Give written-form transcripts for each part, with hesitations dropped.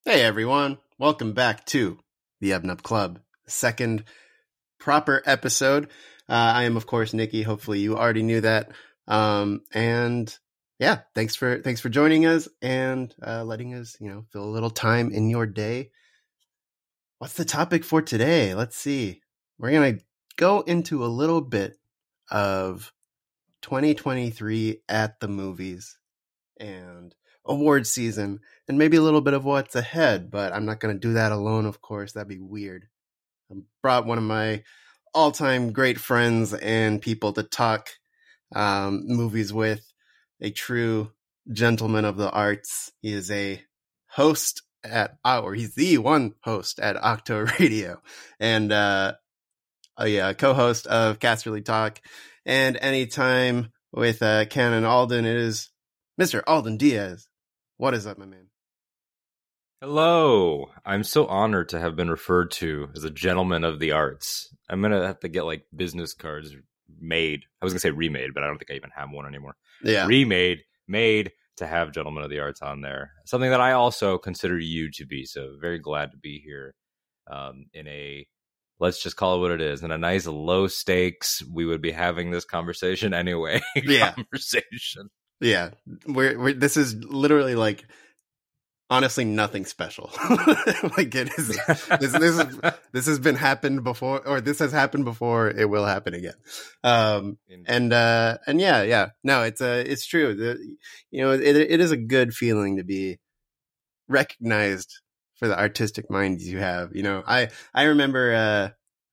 Hey everyone, welcome back to the Up and Up Club, second proper episode. I am of course Nikki. Hopefully you already knew that. And yeah, thanks for joining us and letting us, fill a little time in your day. What's the topic for today? Let's see. We're gonna go into a little bit of 2023 at the movies and award season, and maybe a little bit of what's ahead, but I'm not going to do that alone, of course. That'd be weird. I brought one of my all-time great friends and people to talk movies with, a true gentleman of the arts. He is a host at, or he's the one host at Octo Radio, and a co-host of Casterly Talk, and Anytime with Ken and Alden. It is Mr. Alden Diaz. What is up, my man? Hello. I'm so honored to have been referred to as a gentleman of the arts. I'm going to have to get like business cards made. I was going to say remade, but I don't think I even have one anymore. Yeah. Made to have gentleman of the arts on there. Something that I also consider you to be. So very glad to be here in a, let's just call it what it is, in a nice low stakes, we would be having this conversation anyway. Conversation. Yeah, we're this is literally like honestly nothing special. Like it is this has been happened before, or this has happened before. It will happen again. And yeah. No, it's true. It is a good feeling to be recognized for the artistic minds you have. I remember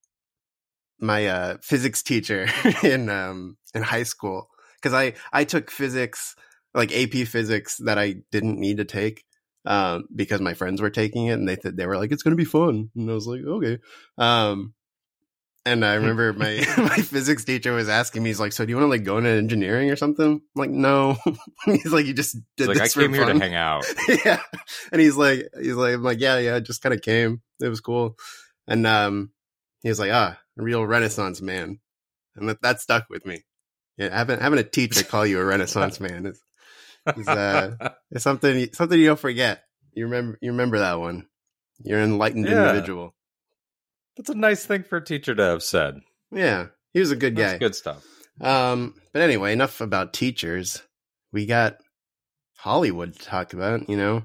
my physics teacher in high school. Because I took physics, like AP physics, that I didn't need to take because my friends were taking it, and they were like, it's going to be fun. And I was like, okay. And I remember my physics teacher was asking me, he's like, so do you want to like go into engineering or something? I'm like, no. He's like, you just did like, this I came for here fun. to hang out. Yeah. And I'm like, yeah, I just kind of came. It was cool. And he was like, a real Renaissance man. And that stuck with me. Yeah, having a teacher call you a Renaissance man is something you don't forget. You remember that one. You're an enlightened individual. That's a nice thing for a teacher to have said. Yeah, he was a good guy. That's good stuff. But anyway, enough about teachers. We got Hollywood to talk about.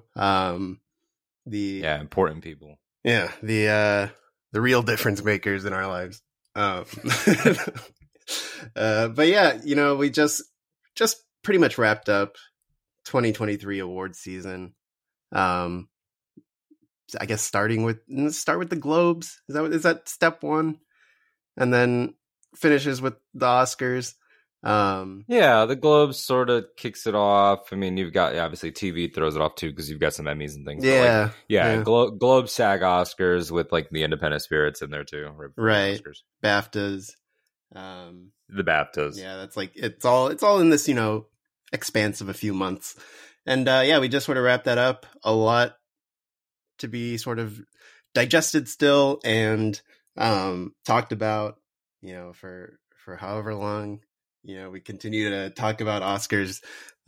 Important people. Yeah, the real difference makers in our lives. But yeah, we just pretty much wrapped up 2023 award season. I guess start with the Globes. Is that step one? And then finishes with the Oscars. The Globes sort of kicks it off. I mean, you've got obviously TV throws it off too because you've got some Emmys and things. Yeah, Globe, SAG, Oscars with like the independent spirits in there too. Right. Oscars. BAFTAs. The BAFTAs. Yeah, that's like it's all in this expanse of a few months, and we just sort of wrapped that up. A lot to be sort of digested still and talked about, for however long we continue to talk about Oscars.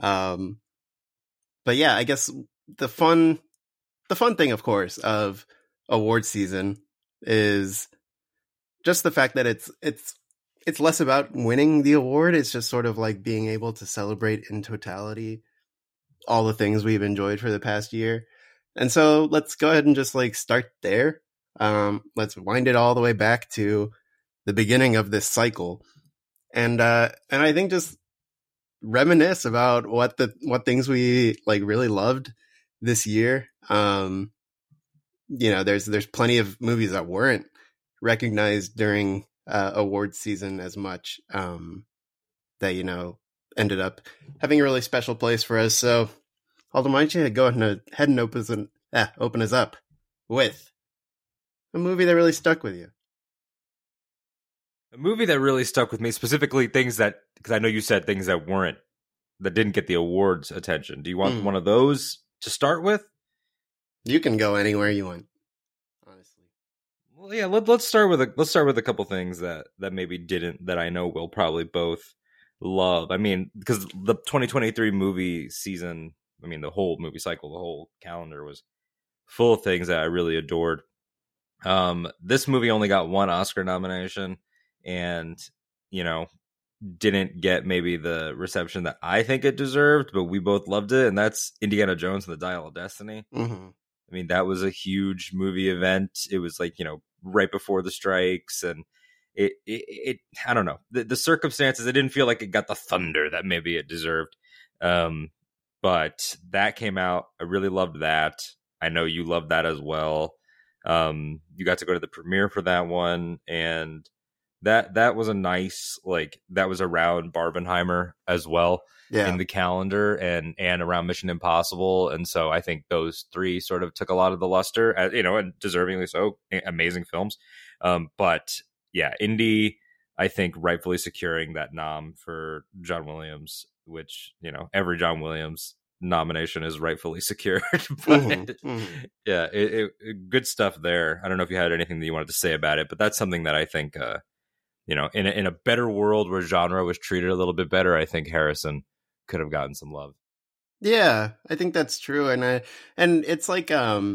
But yeah, I guess the fun thing, of course, of award season is just the fact that it's less about winning the award. It's just sort of like being able to celebrate in totality all the things we've enjoyed for the past year. And so let's go ahead and just like start there. Let's wind it all the way back to the beginning of this cycle. And I think just reminisce about what things we like really loved this year. There's plenty of movies that weren't recognized during awards season as much, that ended up having a really special place for us. So Alden, why don't you go ahead and open us up with a movie that really stuck with you? A movie that really stuck with me, specifically things that, because I know you said things that didn't get the awards attention. Do you want one of those to start with? You can go anywhere you want, honestly. Well, yeah, let's start with a couple things that maybe didn't, that I know we'll probably both love. I mean, because the 2023 movie season, I mean, the whole movie cycle, the whole calendar was full of things that I really adored. This movie only got one Oscar nomination, and you know, didn't get maybe the reception that I think it deserved, but we both loved it, and that's Indiana Jones and the Dial of Destiny. Mm-hmm. I mean, that was a huge movie event. It was like, right before the strikes, and it I don't know. The circumstances, it didn't feel like it got the thunder that maybe it deserved. But that came out. I really loved that. I know you loved that as well. You got to go to the premiere for that one, and that was a nice, like, that was around Barbenheimer as well. Yeah. In the calendar, and around Mission Impossible. And so I think those three sort of took a lot of the luster, and deservingly so. Amazing films. But yeah, Indy, I think, rightfully securing that nom for John Williams, which, every John Williams nomination is rightfully secured. But yeah, good stuff there. I don't know if you had anything that you wanted to say about it, but that's something that I think, in a better world where genre was treated a little bit better, I think Harrison could have gotten some love. Yeah, I think that's true. And it's like,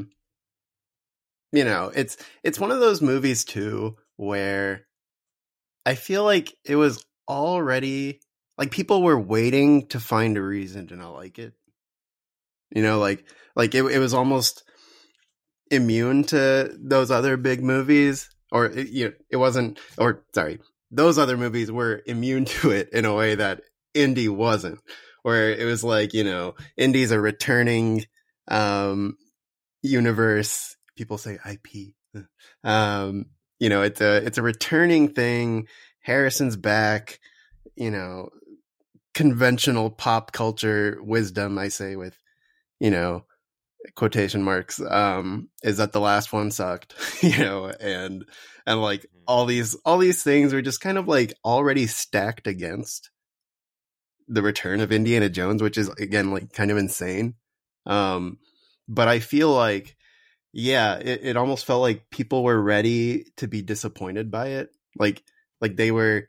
it's one of those movies too, where I feel like it was already, like, people were waiting to find a reason to not like it. Like it was almost immune to those other big movies, or it wasn't, or sorry, those other movies were immune to it in a way that Indy wasn't, where it was like, Indy's a returning universe. People say IP. It's a returning thing. Harrison's back. Conventional pop culture wisdom, I say with, quotation marks, is that the last one sucked, and like all these things were just kind of like already stacked against the return of Indiana Jones, which is, again, like, kind of insane. But I feel like, yeah, it almost felt like people were ready to be disappointed by it. Like they were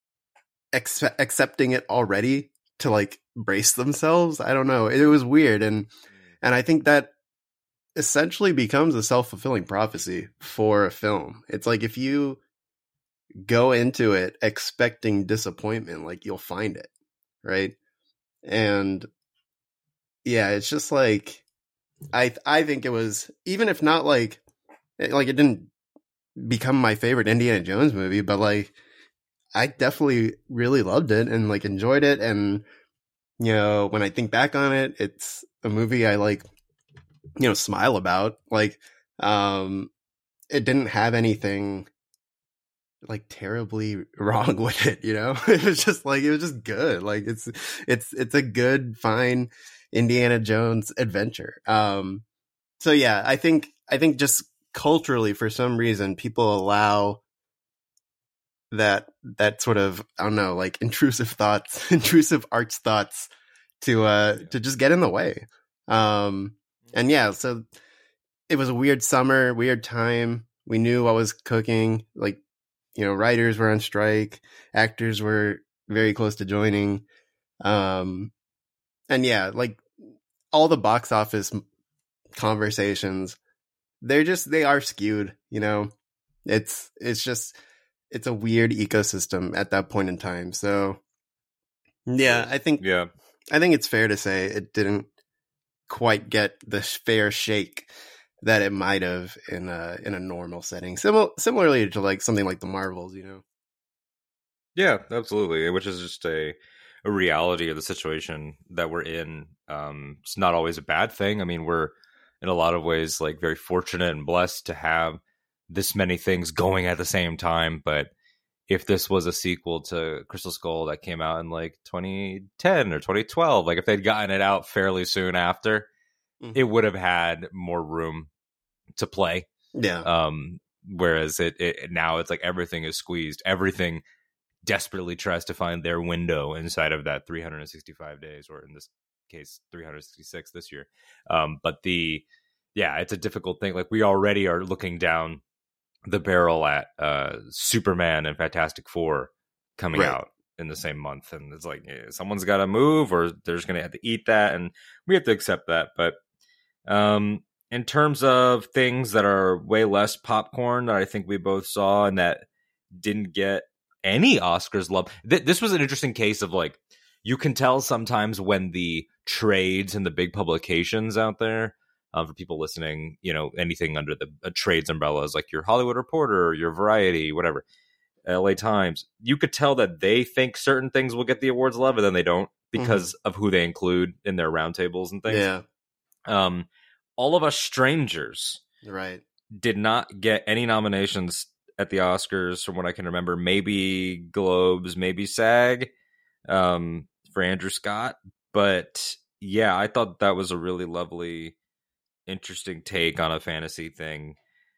accepting it already to, like, brace themselves. I don't know. It was weird. And I think that essentially becomes a self-fulfilling prophecy for a film. It's like, if you go into it expecting disappointment, like, you'll find it. Right. And yeah, it's just like, I think it was, even if not like it didn't become my favorite Indiana Jones movie, but like, I definitely really loved it and, like, enjoyed it. And, when I think back on it, it's a movie I, like, smile about. Like, it didn't have anything, like, terribly wrong with it, it was just like, it was just good. Like, it's a good, fine Indiana Jones adventure. So yeah, I think just culturally, for some reason, people allow that sort of, I don't know, like, intrusive arts thoughts to just get in the way. And yeah, so it was a weird summer, weird time. We knew what was cooking. Like, writers were on strike, actors were very close to joining. And yeah, like, all the box office conversations, they are skewed, it's a weird ecosystem at that point in time. So yeah, I think it's fair to say it didn't quite get the fair shake that it might have in a normal setting. Similarly to, like, something like the Marvels, Yeah, absolutely. Which is just a reality of the situation that we're in. It's not always a bad thing. I mean, we're in a lot of ways, like, very fortunate and blessed to have this many things going at the same time. But if this was a sequel to Crystal Skull that came out in, like, 2010 or 2012, like, if they'd gotten it out fairly soon after, it would have had more room to play. Yeah. Whereas it now, it's like everything is squeezed. Everything desperately tries to find their window inside of that 365 days, or in this case 366 this year. But it's a difficult thing. Like, we already are looking down the barrel at Superman and Fantastic Four coming out in the same month, and it's like, someone's got to move, or they're just gonna have to eat that, and we have to accept that. But in terms of things that are way less popcorn that I think we both saw and that didn't get any Oscars love. This was an interesting case of like, you can tell sometimes when the trades and the big publications out there, for people listening, anything under the trades umbrellas, like your Hollywood Reporter, your Variety, whatever, LA Times, you could tell that they think certain things will get the awards love and then they don't because of who they include in their roundtables and things. Yeah. All of Us Strangers right. did not get any nominations at the Oscars from what I can remember. Maybe Globes, maybe SAG, for Andrew Scott. But yeah, I thought that was a really lovely, interesting take on a fantasy thing,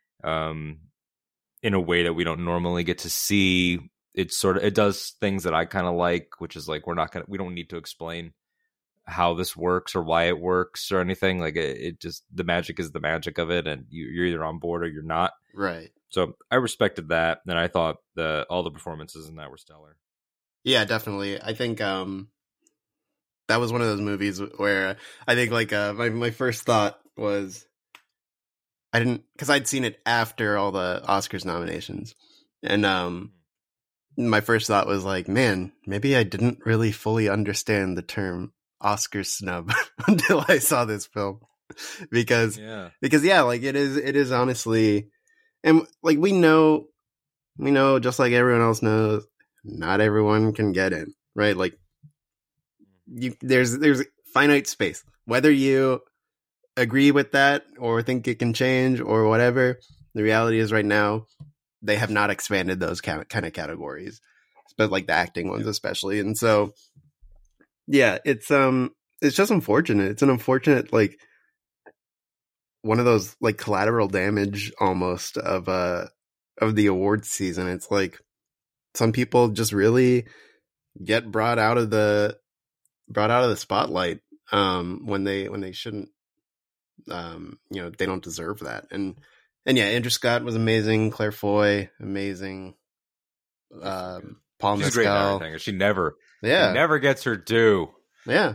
in a way that we don't normally get to see. It does things that I kind of like, which is like, we don't need to explain how this works or why it works or anything. Like it just, the magic is the magic of it, and you're either on board or you're not. Right. So I respected that, and I thought all the performances in that were stellar. Yeah, definitely. I think that was one of those movies where I think like my first thought was, because I'd seen it after all the Oscars nominations, and my first thought was like, man, maybe I didn't really fully understand the term Oscar snub until I saw this film, because like it is honestly, and like we know just like everyone else knows, not everyone can get in, right? Like there's finite space, whether you agree with that or think it can change or whatever. The reality is right now they have not expanded those kind of categories, but like the acting ones especially. And so yeah, it's just unfortunate. It's an unfortunate, like, one of those like collateral damage almost of the awards season. It's like some people just really get brought out of the spotlight when they shouldn't. They don't deserve that. And yeah, Andrew Scott was amazing. Claire Foy, amazing. Paul She's Mescal. Great. She never gets her due. Yeah.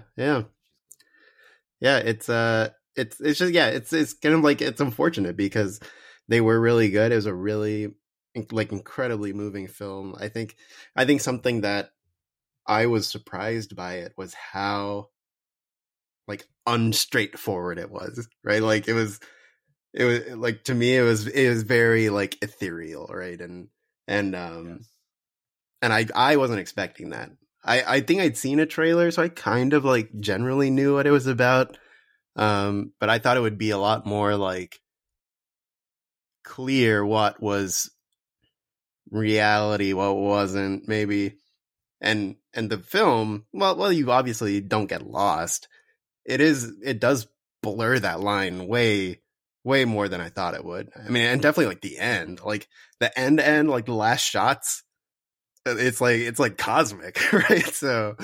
It's just, it's kind of like, it's unfortunate because they were really good. It was a really like incredibly moving film. I think something that I was surprised by it was how like unstraightforward it was, right? Like it was like, to me, it was very like ethereal, right? And I wasn't expecting that. I think I'd seen a trailer, so I kind of like generally knew what it was about. But I thought it would be a lot more like clear what was reality, what wasn't, maybe. And the film, well, you obviously don't get lost. It does blur that line way more than I thought it would. I mean, and definitely like the end, like the end, like the last shots, it's like cosmic, right? So,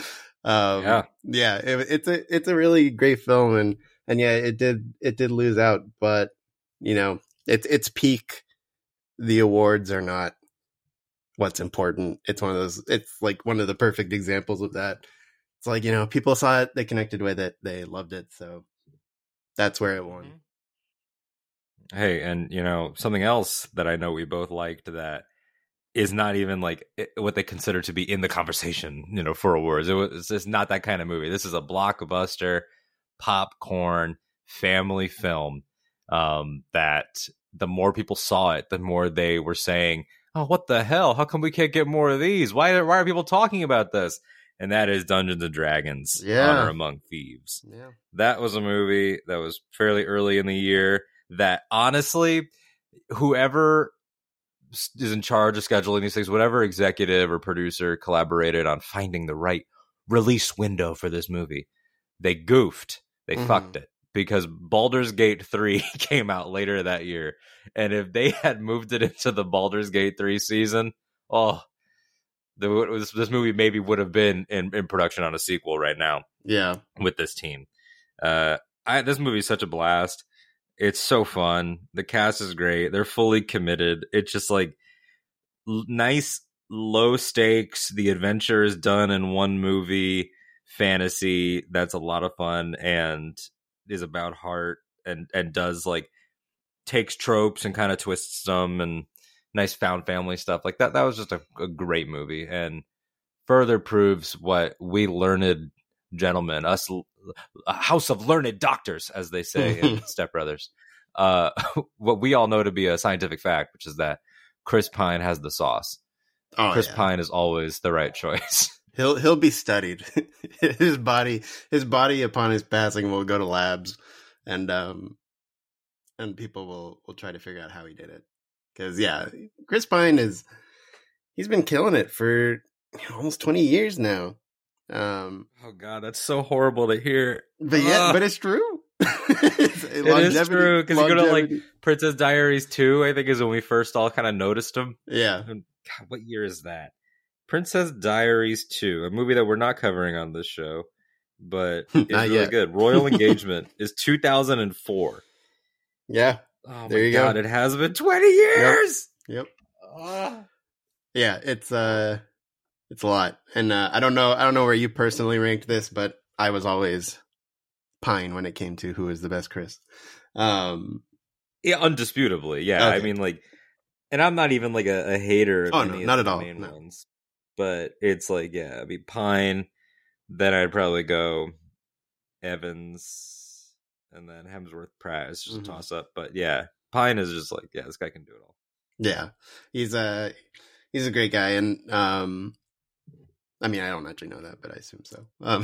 it's a really great film, and yeah, it did lose out, but its peak, the awards are not what's important. It's like one of the perfect examples of that. It's like, people saw it, they connected with it, they loved it, so that's where it won. Hey, and something else that I know we both liked that is not even like what they consider to be in the conversation, for awards. It's just not that kind of movie. This is a blockbuster, popcorn, family film, that the more people saw it, the more they were saying, oh, what the hell? How come we can't get more of these? Why are people talking about this? And that is Dungeons and Dragons, Honor Among Thieves. Yeah. That was a movie that was fairly early in the year that, honestly, whoever is in charge of scheduling these things, whatever executive or producer collaborated on finding the right release window for this movie, they goofed. They fucked it, because Baldur's Gate 3 came out later that year. And if they had moved it into the Baldur's Gate 3 season, this movie maybe would have been in production on a sequel right now. Yeah, with this team. This movie is such a blast. It's so fun. The cast is great. They're fully committed. It's just like nice, low stakes. The adventure is done in one movie. Fantasy that's a lot of fun and is about heart and does like takes tropes and kind of twists them, and nice found family stuff like that. That was just a great movie, and further proves what we learned gentlemen, us, a house of learned doctors, as they say in Step Brothers, what we all know to be a scientific fact, which is that Chris Pine has the sauce. Oh, Chris yeah. Pine is always the right choice. He'll be studied. his body upon his passing will go to labs, and people will try to figure out how he did it. Because Chris Pine he's been killing it for almost 20 years now. Oh God, that's so horrible to hear. But it's true. It is true, because you go to like Princess Diaries 2, I think, is when we first all kind of noticed him. Yeah. God, what year is that? Princess Diaries 2, a movie that we're not covering on this show, but it's really yet. good. Royal Engagement is 2004. Yeah. Oh there my you God, go. it has been 20 years. Yep. Yeah, it's a lot. And I don't know where you personally ranked this, but I was always Pine when it came to who is the best Chris. Yeah, undisputably. Yeah. Okay. I mean, like, and I'm not even like a hater of any not of at the all. main No. ones. But it's like, yeah, I mean, Pine, then I'd probably go Evans, and then Hemsworth Pratt is just a toss up. But yeah, Pine is just like, yeah, this guy can do it all. Yeah. He's a great guy, and I mean, I don't actually know that, but I assume so.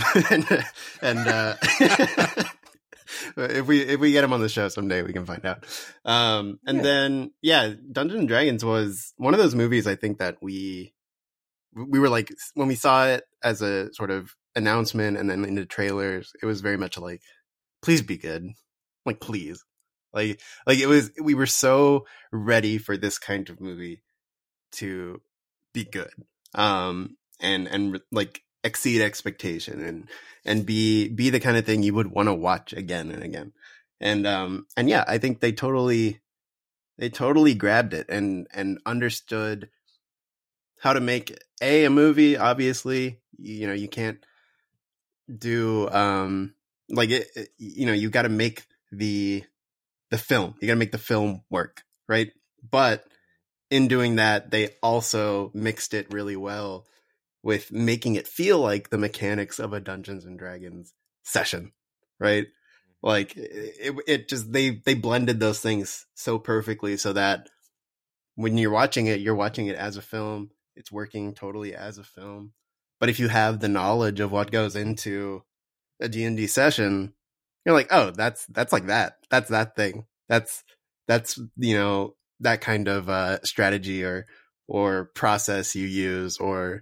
If we get him on the show someday, we can find out. Then Dungeons and Dragons was one of those movies, I think, that we were like, when we saw it as a sort of announcement and then in the trailers, it was very much like, please be good. Like, please. Like it was, we were so ready for this kind of movie to be good. And like exceed expectation and be the kind of thing you would want to watch again and again. And yeah, I think they totally grabbed it and understood how to make a movie. Obviously, you can't do like it, you got to make the film. You got to make the film work, right? But in doing that, they also mixed it really well with making it feel like the mechanics of a Dungeons and Dragons session, right? Like it just, they blended those things so perfectly so that when you're watching it as a film. It's working totally as a film. But if you have the knowledge of what goes into a D&D session, you're like, oh, that's like that. That's that thing. That's that kind of strategy or process you use, or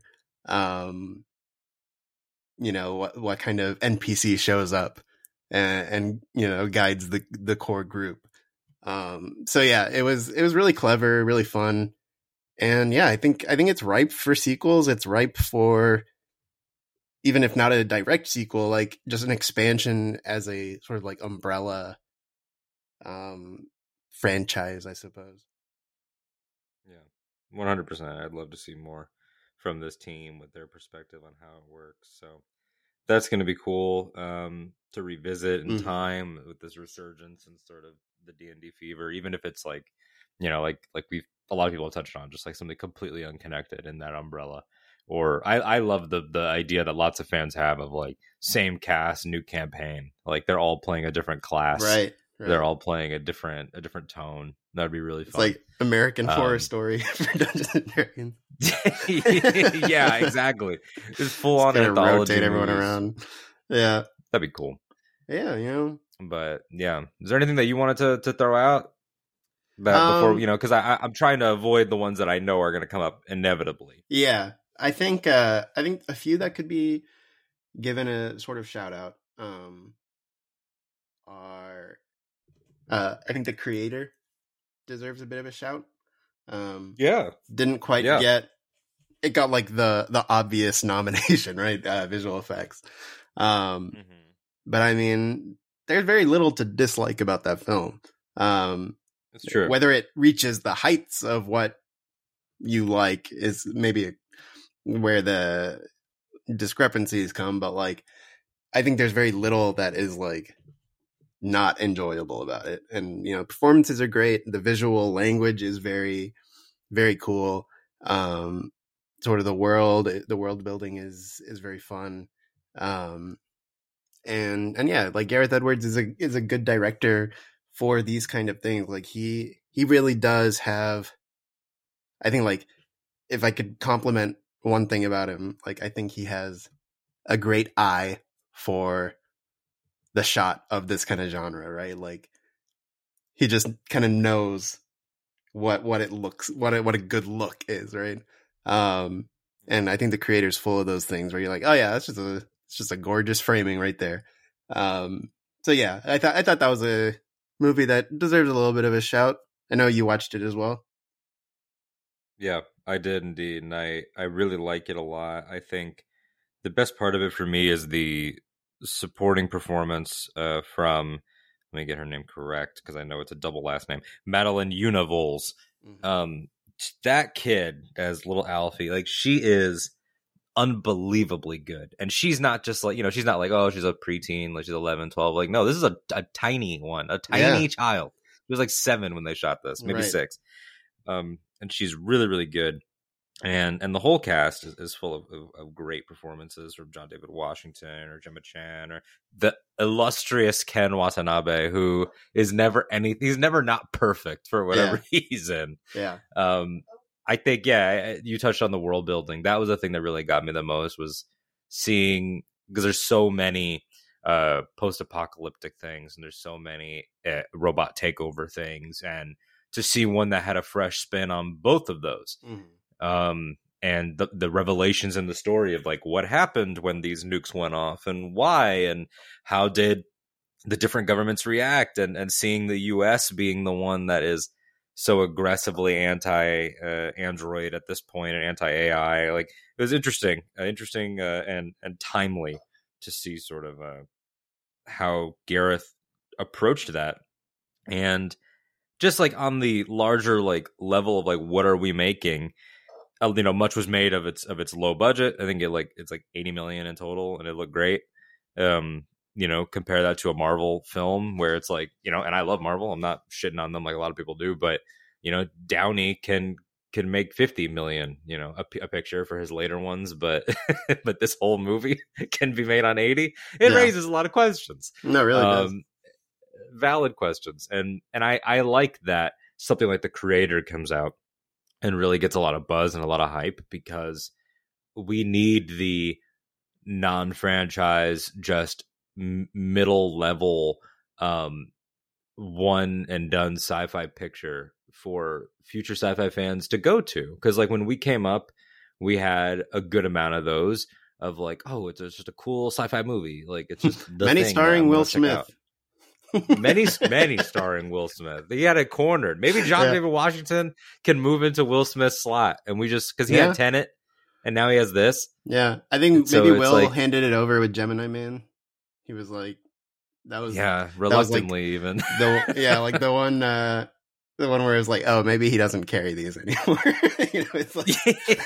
what kind of NPC shows up and guides the core group. So yeah, it was really clever, really fun. And yeah, I think it's ripe for sequels. It's ripe for, even if not a direct sequel, like just an expansion as a sort of like umbrella franchise, I suppose. Yeah, 100%. I'd love to see more from this team with their perspective on how it works. So that's going to be cool to revisit in time with this resurgence and sort of the D&D fever, even if it's like, like a lot of people have touched on, just like something completely unconnected in that umbrella. Or I love the idea that lots of fans have of like same cast, new campaign. Like they're all playing a different class. Right. They're all playing a different tone. That'd be really fun. It's like American Horror Story for Dungeons and Dragons. Yeah, exactly. Just full on anthology. Rotate everyone around. Yeah. That'd be cool. Yeah, But yeah, is there anything that you wanted to throw out? That before, because I'm trying to avoid the ones that I know are going to come up inevitably. Yeah, I think a few that could be given a sort of shout out are I think the creator deserves a bit of a shout. Didn't quite get it. Got like the obvious nomination, right? Visual effects. But I mean, there's very little to dislike about that film. It's true. Whether it reaches the heights of what you like is maybe where the discrepancies come, but like, I think there's very little that is like not enjoyable about it. And, you know, performances are great. The visual language is very, very cool. Sort of the world building is very fun. And yeah, like Gareth Edwards is a good director for these kind of things. Like he really does have, I think, like, if I could compliment one thing about him, like, I think he has a great eye for the shot of this kind of genre, right? Like, he just kind of knows what it looks, what a good look is, right? And I think the creator's full of those things where you're like, oh yeah, it's just a gorgeous framing right there. So yeah, I thought that was a movie that deserves a little bit of a shout. I know you watched it as well. Yeah, I did indeed, and I really like it a lot. I think the best part of it for me is the supporting performance from, let me get her name correct because I know it's a double last name, Madeline Univols. Mm-hmm. That kid as little Alfie, like, she is unbelievably good. And she's not just like, you know, she's not like, oh, she's a preteen, like she's 11, 12. Like, no, this is a tiny one, a tiny child. She was like 7 when they shot this, maybe 6. And she's really, really good. And the whole cast is full of great performances from John David Washington or Gemma Chan or the illustrious Ken Watanabe, who is never he's never not perfect for whatever he's in. Yeah. I think, you touched on the world building. That was the thing that really got me the most, was seeing, because there's so many post-apocalyptic things and there's so many robot takeover things, and to see one that had a fresh spin on both of those. Mm-hmm. And the revelations in the story of, like, what happened when these nukes went off and why, and how did the different governments react, and seeing the US being the one that is so aggressively anti-Android at this point and anti-AI. Like, it was interesting and timely to see sort of how Gareth approached that. And just like on the larger like level of like, what are we making? You know, much was made of its low budget. I think it's like 80 million in total, and it looked great. You know, compare that to a Marvel film where it's like, you know, and I love Marvel. I'm not shitting on them like a lot of people do, but, you know, Downey can make 50 million, you know, a picture for his later ones, but but this whole movie can be made on 80. It raises a lot of questions. No, it really does. Valid questions. And I like that something like The Creator comes out and really gets a lot of buzz and a lot of hype, because we need the non-franchise, just middle level, one and done sci-fi picture for future sci-fi fans to go to. Because like when we came up, we had a good amount of those, of like, oh, it's just a cool sci-fi movie. Like, it's just the many starring Will Smith. many starring Will Smith. He had it cornered. Maybe John David Washington can move into Will Smith's slot, and we just, because he had Tenet and now he has this. Yeah, I think maybe Will handed it over with Gemini Man. He was like, that was reluctantly, like, even like the one where it's like, oh, maybe he doesn't carry these anymore. You know, it's like,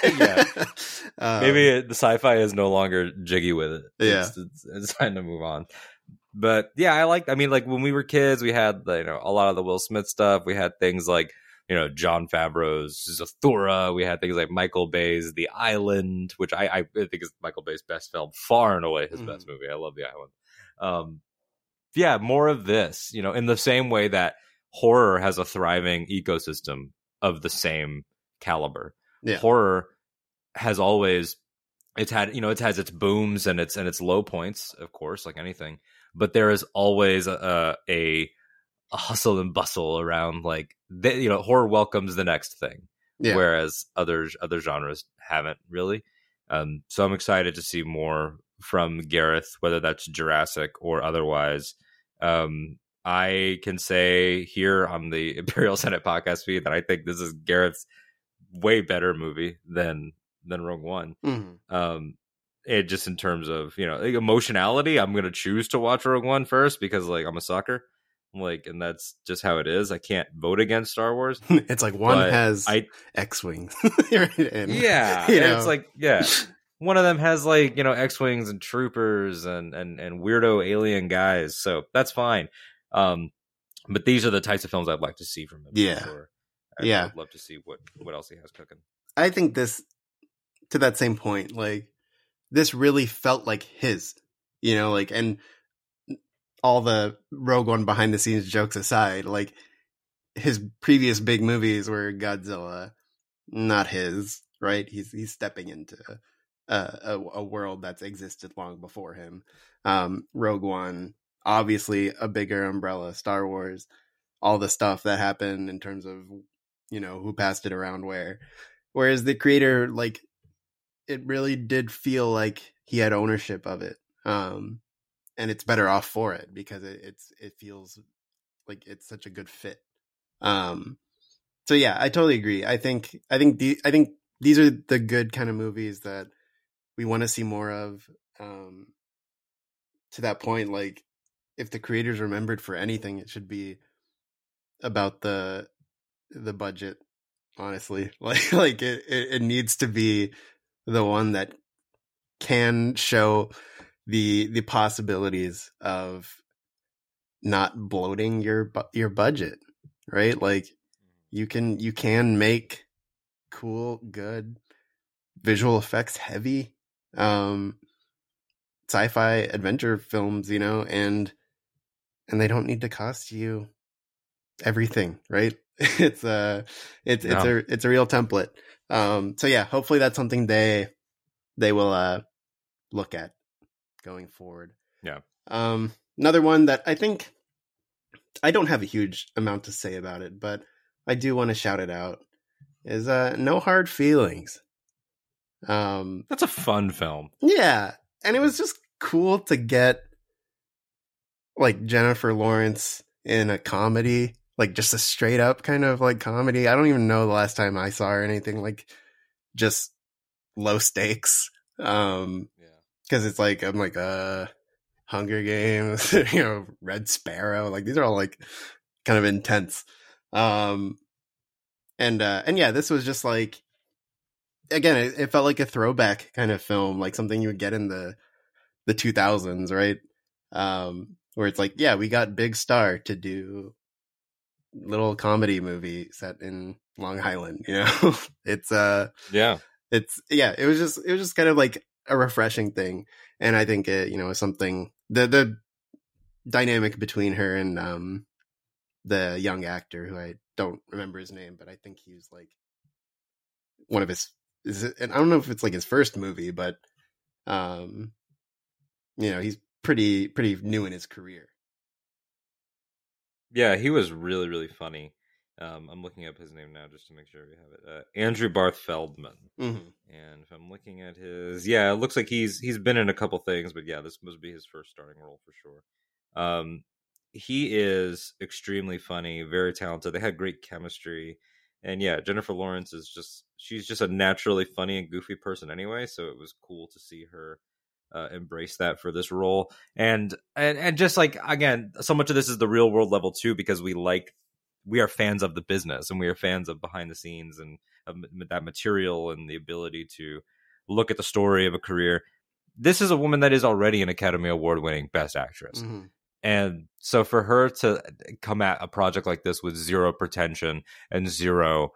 maybe the sci-fi is no longer jiggy with it. It's time to move on. But yeah, I mean, like when we were kids, we had, you know, a lot of the Will Smith stuff. We had things like, you know, Jon Favreau's Zathura. We had things like Michael Bay's The Island, which I think is Michael Bay's best film, far and away his best movie. I love The Island. More of this, you know, in the same way that horror has a thriving ecosystem of the same caliber. Yeah. Horror has always, it has its booms and its low points, of course, like anything. But there is always a hustle and bustle around, like, you know, horror welcomes the next thing, whereas other genres haven't really. So I'm excited to see more from Gareth, whether that's Jurassic or otherwise. I can say here on the Imperial Senate podcast feed that I think this is Gareth's way better movie than Rogue One. Mm-hmm. It just in terms of, you know, like emotionality, I'm going to choose to watch Rogue One first because, like, I'm a sucker. Like, and that's just how it is. I can't vote against Star Wars. It's like one has X-Wings. And it's like, one of them has, like, you know, X-Wings and troopers and weirdo alien guys. So that's fine. But these are the types of films I'd like to see from him. Yeah. For sure. Yeah. I'd love to see what else he has cooking. I think this, to that same point, like, this really felt like his, you know, like, and all the Rogue One behind the scenes jokes aside, like, his previous big movies were Godzilla, not his, right? He's stepping into a world that's existed long before him. Rogue One, obviously a bigger umbrella. Star Wars, all the stuff that happened in terms of, you know, who passed it around where. Whereas the creator, like, it really did feel like he had ownership of it. And it's better off for it because it feels like it's such a good fit. So yeah, I totally agree. I think these are the good kind of movies that we want to see more of. To that point, like, if the creators remembered for anything, it should be about the budget. Honestly, like it needs to be the one that can show the possibilities of not bloating your budget, right? Like, you can make cool, good visual effects heavy sci-fi adventure films, you know, and they don't need to cost you everything, right? It's a real template. So yeah, hopefully that's something they will look at going forward. Yeah. Another one that I think I don't have a huge amount to say about it, but I do want to shout it out is No Hard Feelings. That's a fun film. Yeah, and it was just cool to get like Jennifer Lawrence in a comedy, like just a straight up kind of like comedy. I don't even know the last time I saw her anything like just low stakes. Because it's like I'm like Hunger Games, you know, Red Sparrow. Like these are all like kind of intense. And yeah, this was just like, again, it felt like a throwback kind of film, like something you would get in the 2000s, right? Where it's like, yeah, we got big star to do little comedy movie set in Long Island, you know. It was just kind of like a refreshing thing, and I think it, you know, is something the dynamic between her and the young actor who I don't remember his name, but I think he was like one of his, and I don't know if it's like his first movie, but you know, he's pretty new in his career. Yeah, he was really, really funny. I'm looking up his name now just to make sure we have it. Andrew Barth Feldman. Mm-hmm. And if I'm looking at his, it looks like he's been in a couple things, but yeah, this must be his first starting role for sure. He is extremely funny, very talented. They had great chemistry. And yeah, Jennifer Lawrence she's just a naturally funny and goofy person anyway, so it was cool to see her embrace that for this role. And just like, again, so much of this is the real world level too, because we are fans of the business and we are fans of behind the scenes and of that material and the ability to look at the story of a career. This is a woman that is already an Academy Award winning Best Actress. Mm-hmm. And so for her to come at a project like this with zero pretension and zero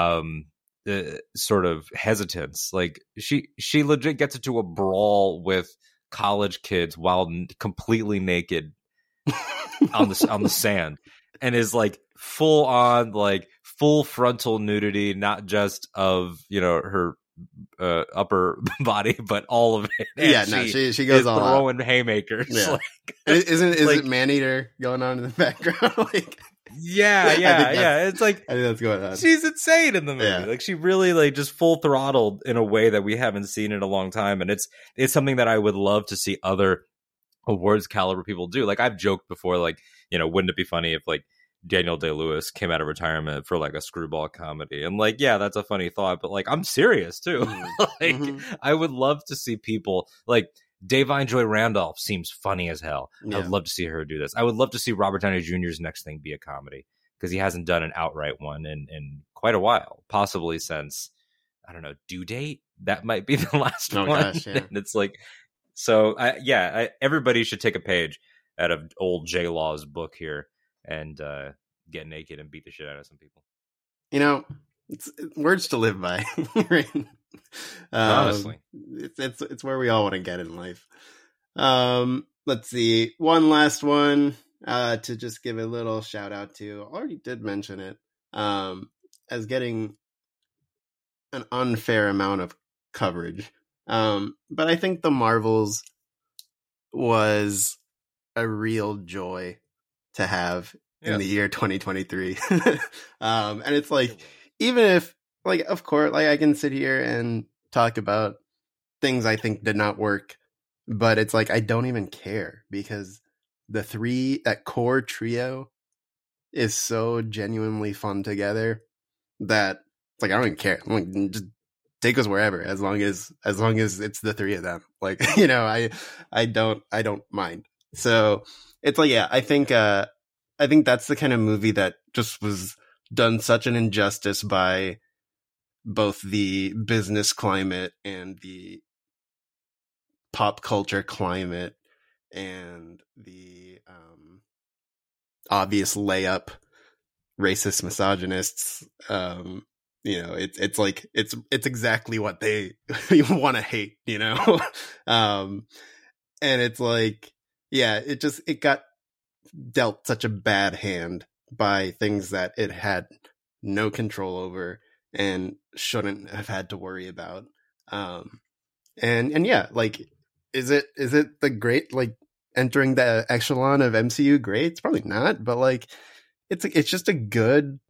sort of hesitance, like she legit gets into a brawl with college kids while completely naked on the sand, and is like full on, like full frontal nudity, not just of, you know, her upper body, but all of it. And she goes all throwing out. Haymakers. Yeah. Like, Isn't like, it Maneater going on in the background? Like, yeah. It's like, I think that's going on. She's insane in the movie. Yeah. Like, she really like just full throttled in a way that we haven't seen in a long time, and it's something that I would love to see other awards caliber people do. Like, I've joked before, like, you know, wouldn't it be funny if like Daniel Day-Lewis came out of retirement for like a screwball comedy? And like, yeah, that's a funny thought, but like, I'm serious too. Mm-hmm. I would love to see people like Davine Joy Randolph seems funny as hell. Yeah. I would love to see her do this. I would love to see Robert Downey Jr.'s next thing be a comedy, because he hasn't done an outright one in quite a while, possibly since, I don't know, Due Date. That might be the last one. Gosh, yeah. And it's like, so everybody should take a page out of old J Law's book here and get naked and beat the shit out of some people. You know, it's words to live by. Right? Honestly, it's where we all want to get in life. Let's see, one last one to just give a little shout out to. I already did mention it as getting an unfair amount of coverage, but I think the Marvels was a real joy to have in the year 2023. And it's like, even if, like, of course, like, I can sit here and talk about things I think did not work, but it's like, I don't even care, because that core trio is so genuinely fun together that it's like, I don't even care. I'm like, just take us wherever, as long as it's the three of them. Like, I don't mind. So it's like, yeah, I think that's the kind of movie that just was done such an injustice by both the business climate and the pop culture climate and the obvious layup racist misogynists. It's like it's exactly what they want to hate, and it's like, yeah, it got dealt such a bad hand by things that it had no control over and shouldn't have had to worry about. And yeah, like, is it the great, like, entering the echelon of MCU greats? Probably not, but like, it's just a good,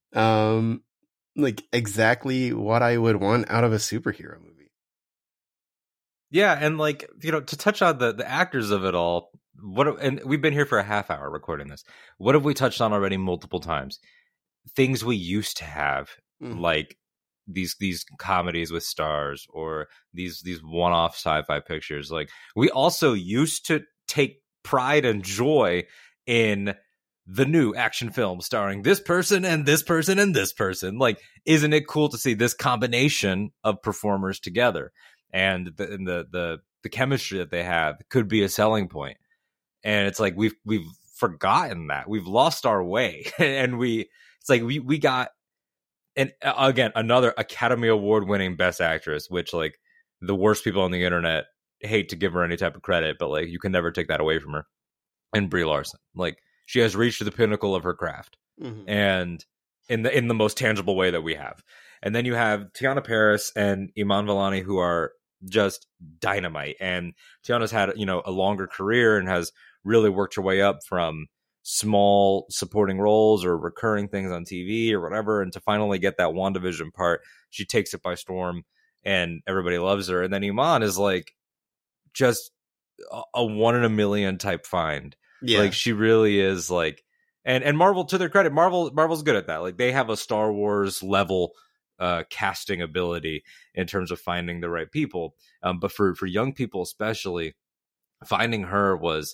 like, exactly what I would want out of a superhero movie. Yeah, and like, to touch on the actors of it all, and we've been here for a half hour recording this. What have we touched on already multiple times? Things we used to have, like these comedies with stars, or these one-off sci-fi pictures. Like, we also used to take pride and joy in the new action film starring this person and this person and this person. Like, isn't it cool to see this combination of performers together? And the chemistry that they have could be a selling point. And it's like, we've forgotten that. We've lost our way. And it's like we got, and again, another Academy Award winning Best Actress, which, like, the worst people on the internet hate to give her any type of credit, but like, you can never take that away from her. And Brie Larson, like, she has reached the pinnacle of her craft, and in the most tangible way that we have. And then you have Teyonah Parris and Iman Vellani, who are just dynamite. And Tiana's had, a longer career and has really worked her way up from small supporting roles or recurring things on TV or whatever, and to finally get that WandaVision part, she takes it by storm and everybody loves her. And then Iman is like just a 1 in a million type find. Yeah. Like, she really is, like, and Marvel, to their credit, Marvel's good at that. Like, they have a Star Wars level casting ability in terms of finding the right people. But for young people especially, finding her was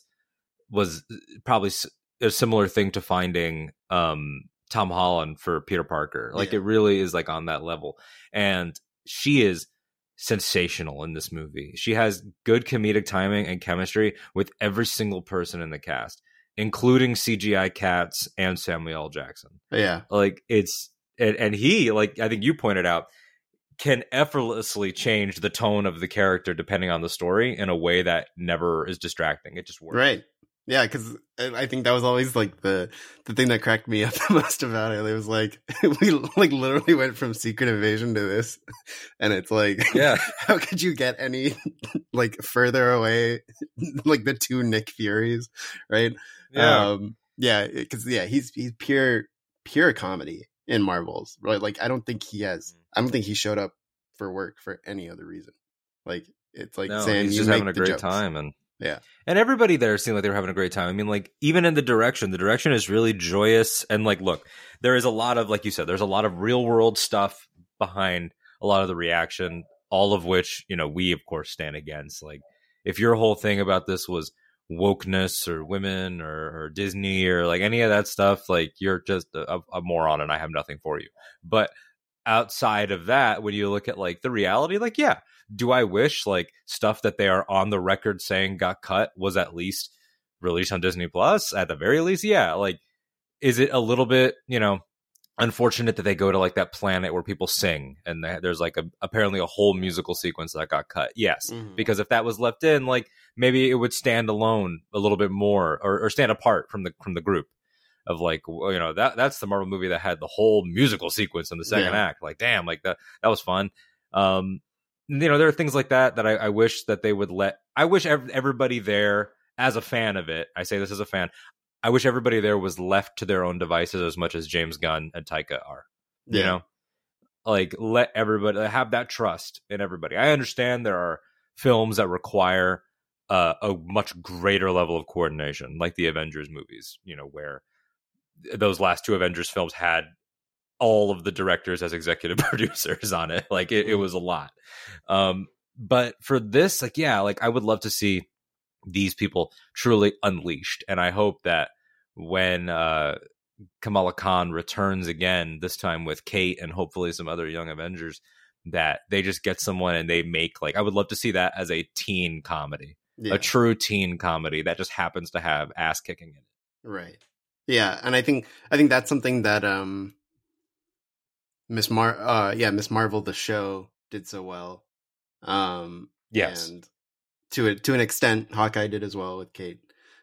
probably a similar thing to finding Tom Holland for Peter Parker. Like, it really is, like, on that level. And she is sensational in this movie. She has good comedic timing and chemistry with every single person in the cast, including CGI cats and Samuel L. Jackson. Yeah. Like, it's, and he, like, I think you pointed out, can effortlessly change the tone of the character depending on the story in a way that never is distracting. It just works. Right. Yeah, because I think that was always, like, the thing that cracked me up the most about it. It was like, we, like, literally went from Secret Invasion to this, and it's like, yeah, how could you get any, like, further away, like, the two Nick Furies, right? Yeah, because he's pure comedy in Marvels, right? Like, I don't think he showed up for work for any other reason. Like, it's like, saying he's just having a great time, and yeah. And everybody there seemed like they were having a great time. I mean, like, even in the direction is really joyous. And, like, look, there is a lot of, like you said, there's a lot of real world stuff behind a lot of the reaction, all of which, we, of course, stand against. Like, if your whole thing about this was wokeness or women or Disney or, like, any of that stuff, like, you're just a moron and I have nothing for you. But outside of that, when you look at, like, the reality, like, yeah, do I wish, like, stuff that they are on the record saying got cut was at least released on Disney Plus at the very least. Yeah, like, is it a little bit, unfortunate that they go to like that planet where people sing and there's like apparently a whole musical sequence that got cut? Yes, because if that was left in, like, maybe it would stand alone a little bit more, or stand apart from the group of, like, that's the Marvel movie that had the whole musical sequence in the second act. Like, damn, like that was fun. There are things like that I wish that they would let. I wish everybody there, as a fan of it, I say this as a fan, I wish everybody there was left to their own devices as much as James Gunn and Taika are. Like, let everybody have that trust in everybody. I understand there are films that require a much greater level of coordination, like the Avengers movies, where those last two Avengers films had all of the directors as executive producers on it. Like, it was a lot. But for this, like, yeah, like, I would love to see these people truly unleashed. And I hope that when Kamala Khan returns again, this time with Kate and hopefully some other young Avengers, that they just get someone and they make, like, I would love to see that as a teen comedy, a true teen comedy that just happens to have ass kicking in it. Right. Yeah. And I think that's something that Miss Marvel, the show, did so well. Yes. And to an extent, Hawkeye did as well with Kate.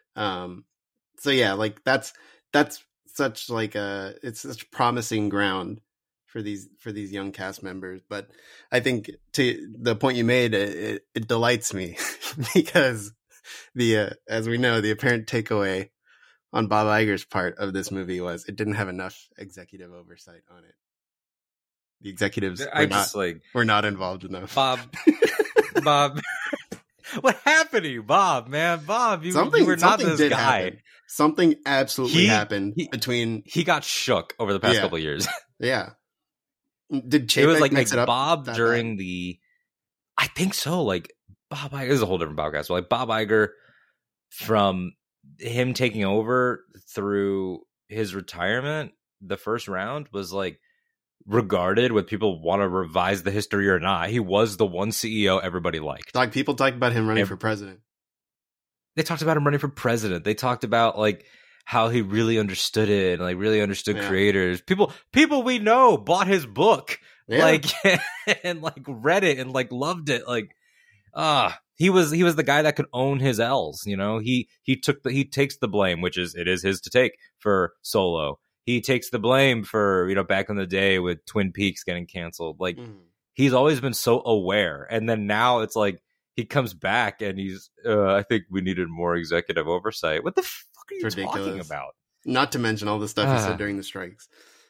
So yeah, like, that's such like it's such promising ground for these young cast members. But I think, to the point you made, it delights me because as we know, the apparent takeaway on Bob Iger's part of this movie was it didn't have enough executive oversight on it. The executives were not involved enough. Bob. What happened to you, Bob, man? Bob, you were not this guy. Happen. Something absolutely happened between... He got shook over the past couple of years. Yeah. Did Chapek it was like mix it up Bob during the... I think so. Like, Bob Iger is a whole different podcast. But like, Bob Iger, from him taking over through his retirement, the first round was like regarded, whether people want to revise the history or not. He was the one CEO everybody liked. Like, people talked about him running for president. They talked about him running for president. They talked about, like, how he really understood it and, like, really understood creators. People we know bought his book, like, and, like, read it and, like, loved it. Like, he was the guy that could own his L's. He takes the blame, which is his to take, for Solo. He takes the blame for, back in the day with Twin Peaks getting canceled. Like, he's always been so aware. And then now it's like he comes back and he's, I think we needed more executive oversight. What the fuck are you talking about? Not to mention all the stuff he said during the strikes.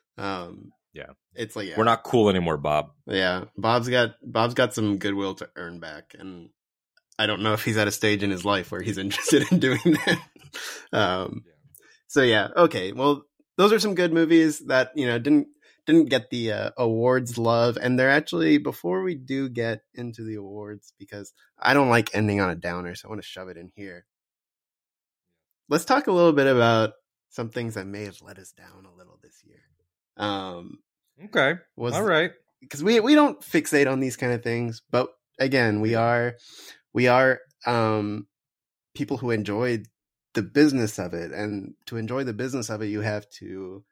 It's like, we're not cool anymore, Bob. Yeah. Bob's got some goodwill to earn back. And I don't know if he's at a stage in his life where he's interested in doing that. So yeah. Okay. Well, those are some good movies that, didn't get the awards love. And they're actually, before we do get into the awards, because I don't like ending on a downer, so I want to shove it in here. Let's talk a little bit about some things that may have let us down a little this year. Okay. All right. Because we don't fixate on these kind of things, but again, we are people who enjoy the business of it, and to enjoy the business of it, you have to,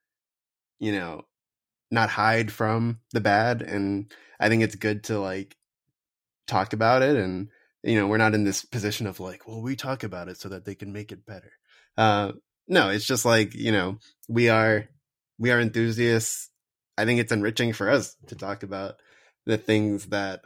not hide from the bad. And I think it's good to, like, talk about it. And, we're not in this position of like, well, we talk about it so that they can make it better. No, it's just like, we are enthusiasts. I think it's enriching for us to talk about the things that,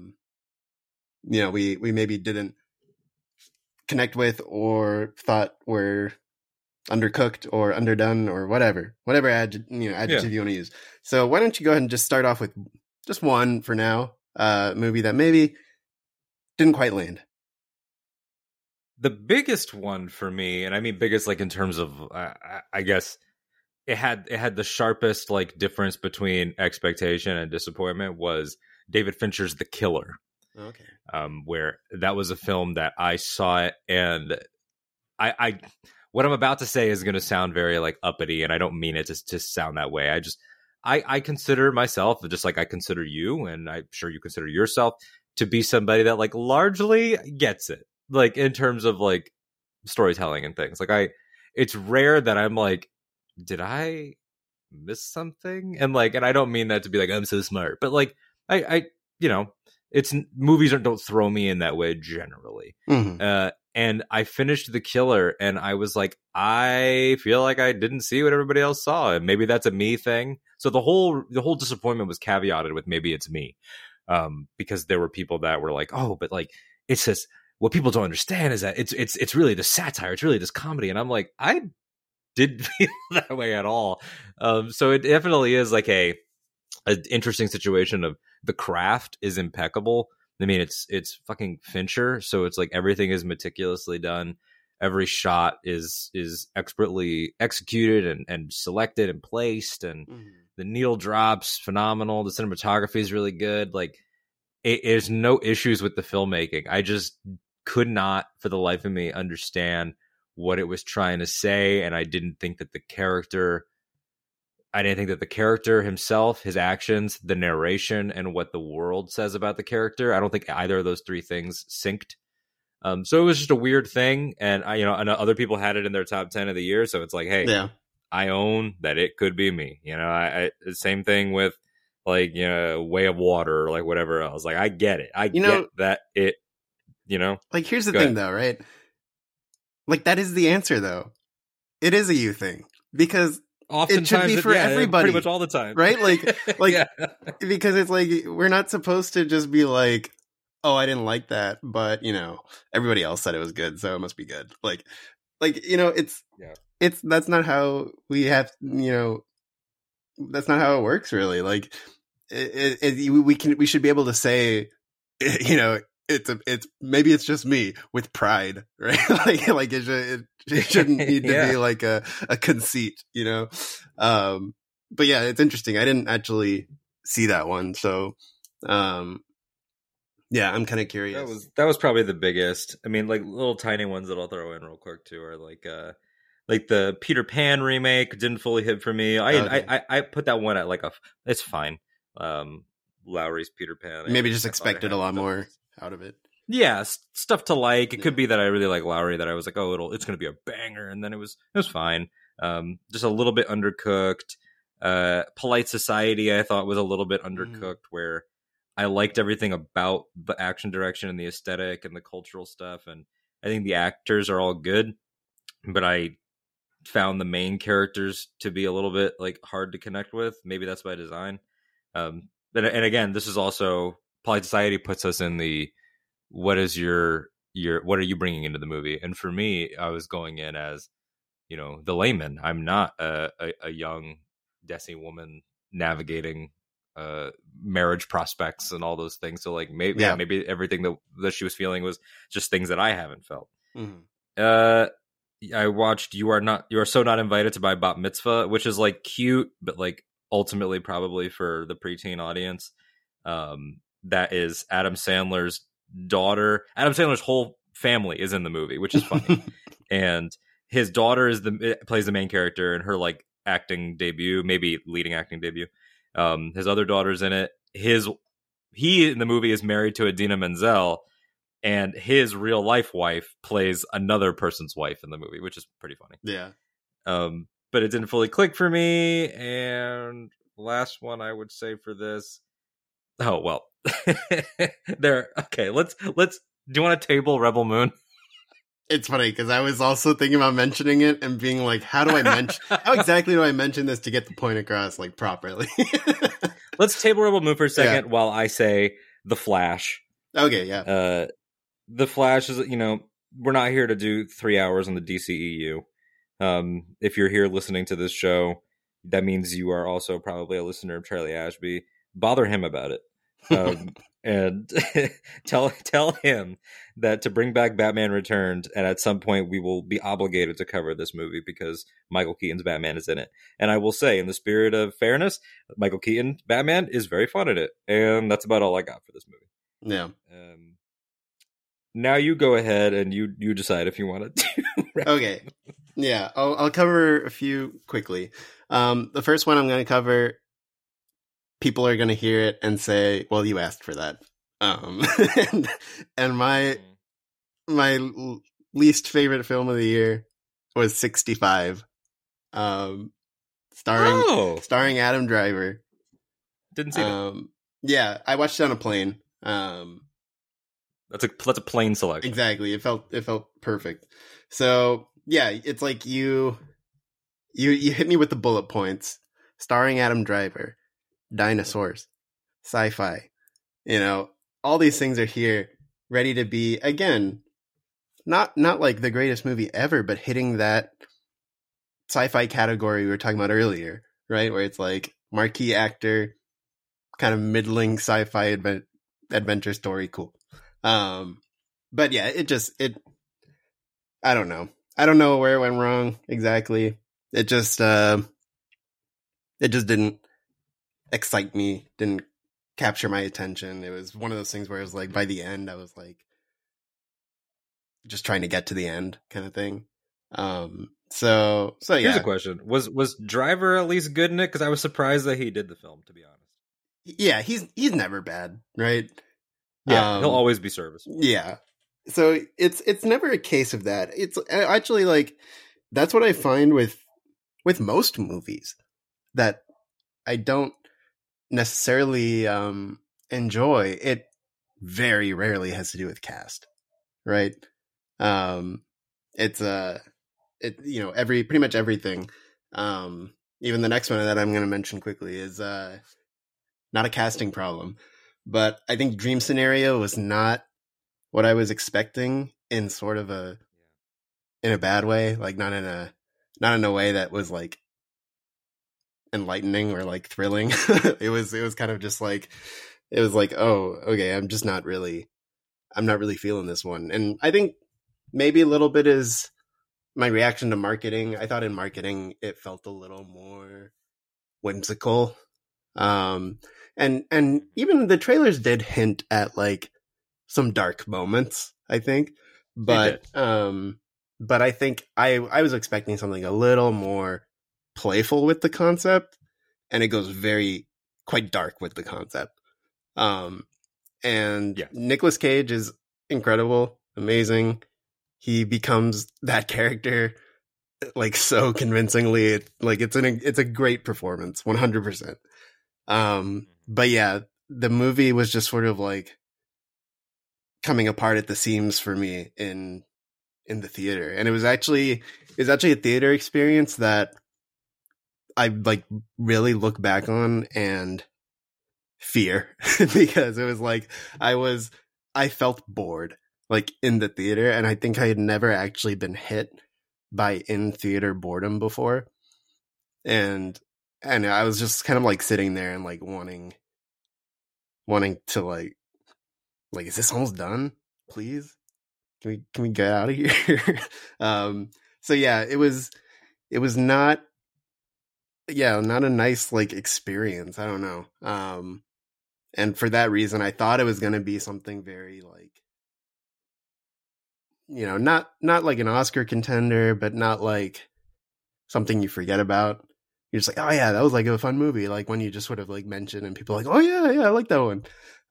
we maybe didn't connect with or thought were undercooked or underdone or whatever adjective you want to use. So why don't you go ahead and just start off with just one for now, movie that maybe didn't quite land. The biggest one for me, and I mean biggest like in terms of, I guess it had the sharpest like difference between expectation and disappointment, was David Fincher's The Killer. Okay. Where that was a film that I saw it, and I what I'm about to say is going to sound very like uppity, and I don't mean it to sound that way. I consider myself, just like I consider you, and I'm sure you consider yourself, to be somebody that like largely gets it, like in terms of like storytelling and things. Like it's rare that I'm like, did I miss something? And I don't mean that to be like, I'm so smart, but like I it's movies don't throw me in that way generally. And I finished The Killer and I was like, I feel like I didn't see what everybody else saw, and maybe that's a me thing. So the whole disappointment was caveated with maybe it's me, because there were people that were like, oh, but like it's just, what people don't understand is that it's really the satire, it's really this comedy, and I'm like, I didn't feel that way at all. So it definitely is like an interesting situation of the craft is impeccable. I mean, it's fucking Fincher, so it's like everything is meticulously done. Every shot is expertly executed and selected and placed, and the needle drops phenomenal. The cinematography is really good. Like, there's no issues with the filmmaking. I just could not, for the life of me, understand what it was trying to say, and I didn't think that the character himself, his actions, the narration, and what the world says about the character, I don't think either of those three things synced. So it was just a weird thing, and and other people had it in their top 10 of the year. So it's like, hey, yeah, I own that it could be me. I same thing with like Way of Water or like whatever else. Like I get it. I get that it. Like here's the thing, though, right? Like that is the answer, though. It is a you thing because. Oftentimes, it should be for everybody, pretty much all the time, right? Like, yeah. Because it's like we're not supposed to just be like, "Oh, I didn't like that," but everybody else said it was good, so it must be good. Like it's that's not how we have, that's not how it works, really. Like, we should be able to say, it's maybe it's just me with pride, right? like it shouldn't need to be like a conceit, but yeah, it's interesting. I didn't actually see that one, so yeah, I'm kind of curious. That was probably the biggest. I mean, like little tiny ones that I'll throw in real quick too are like the Peter Pan remake didn't fully hit for me. I put that one at like it's fine. Lowry's Peter Pan. Maybe just expected a lot more out of it. Yeah, stuff to like. It could be that I really like Lowry, that I was like, oh, it's going to be a banger, and then it was fine. Just a little bit undercooked. Polite Society, I thought was a little bit undercooked, where I liked everything about the action direction and the aesthetic and the cultural stuff, and I think the actors are all good, but I found the main characters to be a little bit like hard to connect with. Maybe that's by design. And again, this is also Polite Society puts us in the what is your what are you bringing into the movie? And for me, I was going in as the layman. I'm not a young Desi woman navigating marriage prospects and all those things. So like maybe everything that she was feeling was just things that I haven't felt. I watched You Are So Not Invited to My Bat Mitzvah, which is like cute, but like ultimately probably for the preteen audience. That is Adam Sandler's daughter. Adam Sandler's whole family is in the movie, which is funny. And his daughter plays the main character in her like acting debut, maybe leading acting debut. His other daughter's in it. He in the movie is married to Idina Menzel, and his real life wife plays another person's wife in the movie, which is pretty funny. Yeah. But it didn't fully click for me. And last one I would say for this. Oh, well, okay. Let's, do you want to table Rebel Moon? It's funny because I was also thinking about mentioning it and being like, how exactly do I mention this to get the point across like properly? Let's table Rebel Moon for a second while I say The Flash. Okay. Yeah. The Flash is, we're not here to do 3 hours on the DCEU. If you're here listening to this show, that means you are also probably a listener of Charlie Ashby. Bother him about it. And tell him that to bring back Batman Returned, and at some point we will be obligated to cover this movie because Michael Keaton's Batman is in it. And I will say, in the spirit of fairness, Michael Keaton Batman is very fun in it, and that's about all I got for this movie. Yeah. Now you go ahead and you decide if you want to do. Okay. Yeah, I'll cover a few quickly. The first one I'm going to cover, people are going to hear it and say, well, you asked for that. And my least favorite film of the year was 65. Starring Adam Driver. Didn't see that. Yeah, I watched it on a plane. That's a plane selection. Exactly. It felt perfect. So yeah, it's like you hit me with the bullet points. Starring Adam Driver, dinosaurs, sci-fi. You know, all these things are here, ready to be, again, not like the greatest movie ever, but hitting that sci-fi category we were talking about earlier, right? Where it's like marquee actor, kind of middling sci-fi adventure story, cool. But yeah, I don't know. I don't know where it went wrong exactly. It just didn't excite me, didn't capture my attention. It was one of those things where it was like, by the end, I was like, just trying to get to the end kind of thing. So yeah. Here's a question: Was Driver at least good in it? Because I was surprised that he did the film, to be honest. Yeah, he's never bad, right? Yeah, he'll always be serviceable. Yeah, so it's never a case of that. It's actually like that's what I find with most movies that I don't necessarily enjoy. It very rarely has to do with cast, right? It's pretty much everything. Even the next one that I'm going to mention quickly is not a casting problem, but I think Dream Scenario was not what I was expecting in sort of in a bad way, like not in a way that was like enlightening or like thrilling. It was kind of just like, it was like, oh, okay, I'm not really feeling this one. And I think maybe a little bit is my reaction to marketing. I thought in marketing it felt a little more whimsical. And even the trailers did hint at like some dark moments, I think. But I think I was expecting something a little more playful with the concept, and it goes quite dark with the concept. And yeah. Nicolas Cage is incredible, amazing. He becomes that character like so convincingly. It's a great performance, 100%. But yeah, the movie was just sort of like coming apart at the seams for me in the theater, and it was actually a theater experience that I like really look back on and fear because it was like I felt bored like in the theater, and I think I had never actually been hit by in theater boredom before, and I was just kind of like sitting there and like wanting to like is this almost done? Please, can we get out of here? So yeah, it was not a nice like experience. I don't know. And for that reason, I thought it was going to be something very like, you know, not like an Oscar contender, but not like something you forget about. You're just like, oh yeah, that was like a fun movie. Like when you just sort of like mention and people are like, oh yeah, I like that one.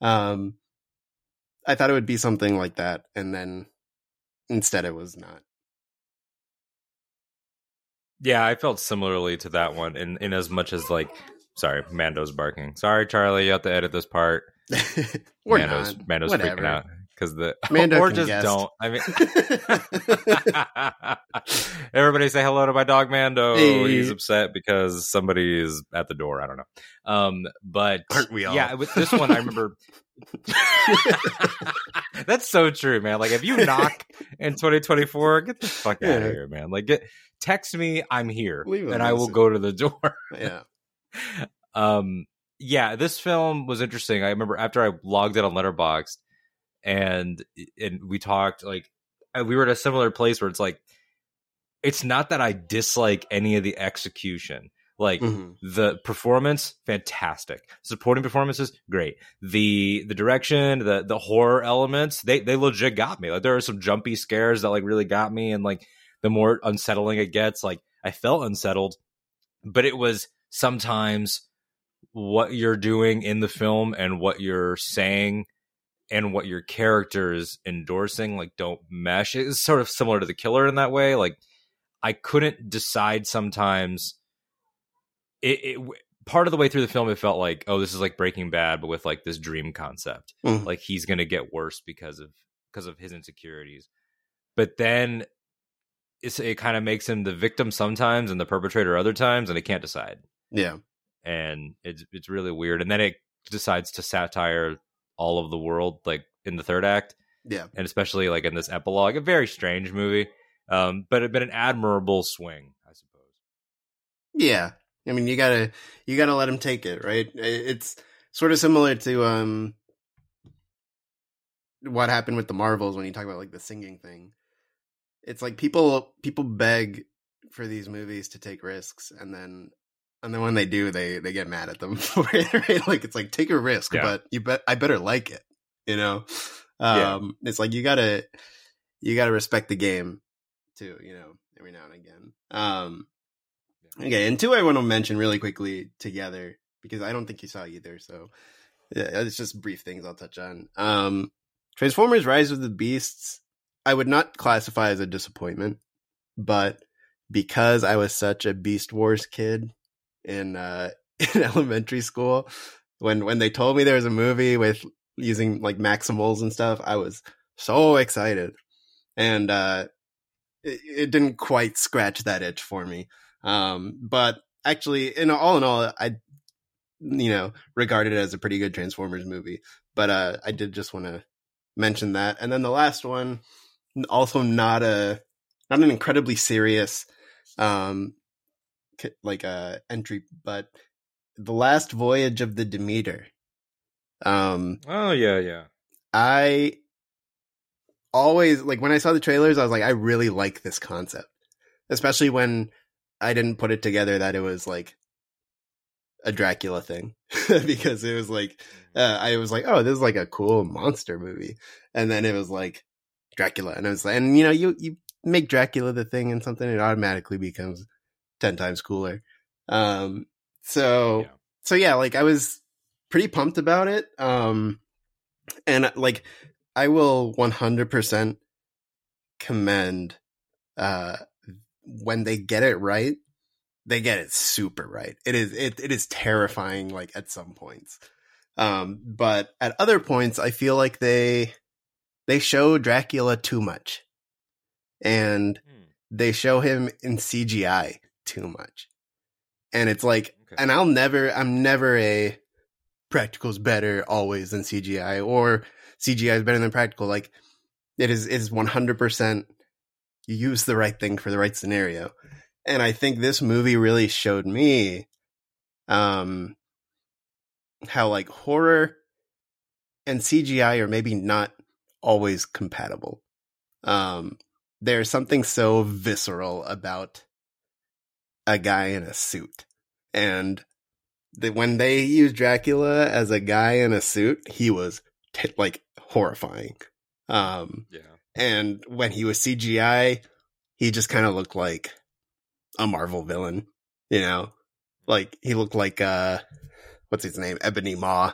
I thought it would be something like that, and then instead it was not. Yeah, I felt similarly to that one in as much as like, sorry, Mando's barking. Sorry, Charlie, you have to edit this part. Mando's freaking out because the Mando or just guest. Don't. I mean, everybody say hello to my dog Mando. Hey. He's upset because somebody is at the door. I don't know. But aren't we all? Yeah, with this one, I remember. That's so true, man. Like if you knock in 2024, get the fuck out of here, man. Like text me, I'm here, and I will go to the door. Yeah. Yeah, this film was interesting. I remember after I logged in on Letterboxd and we talked, like we were at a similar place where it's like, it's not that I dislike any of the execution. Like the performance, fantastic. Supporting performances, great. The direction, the horror elements, they legit got me. Like there are some jumpy scares that like really got me, and like the more unsettling it gets, like I felt unsettled, but it was sometimes what you're doing in the film and what you're saying and what your character is endorsing like don't mesh. It's sort of similar to The Killer in that way. Like I couldn't decide sometimes. Part of the way through the film, it felt like, oh, this is like Breaking Bad, but with like this dream concept. Like he's going to get worse because of his insecurities. But then it kind of makes him the victim sometimes and the perpetrator other times, and it can't decide. Yeah. And it's really weird. And then it decides to satire all of the world, like in the third act. Yeah. And especially like in this epilogue, a very strange movie, but an admirable swing, I suppose. Yeah. I mean, you gotta let him take it, right? It's sort of similar to what happened with the Marvels when you talk about like the singing thing. It's like people beg for these movies to take risks, and then when they do, they get mad at them for it. Right? Like it's like take a risk, but I better like it. You know, It's like you gotta respect the game too. You know, every now and again. Okay, and two I want to mention really quickly together because I don't think you saw either. So yeah, it's just brief things I'll touch on. Transformers: Rise of the Beasts, I would not classify as a disappointment, but because I was such a Beast Wars kid in elementary school, when they told me there was a movie with using like Maximals and stuff, I was so excited, and it didn't quite scratch that itch for me. But actually, in all, I, regard it as a pretty good Transformers movie. But I did just want to mention that. And then the last one, also not an incredibly serious entry, but The Last Voyage of the Demeter. Oh yeah. I always like when I saw the trailers, I was like, I really like this concept, especially when I didn't put it together that it was like a Dracula thing because it was like, I was like, oh, this is like a cool monster movie. And then it was like Dracula. And it was like, and you make Dracula the thing and something, it automatically becomes 10 times cooler. So yeah, like I was pretty pumped about it. And like, I will 100% commend, when they get it right, they get it super right. It is terrifying, like at some points. But at other points, I feel like they show Dracula too much. And they show him in CGI too much. And it's like, and I'm never a practical's better always than CGI, or CGI is better than practical. Like it is 100%. You use the right thing for the right scenario. And I think this movie really showed me how like horror and CGI are maybe not always compatible. There's something so visceral about a guy in a suit. And when they used Dracula as a guy in a suit, he was like horrifying. And when he was CGI, he just kind of looked like a Marvel villain, like he looked like, what's his name? Ebony Maw,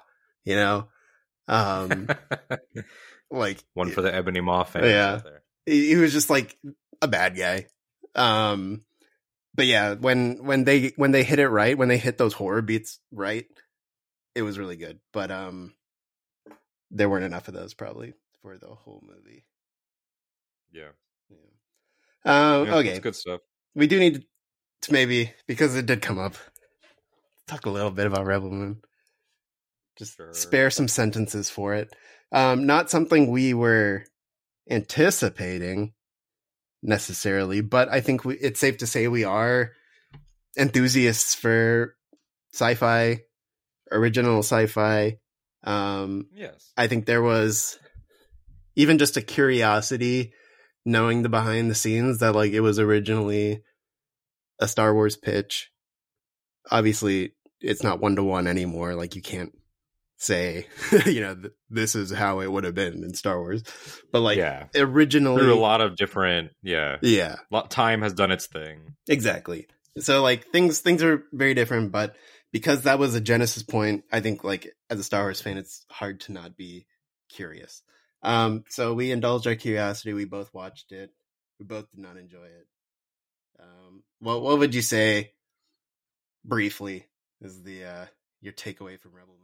like one for the Ebony Maw fans. Yeah. Out there. He was just like a bad guy. But yeah, when they hit it right, when they hit those horror beats right, it was really good. But there weren't enough of those probably for the whole movie. Yeah. Okay. That's good stuff. We do need to maybe, because it did come up, talk a little bit about Rebel Moon. Just spare some sentences for it. Not something we were anticipating necessarily, but I think it's safe to say we are enthusiasts for sci-fi, original sci-fi. Yes. I think there was even just a curiosity knowing the behind the scenes that like it was originally a Star Wars pitch. Obviously it's not 1-to-1 anymore. Like you can't say, this is how it would have been in Star Wars, but like originally through a lot of different, time has done its thing. Exactly. So like things are very different, but because that was a genesis point, I think like as a Star Wars fan, it's hard to not be curious. So we indulged our curiosity. We both watched it. We both did not enjoy it. What would you say briefly is the your takeaway from Rebel Moon?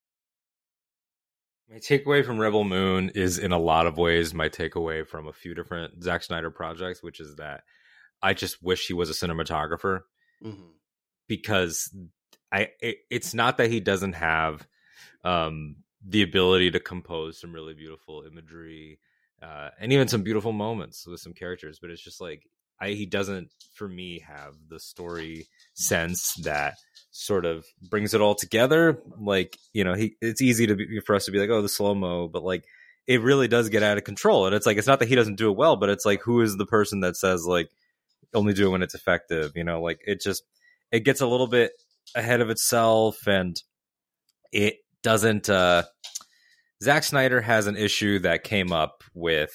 My takeaway from Rebel Moon is in a lot of ways my takeaway from a few different Zack Snyder projects, which is that I just wish he was a cinematographer, because it's not that he doesn't have the ability to compose some really beautiful imagery and even some beautiful moments with some characters, but it's just like he doesn't, for me, have the story sense that sort of brings it all together. Like, you know, it's easy for us to be like, oh, the slow-mo, but like it really does get out of control. And it's like, it's not that he doesn't do it well, but it's like, who is the person that says like only do it when it's effective? You know, like it gets a little bit ahead of itself, and it doesn't Zack Snyder has an issue that came up with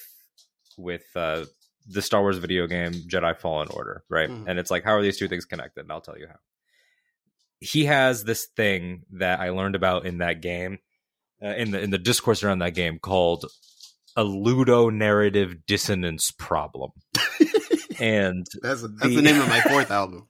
the Star Wars video game Jedi Fallen Order, right? And it's like, how are these two things connected? And I'll tell you how. He has this thing that I learned about in that game, in the discourse around that game, called a ludonarrative dissonance problem. And that's the name of my fourth album.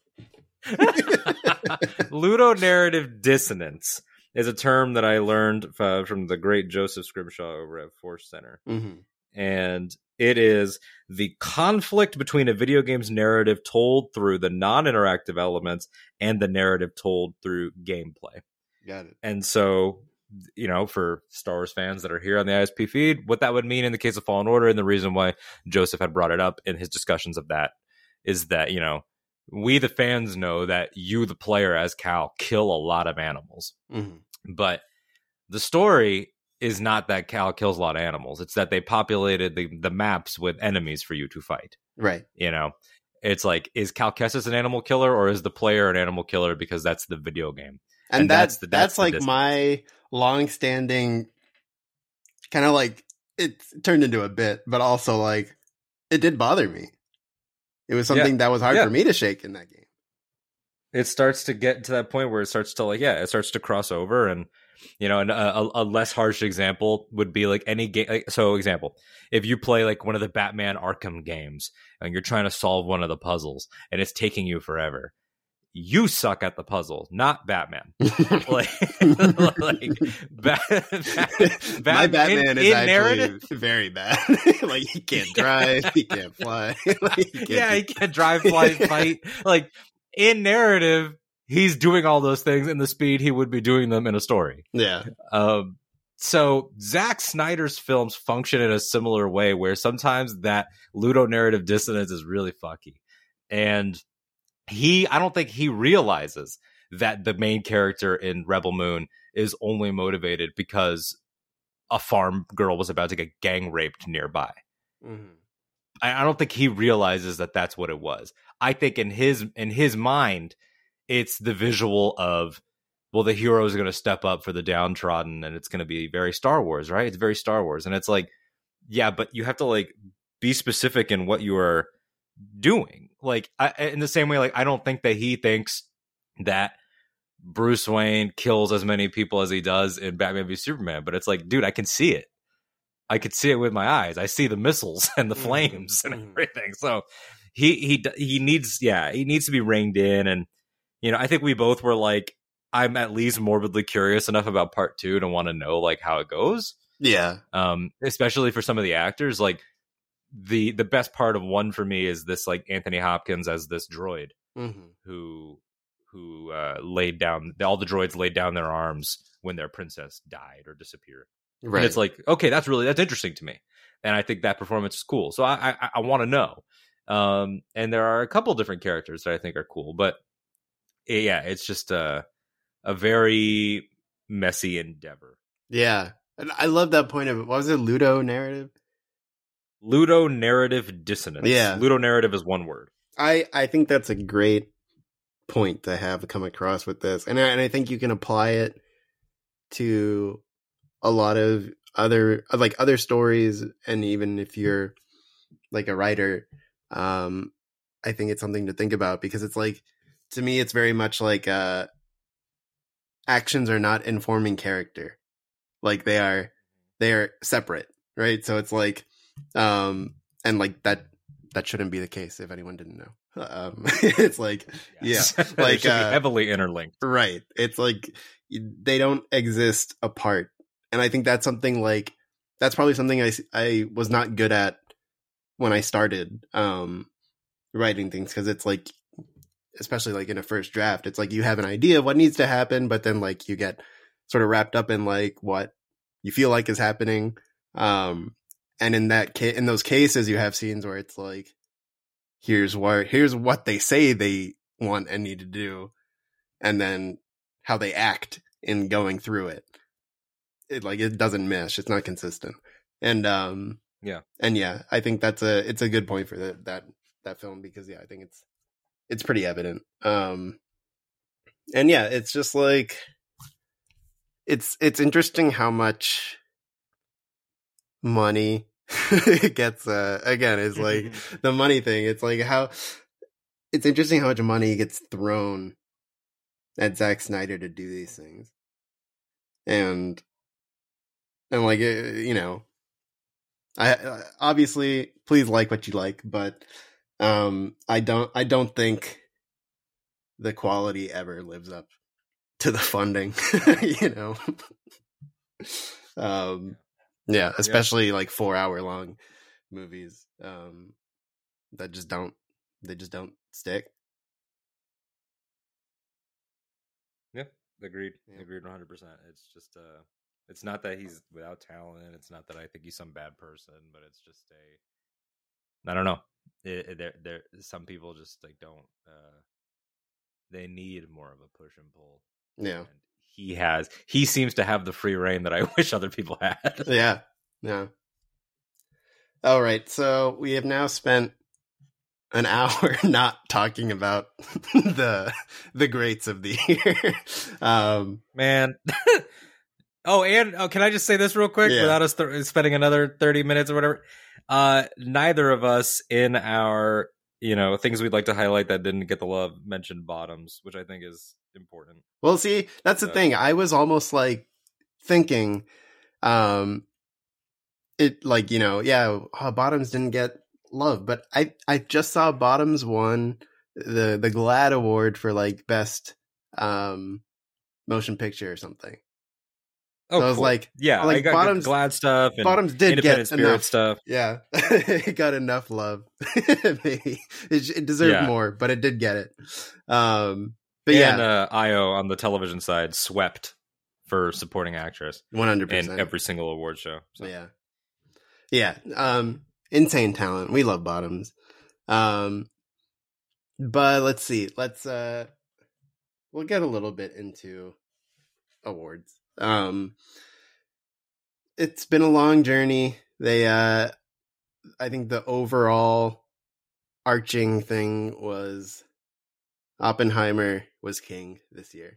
Ludonarrative dissonance is a term that I learned from the great Joseph Scrimshaw over at Force Center. And it is the conflict between a video game's narrative told through the non-interactive elements and the narrative told through gameplay. Got it. And so, you know, for Star Wars fans that are here on the ISP feed, what that would mean in the case of Fallen Order, and the reason why Joseph had brought it up in his discussions of that, is that, you know, we the fans know that you, the player, as Cal, kill a lot of animals. But the story is not that Cal kills a lot of animals. It's that they populated the maps with enemies for you to fight. Right. You know, it's like, is Cal Kestis an animal killer, or is the player an animal killer because that's the video game? And that's like my long-standing kind of like, it turned into a bit, but also like it did bother me. It was something that was hard for me to shake in that game. It starts to get to that point where it starts to it starts to cross over. And, you know, and a less harsh example would be like any game. Like, so example, if you play like one of the Batman Arkham games and you're trying to solve one of the puzzles and it's taking you forever, you suck at the puzzle, not Batman. My Batman is actually very bad. Like, he can't drive, he can't fly. He can't drive, fly, fight. Like, in narrative, he's doing all those things in the speed he would be doing them in a story. Yeah. So Zack Snyder's films function in a similar way, where sometimes that ludonarrative dissonance is really fucky. And I don't think he realizes that the main character in Rebel Moon is only motivated because a farm girl was about to get gang raped nearby. I don't think he realizes that that's what it was. I think in his mind, it's the visual of, well, the hero is going to step up for the downtrodden, and it's going to be very Star Wars, right? It's very Star Wars. And it's like, yeah, but you have to like be specific in what you are doing. Like, in the same way, like, I don't think that he thinks that Bruce Wayne kills as many people as he does in Batman v Superman, but it's like, dude, I can see it. I could see it with my eyes. I see the missiles and the flames and everything. So he needs to be reined in. And, you know, I think we both were like, I'm at least morbidly curious enough about part 2 to want to know like how it goes. Yeah. Especially for some of the actors, like the best part of 1 for me is this like Anthony Hopkins as this droid who laid down, all the droids laid down their arms when their princess died or disappeared. Right. And it's like, okay, that's interesting to me. And I think that performance is cool. So I want to know. And there are a couple different characters that I think are cool, but it's just a very messy endeavor. Yeah. And I love that point of, what was it? Ludonarrative dissonance. Yeah. Ludonarrative is one word. I think that's a great point to have come across with this. And I think you can apply it to a lot of other stories. And even if you're like a writer, I think it's something to think about, because it's like, to me, it's very much like, actions are not informing character. Like they they're separate, right? So it's like, and like that shouldn't be the case if anyone didn't know. It's like, Yes. yeah, They like should be heavily interlinked. right. It's like they don't exist apart, and I think that's something like that's probably something I was not good at when I started writing things, because it's like, especially like in a first draft, it's like you have an idea of what needs to happen, but then like you get sort of wrapped up in like what you feel like is happening. And in in those cases, you have scenes where it's like, here's what they say they want and need to do, and then how they act in going through it. It doesn't mesh. It's not consistent. And I think it's a good point for that film, because I think it's pretty evident. And yeah, it's just like it's interesting how much money it gets again, is like the money thing. It's like it's interesting how much money gets thrown at Zack Snyder to do these things. And like, I obviously, please like what you like, but I don't think the quality ever lives up to the funding. Yeah, especially like 4-hour long movies that just don't stick. Yeah, agreed 100%. It's just it's not that he's without talent, it's not that I think he's some bad person, but it's just I don't know, there some people just like don't they need more of a push and pull. Yeah, and he seems to have the free reign that I wish other people had. Yeah. All right, so we have now spent an hour not talking about the greats of the year. Man. Can I just say this real quick without us spending another 30 minutes or whatever? Neither of us in our, things we'd like to highlight that didn't get the love mentioned bottoms, which I think is important. Well, see, that's the thing. I was almost like thinking, it like, bottoms didn't get love, but I just saw Bottoms won the GLAAD award for like best motion picture or something. Oh, so I was cool. like, yeah, like I got Bottoms, GLAAD stuff. And Bottoms did get Spirit enough stuff. Yeah, it got enough love. Maybe it deserved more, but it did get it. But Io on the television side swept for supporting actress 100% in every single award show. So. Yeah. Insane talent. We love Bottoms. But let's see. We'll get a little bit into awards. It's been a long journey. I think the overall arching thing was Oppenheimer was king this year.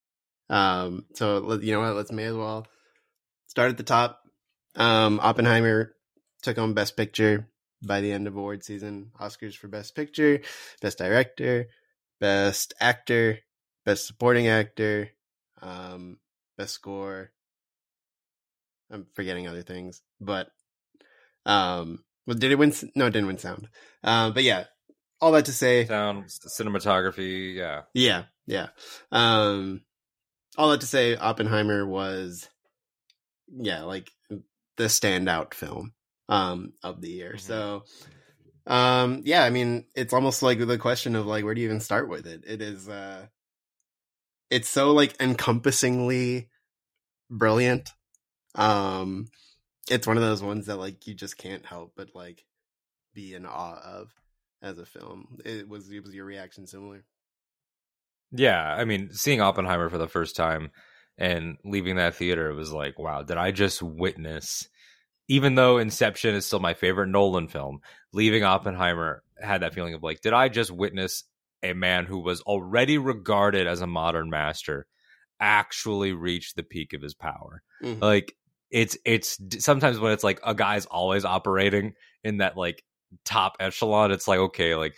So you know what? Let's may as well start at the top. Oppenheimer took home Best Picture by the end of award season. Oscars for Best Picture, Best Director, Best Actor, Best Supporting Actor, Best Score. I'm forgetting other things, but did it win? No, it didn't win sound. But yeah, all that to say, sound, cinematography, yeah. All that to say, Oppenheimer was, like the standout film of the year. So, I mean, it's almost like the question of like, where do you even start with it? It is, it's so like encompassingly brilliant. It's one of those ones that like you just can't help but like be in awe of as a film. Was your reaction similar? Yeah, I mean, seeing Oppenheimer for the first time and leaving that theater, it was like, wow, did I just witness, even though Inception is still my favorite Nolan film, leaving Oppenheimer had that feeling of like, did I just witness a man who was already regarded as a modern master actually reach the peak of his power? Mm-hmm. Like, it's sometimes when it's like a guy's always operating in that like top echelon, it's like, okay, like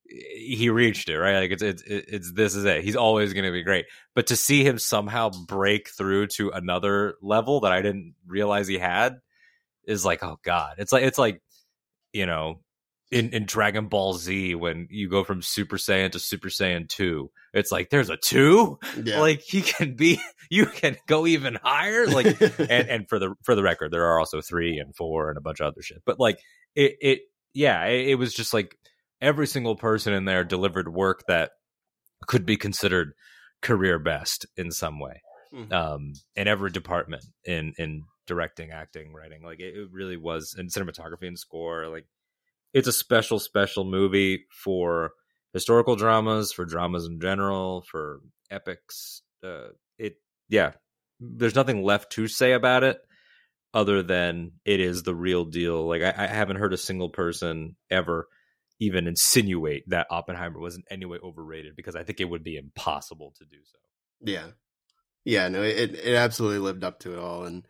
he reached it, right? Like it's this is it. He's always going to be great. But to see him somehow break through to another level that I didn't realize he had is like, oh God. It's like, you know, in Dragon Ball Z when you go from Super Saiyan to Super Saiyan 2. It's like there's a 2? Yeah. Like you can go even higher. Like and for the record, there are also 3 and 4 and a bunch of other shit. But like it was just like every single person in there delivered work that could be considered career best in some way. In every department, in directing, acting, writing. Like it really was, in cinematography and score. Like it's a special movie for historical dramas, for dramas in general, for epics. There's nothing left to say about it other than it is the real deal. Like I haven't heard a single person ever even insinuate that Oppenheimer was in any way overrated, because I think it would be impossible to do so. Yeah, no, it absolutely lived up to it all. And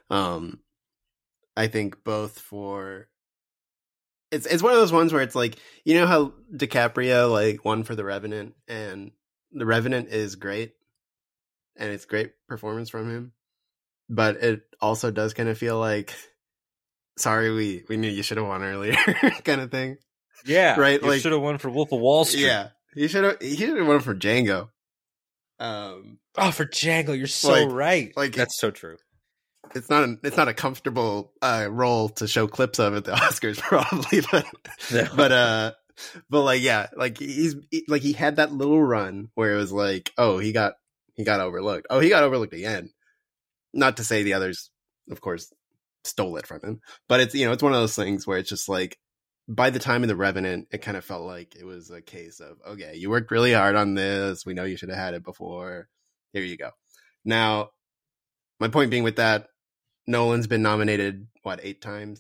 I think both for it's one of those ones where it's like, you know how DiCaprio like won for The Revenant, and The Revenant is great and it's great performance from him, but it also does kind of feel like, sorry, we knew you should have won earlier kind of thing. Yeah, right. You should have won for Wolf of Wall Street. Yeah, he should have won for Django. For Django, you're so right. Like that's so true. It's not a comfortable role to show clips of at the Oscars, probably, but like, yeah, like he had that little run where it was like, oh, he got overlooked. Oh, he got overlooked again. Not to say the others, of course, stole it from him, but it's, you know, it's one of those things where it's just like, by the time of The Revenant, it kind of felt like it was a case of, okay, you worked really hard on this. We know you should have had it before. Here you go. Now, my point being with that, Nolan's been nominated, 8 times?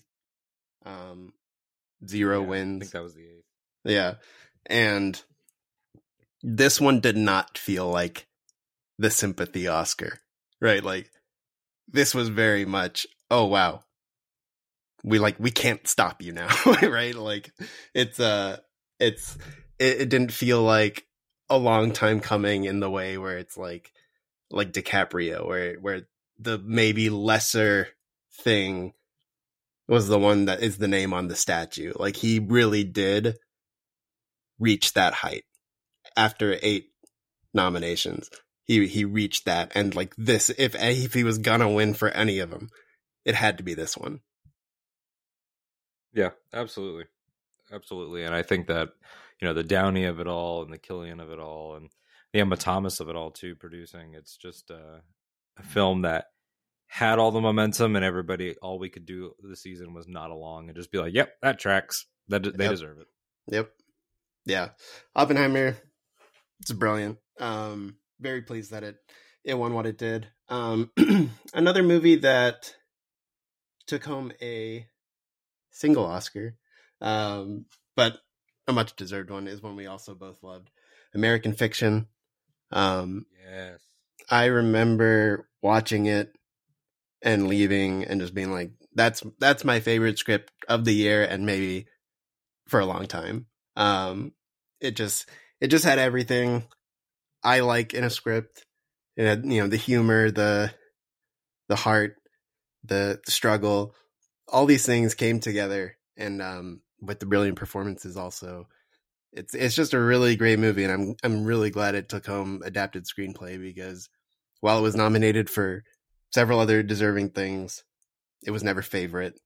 0 wins. I think that was the 8th. Yeah. And this one did not feel like the sympathy Oscar, right? Like, this was very much, oh, wow, we can't stop you now, right? Like it didn't feel like a long time coming in the way where it's like DiCaprio, where the maybe lesser thing was the one that is the name on the statue. Like he really did reach that height after 8 nominations. He reached that, and like this, if he was gonna win for any of them, it had to be this one. Yeah, absolutely. And I think that, you know, the Downey of it all and the Killian of it all and the Emma Thomas of it all too producing, it's just a film that had all the momentum, and everybody, all we could do this season was nod along and just be like, yep, that tracks. They deserve it. Yep. Yeah. Oppenheimer, it's brilliant. Very pleased that it won what it did. Another movie that took home a single Oscar, but a much deserved one, is one we also both loved, American Fiction. Yes. I remember watching it and leaving and just being like, that's my favorite script of the year, and maybe for a long time. It just had everything I like in a script. It had, you know, the humor, the heart, the struggle, all these things came together, and with the brilliant performances also. It's just a really great movie, and I'm really glad it took home adapted screenplay, because while it was nominated for several other deserving things, it was never favorite.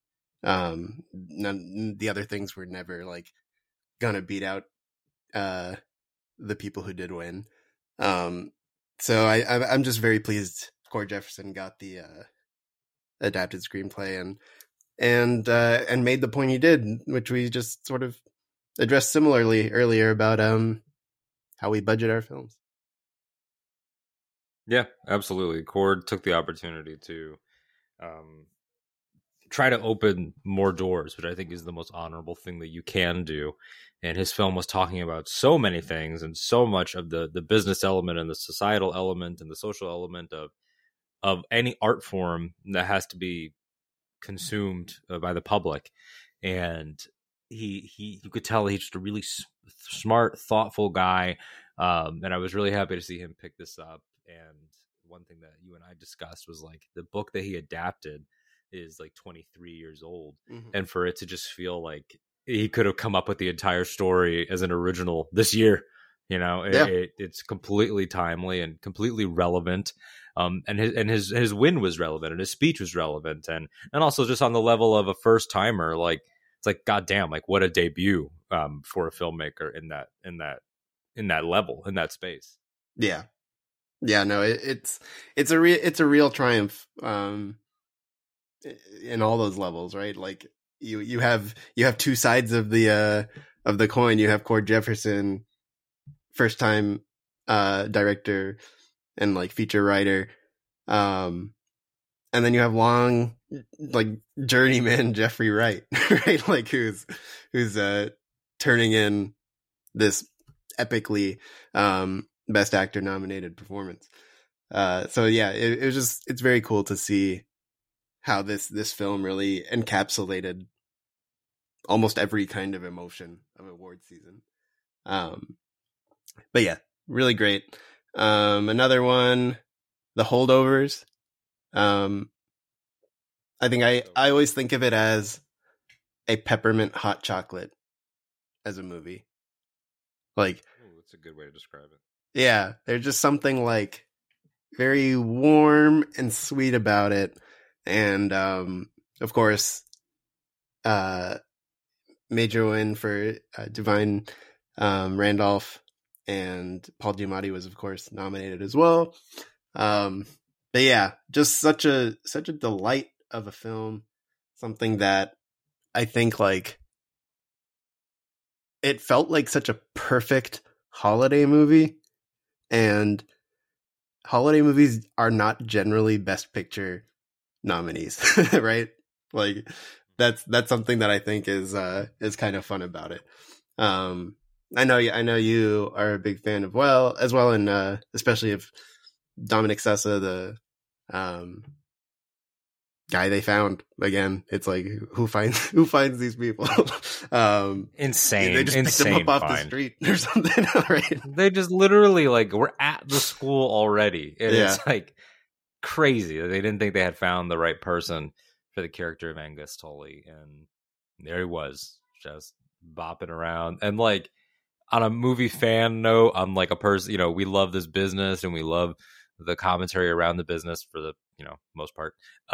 The other things were never like gonna beat out the people who did win. So I'm just very pleased Cord Jefferson got the adapted screenplay and made the point he did, which we just sort of addressed similarly earlier about how we budget our films. Yeah, absolutely. Cord took the opportunity to try to open more doors, which I think is the most honorable thing that you can do. And his film was talking about so many things, and so much of the business element and the societal element and the social element of any art form that has to be consumed by the public. And you could tell he's just a really smart, thoughtful guy. And I was really happy to see him pick this up. And one thing that you and I discussed was like the book that he adapted is like 23 years old. Mm-hmm. And for it to just feel like he could have come up with the entire story as an original this year, it's completely timely and completely relevant. And his win was relevant, and his speech was relevant, and also just on the level of a first timer, like it's like goddamn, like what a debut for a filmmaker in that level, in that space. Yeah, no, it's a real triumph in all those levels, right? Like you have two sides of the coin. You have Cord Jefferson, first time director and like feature writer, and then you have long like journeyman Jeffrey Wright, right? Like who's turning in this epically best actor nominated performance. So yeah, it was just, it's very cool to see how this film really encapsulated almost every kind of emotion of award season. But yeah, really great. Another one, The Holdovers. I think I always think of it as a peppermint hot chocolate as a movie. Like, that's a good way to describe it. Yeah, there's just something like very warm and sweet about it. And of course, major win for Divine Randolph, and Paul Giamatti was of course nominated as well. But yeah, just such a delight of a film, something that I think like it felt like such a perfect holiday movie, and holiday movies are not generally Best Picture nominees, right? Like that's something that I think is kind of fun about it. I know you are a big fan as well, and especially of Dominic Sessa, the guy they found. Again, it's like who finds these people? Insane. They just picked them up off the street or something, right? They just literally like were at the school already. It's like crazy. They didn't think they had found the right person for the character of Angus Tully, and there he was, just bopping around. And like on a movie fan note, I'm like a person, we love this business and we love the commentary around the business for the most part.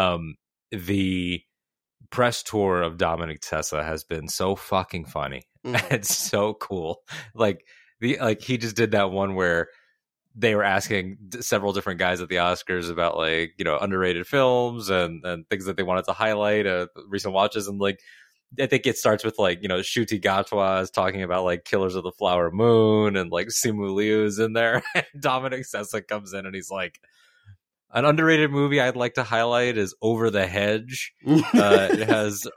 The press tour of Dominic Sessa has been so fucking funny. It's so cool. Like he just did that one where they were asking several different guys at the Oscars about like underrated films and things that they wanted to highlight, recent watches, and like I think it starts with like Ncuti Gatwa is talking about like Killers of the Flower Moon, and like Simu Liu's in there. And Dominic Sessa comes in and he's like, an underrated movie I'd like to highlight is Over the Hedge. It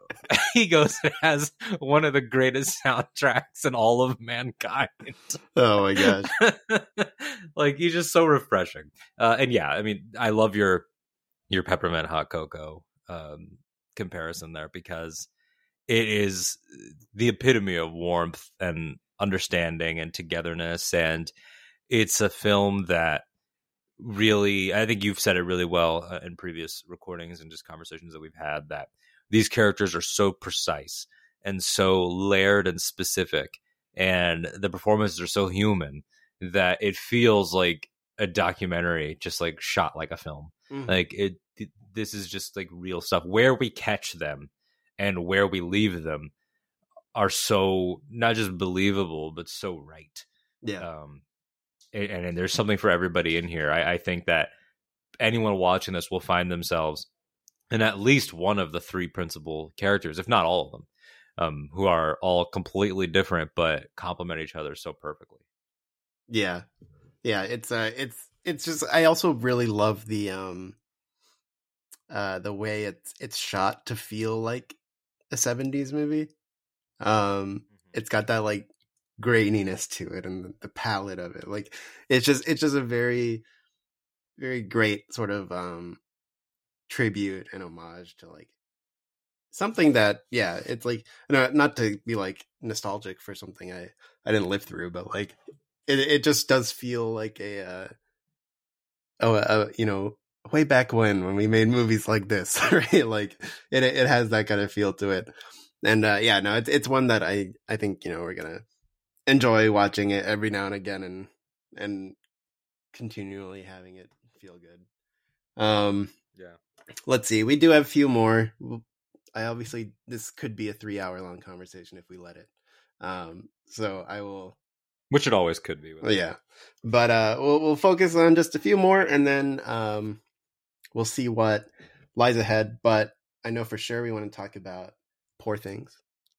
has one of the greatest soundtracks in all of mankind. Oh my gosh. Like he's just so refreshing. And yeah, I mean, I love your peppermint hot cocoa comparison there, because it is the epitome of warmth and understanding and togetherness. And it's a film that really, I think you've said it really well in previous recordings and just conversations that we've had, that these characters are so precise and so layered and specific, and the performances are so human that it feels like a documentary, just like shot like a film. Like this is just like real stuff. Where we catch them and where we leave them are so not just believable, but so right. Yeah. And there's something for everybody in here. I think that anyone watching this will find themselves in at least one of the three principal characters, if not all of them, who are all completely different but complement each other so perfectly. Yeah. It's just, I also really love the way it's shot to feel like a 70s movie. It's got that like graininess to it, and the palette of it, like it's just a very, very great sort of tribute and homage to like something that, yeah, it's like, not to be like nostalgic for something I didn't live through, but like it just does feel like way back when we made movies like this, right? Like it has that kind of feel to it. And it's one that I think, we're gonna enjoy watching it every now and again and continually having it feel good. Yeah. Let's see. We do have a few more. This could be a 3-hour long conversation if we let it. So I will. Which it always could be. Yeah. But we'll focus on just a few more, and then we'll see what lies ahead. But I know for sure we want to talk about Poor Things.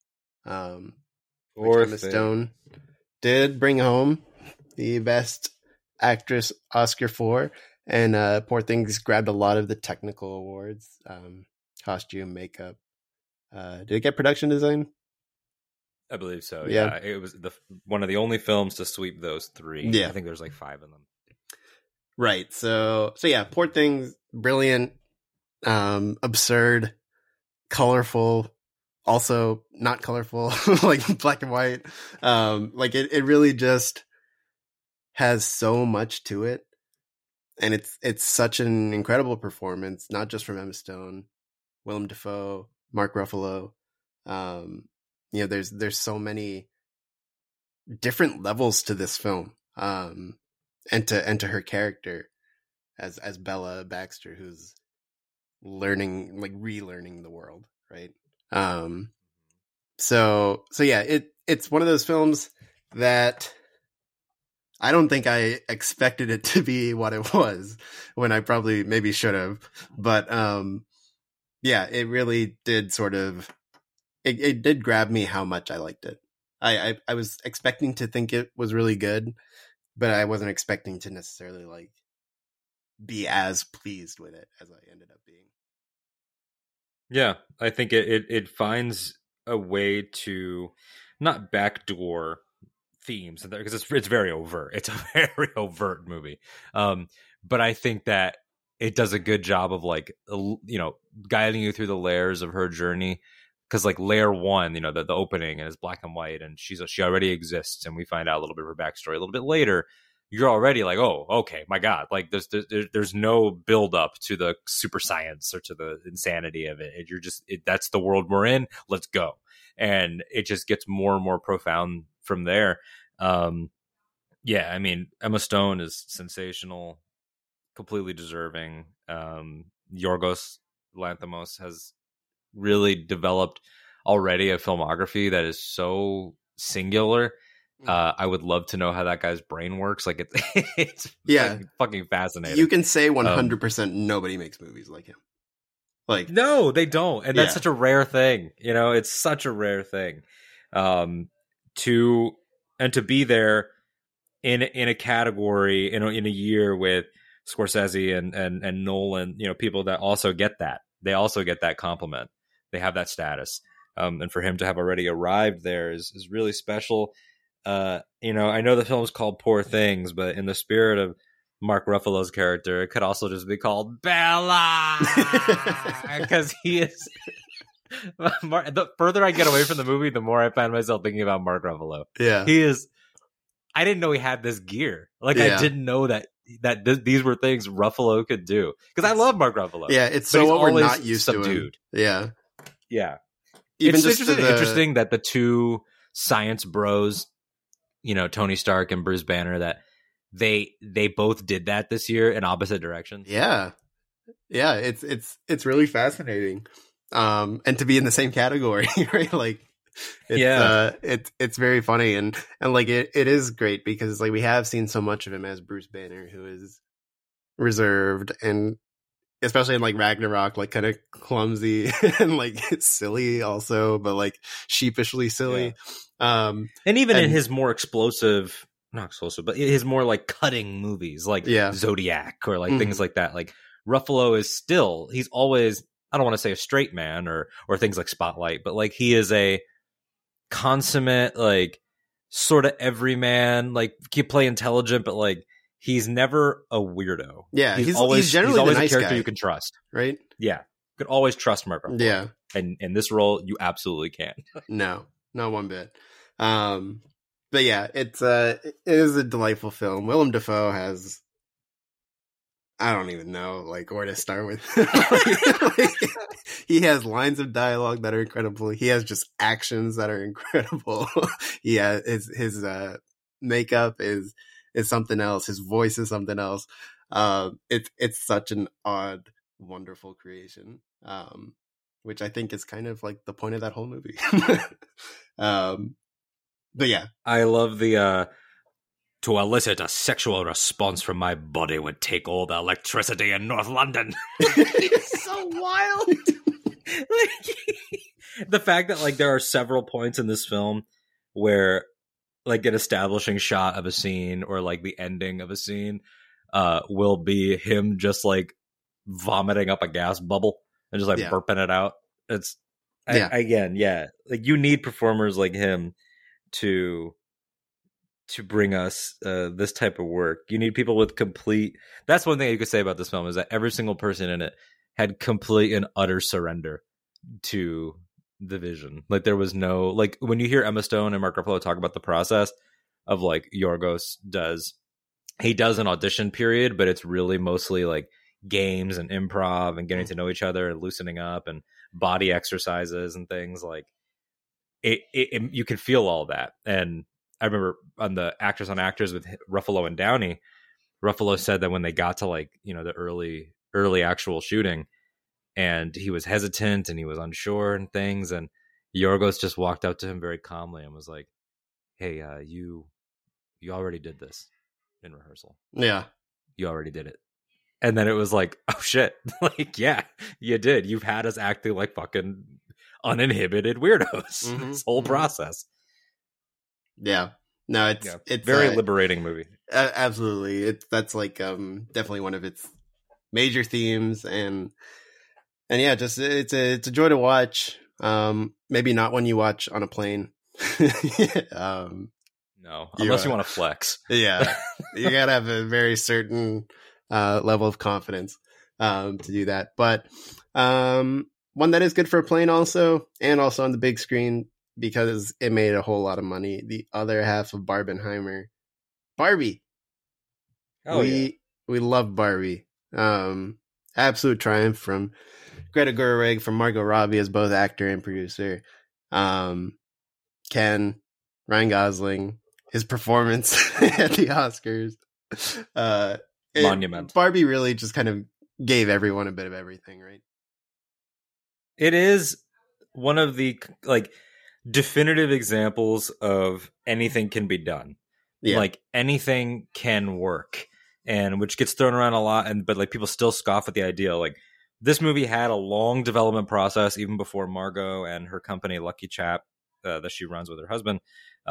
Which Emma Stone did bring home the Best Actress Oscar for, and Poor Things grabbed a lot of the technical awards, costume, makeup. Did it get production design? I believe so. Yeah. It was one of the only films to sweep those 3. Yeah. I think there's like 5 of them. Right. So yeah, Poor Things, brilliant, absurd, colorful, also not colorful, like black and white. Like it really just has so much to it. And it's such an incredible performance, not just from Emma Stone, Willem Dafoe, Mark Ruffalo. There's so many different levels to this film, and to her character as Bella Baxter, who's relearning the world, right? So yeah, it's one of those films that I don't think I expected it to be what it was, when I probably maybe should have, but yeah, it really did sort of. It did grab me how much I liked it. I was expecting to think it was really good, but I wasn't expecting to necessarily like be as pleased with it as I ended up being. Yeah, I think it finds a way to not backdoor themes because it's very overt. It's a very overt movie, but I think that it does a good job of like guiding you through the layers of her journey. Because like layer 1, the opening, and it's black and white, and she already exists, and we find out a little bit of her backstory a little bit later. You're already like, oh, okay, my God! Like there's no build up to the super science or to the insanity of it. That's the world we're in. Let's go, and it just gets more and more profound from there. Yeah, I mean, Emma Stone is sensational, completely deserving. Yorgos Lanthimos has really developed already a filmography that is so singular. I would love to know how that guy's brain works. Like it's fucking fascinating. You can say 100% nobody makes movies like him. Like no, they don't, and that's such a rare thing. It's such a rare thing. To be there in a category in a year with Scorsese and Nolan, people that also get that. They also get that compliment. They have that status. And for him to have already arrived there is really special. I know the film's called Poor Things, but in the spirit of Mark Ruffalo's character, it could also just be called Bella, because he is. The further I get away from the movie, the more I find myself thinking about Mark Ruffalo. Yeah, he is. I didn't know he had this gear. I didn't know that these were things Ruffalo could do, because I love Mark Ruffalo. Yeah, it's so what we're not used to him. Yeah. Even it's interesting that the two science bros, Tony Stark and Bruce Banner, that they both did that this year in opposite directions. Yeah, it's really fascinating, and to be in the same category, right? Like, it's very funny, and like it is great because like we have seen so much of him as Bruce Banner, who is reserved, and especially in like Ragnarok, like kind of clumsy and like silly also, but like sheepishly silly. And even in his more explosive, not explosive, but his more like cutting movies, like Zodiac or like things like that. Like Ruffalo he's always, I don't want to say a straight man or things like Spotlight, but like he is a consummate, like sort of everyman, like he play intelligent, but like he's never a weirdo. Yeah, he's generally the a nice character guy, you can trust, right? Yeah, could always trust Mark Ruffalo. Yeah. And in this role, you absolutely can. No, not one bit. But yeah, it is a delightful film. Willem Dafoe has, I don't even know like where to start with. Like, he has lines of dialogue that are incredible. He has just actions that are incredible. He has his makeup is something else. His voice is something else. It's such an odd, wonderful creation. Which I think is kind of like the point of that whole movie. But yeah, I love the to elicit a sexual response from my body would take all the electricity in North London. It's so wild. Like, the fact that like there are several points in this film where like an establishing shot of a scene or like the ending of a scene will be him just like vomiting up a gas bubble and just like burping it out. It's again, like you need performers like him to bring us this type of work. You need people with complete. That's one thing you could say about this film is that every single person in it had complete and utter surrender to the vision. Like there was no like when you hear Emma Stone and Mark Ruffalo talk about the process of like Yorgos does, he does an audition period, but it's really mostly like games and improv and getting to know each other and loosening up and body exercises and things like it you can feel all that. And I remember on the Actors on Actors with Ruffalo and Downey, Ruffalo said that when they got to like, you know, the early actual shooting and he was hesitant and he was unsure and things. And Yorgos just walked up to him very calmly and was like, hey, you already did this in rehearsal. Yeah. You already did it. And then it was like, oh shit. Like, yeah, you did. You've had us acting like fucking uninhibited weirdos this whole process. Yeah. No, it's very liberating movie. Absolutely. That's like definitely one of its major themes and yeah, just it's a joy to watch. Maybe not when you watch on a plane. No, unless you want to flex. Yeah. You got to have a very certain level of confidence to do that. But one that is good for a plane also, and also on the big screen because it made a whole lot of money. The other half of Barbenheimer, Barbie. Oh, we love Barbie. Absolute triumph from Greta Gerwig, from Margot Robbie as both actor and producer. Ken, Ryan Gosling, his performance at the Oscars. Monument. Barbie really just kind of gave everyone a bit of everything, right? It is one of the like definitive examples of anything can be done. Yeah. Like anything can work, and which gets thrown around a lot. But like people still scoff at the idea. Like this movie had a long development process even before Margot and her company Lucky Chap that she runs with her husband.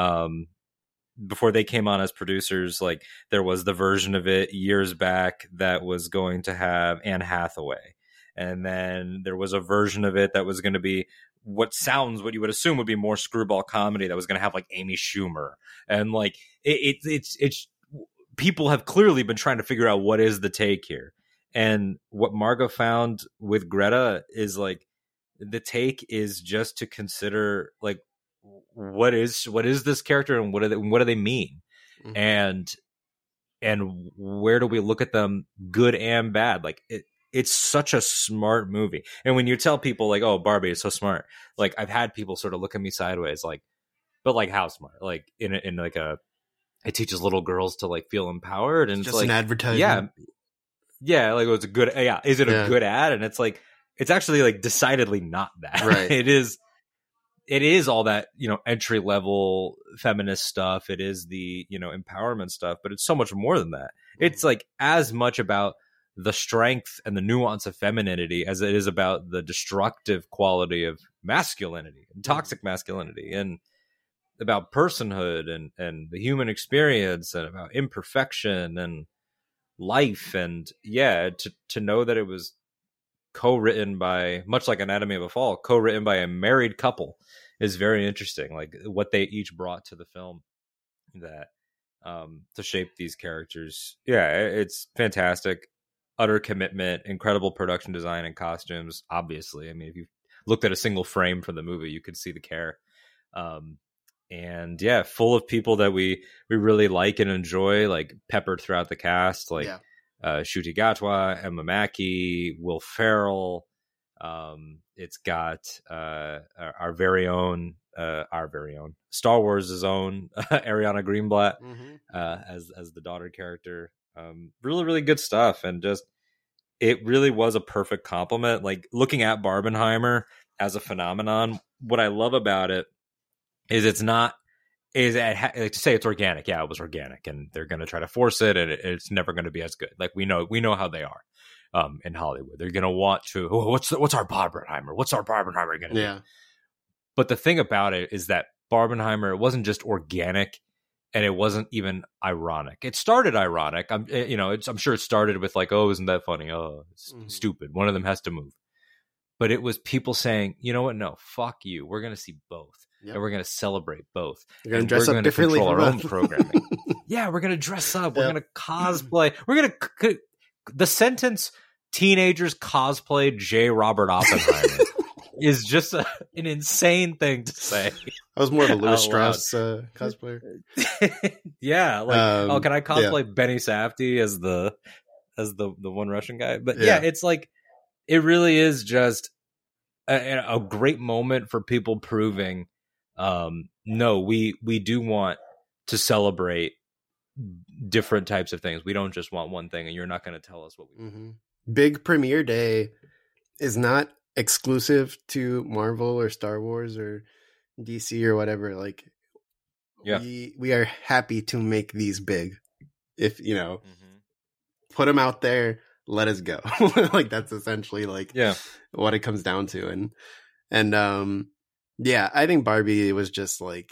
Before they came on as producers, like there was the version of it years back that was going to have Anne Hathaway. And then there was a version of it that was going to be what you would assume would be more screwball comedy that was going to have like Amy Schumer. And like it's people have clearly been trying to figure out what is the take here. And what Margot found with Greta is like the take is just to consider like what is this character and what do they mean, and where do we look at them, good and bad? Like it's such a smart movie. And when you tell people like, oh, Barbie is so smart, like I've had people sort of look at me sideways, like, but like how smart? Like in like it teaches little girls to like feel empowered, and it's just like an advertisement. Yeah, like it's a good is it a good ad? And it's like it's actually like decidedly not that. Right. It is all that, you know, entry level feminist stuff. It is the, you know, empowerment stuff, but it's so much more than that. It's like as much about the strength and the nuance of femininity as it is about the destructive quality of masculinity and toxic masculinity, and about personhood and the human experience, and about imperfection and life. And yeah, to know that it was co-written by, much like Anatomy of a Fall, co-written by a married couple is very interesting. Like what they each brought to the film that to shape these characters. Yeah, it's fantastic. utter commitment, incredible production design and costumes. Obviously, I mean, if you looked at a single frame from the movie, you could see the care. And yeah, full of people that we really like and enjoy, like peppered throughout the cast, like Ncuti Gatwa, Emma Mackey, Will Ferrell. It's got our very own Star Wars' own Ariana Greenblatt as the daughter character. Really, really good stuff, and just it really was a perfect compliment. Like looking at Barbenheimer as a phenomenon, what I love about it is it's not like to say it's organic. Yeah, it was organic, and they're going to try to force it, and it's never going to be as good. Like we know how they are in Hollywood. They're going to want to. Oh, what's our Barbenheimer? What's our Barbenheimer going to be? But the thing about it is that Barbenheimer, it wasn't just organic, and it wasn't even ironic. It started ironic. I'm sure it started with like, oh, isn't that funny? Oh, it's stupid. One of them has to move. But it was people saying, you know what? No, fuck you. We're going to see both. Yep. And we're going to celebrate both. We're going to dress up differently. Control our own programming. Yeah, we're going to dress up. We're going to cosplay. We're going to... The sentence, teenagers cosplay J. Robert Oppenheimer, is just an insane thing to say. I was more of a Louis Strauss cosplayer. Yeah. Like, can I cosplay Benny Safdie as the one Russian guy? But yeah, it's like... It really is just a great moment for people proving, no, we do want to celebrate different types of things. We don't just want one thing, and you're not going to tell us what we want. Big premiere day is not exclusive to Marvel or Star Wars or DC or whatever. Like, we are happy to make these big. If, put them out there. Let us go. Like that's essentially like what it comes down to. And I think Barbie was just like,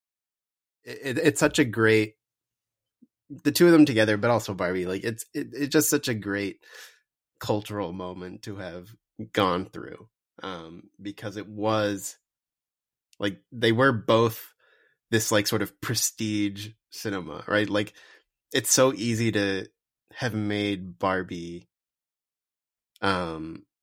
it's such a great, the two of them together, but also Barbie, like it's just such a great cultural moment to have gone through. Because it was like, they were both this like sort of prestige cinema, right? Like it's so easy to have made Barbie, at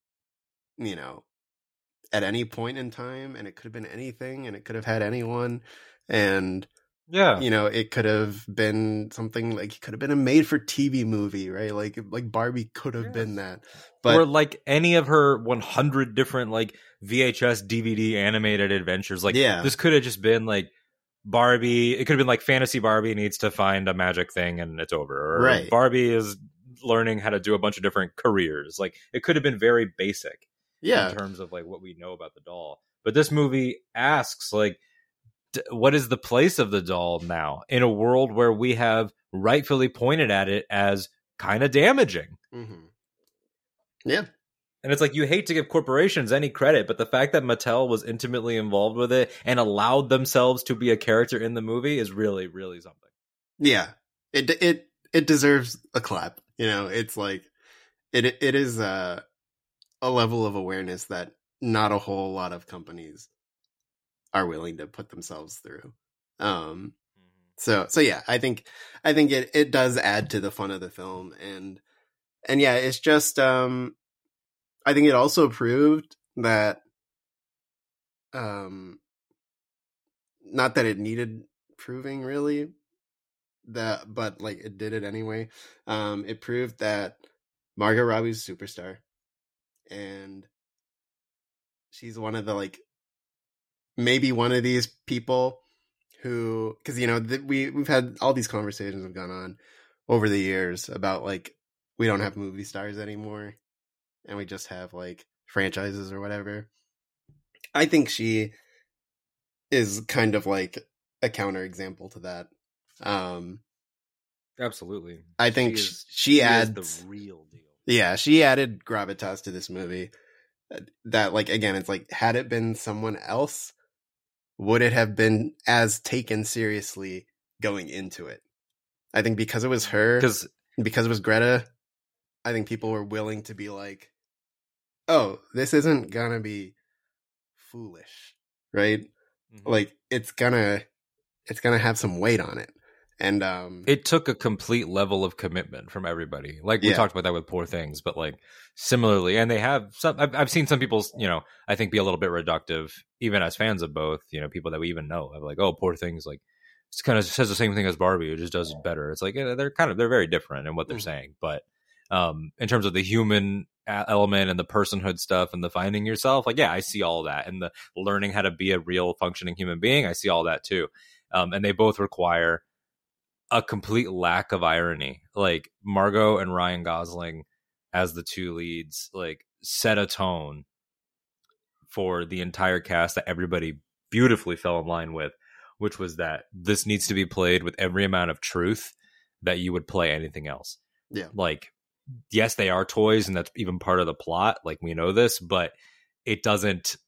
any point in time, and it could have been anything, and it could have had anyone, and it could have been something like, it could have been a made-for-TV movie, right? Like Barbie could have been that, but or like any of her 100 different like VHS DVD animated adventures. Like this could have just been like Barbie. It could have been like Fantasy Barbie needs to find a magic thing and it's over. Or Barbie is learning how to do a bunch of different careers. Like it could have been very basic in terms of like what we know about the doll. But this movie asks like, what is the place of the doll now in a world where we have rightfully pointed at it as kind of damaging? Yeah. And it's like, you hate to give corporations any credit, but the fact that Mattel was intimately involved with it and allowed themselves to be a character in the movie is really, really something. Yeah. It deserves a clap. It's like, it is a level of awareness that not a whole lot of companies are willing to put themselves through. So yeah, I think it does add to the fun of the film. And yeah, it's just, I think it also proved that, not that it needed proving really, but like it did it anyway. It proved that Margot Robbie's a superstar, and she's one of the like, maybe one of these people who, because we've had all these conversations have gone on over the years about like, we don't have movie stars anymore, and we just have like franchises or whatever. I think she is kind of like a counterexample to that. Absolutely. I think she adds the real deal. Yeah, she added gravitas to this movie. That like, again, it's like, had it been someone else, would it have been as taken seriously going into it? I think because it was her, because it was Greta, I think people were willing to be like, oh, this isn't gonna be foolish, right? Like it's gonna have some weight on it. And it took a complete level of commitment from everybody. Like we talked about that with Poor Things, but like similarly, and they have some. I've seen some people, I think be a little bit reductive, even as fans of both. People that we even know of like, oh, Poor Things, like it's kind of says the same thing as Barbie, it just does it better. It's like they're very different in what they're saying, but in terms of the human element and the personhood stuff and the finding yourself, like I see all that, and the learning how to be a real functioning human being, I see all that too. And they both require a complete lack of irony. Like Margot and Ryan Gosling as the two leads, like set a tone for the entire cast that everybody beautifully fell in line with, which was that this needs to be played with every amount of truth that you would play anything else. Yeah. Like, yes, they are toys, and that's even part of the plot. Like, we know this, but it doesn't,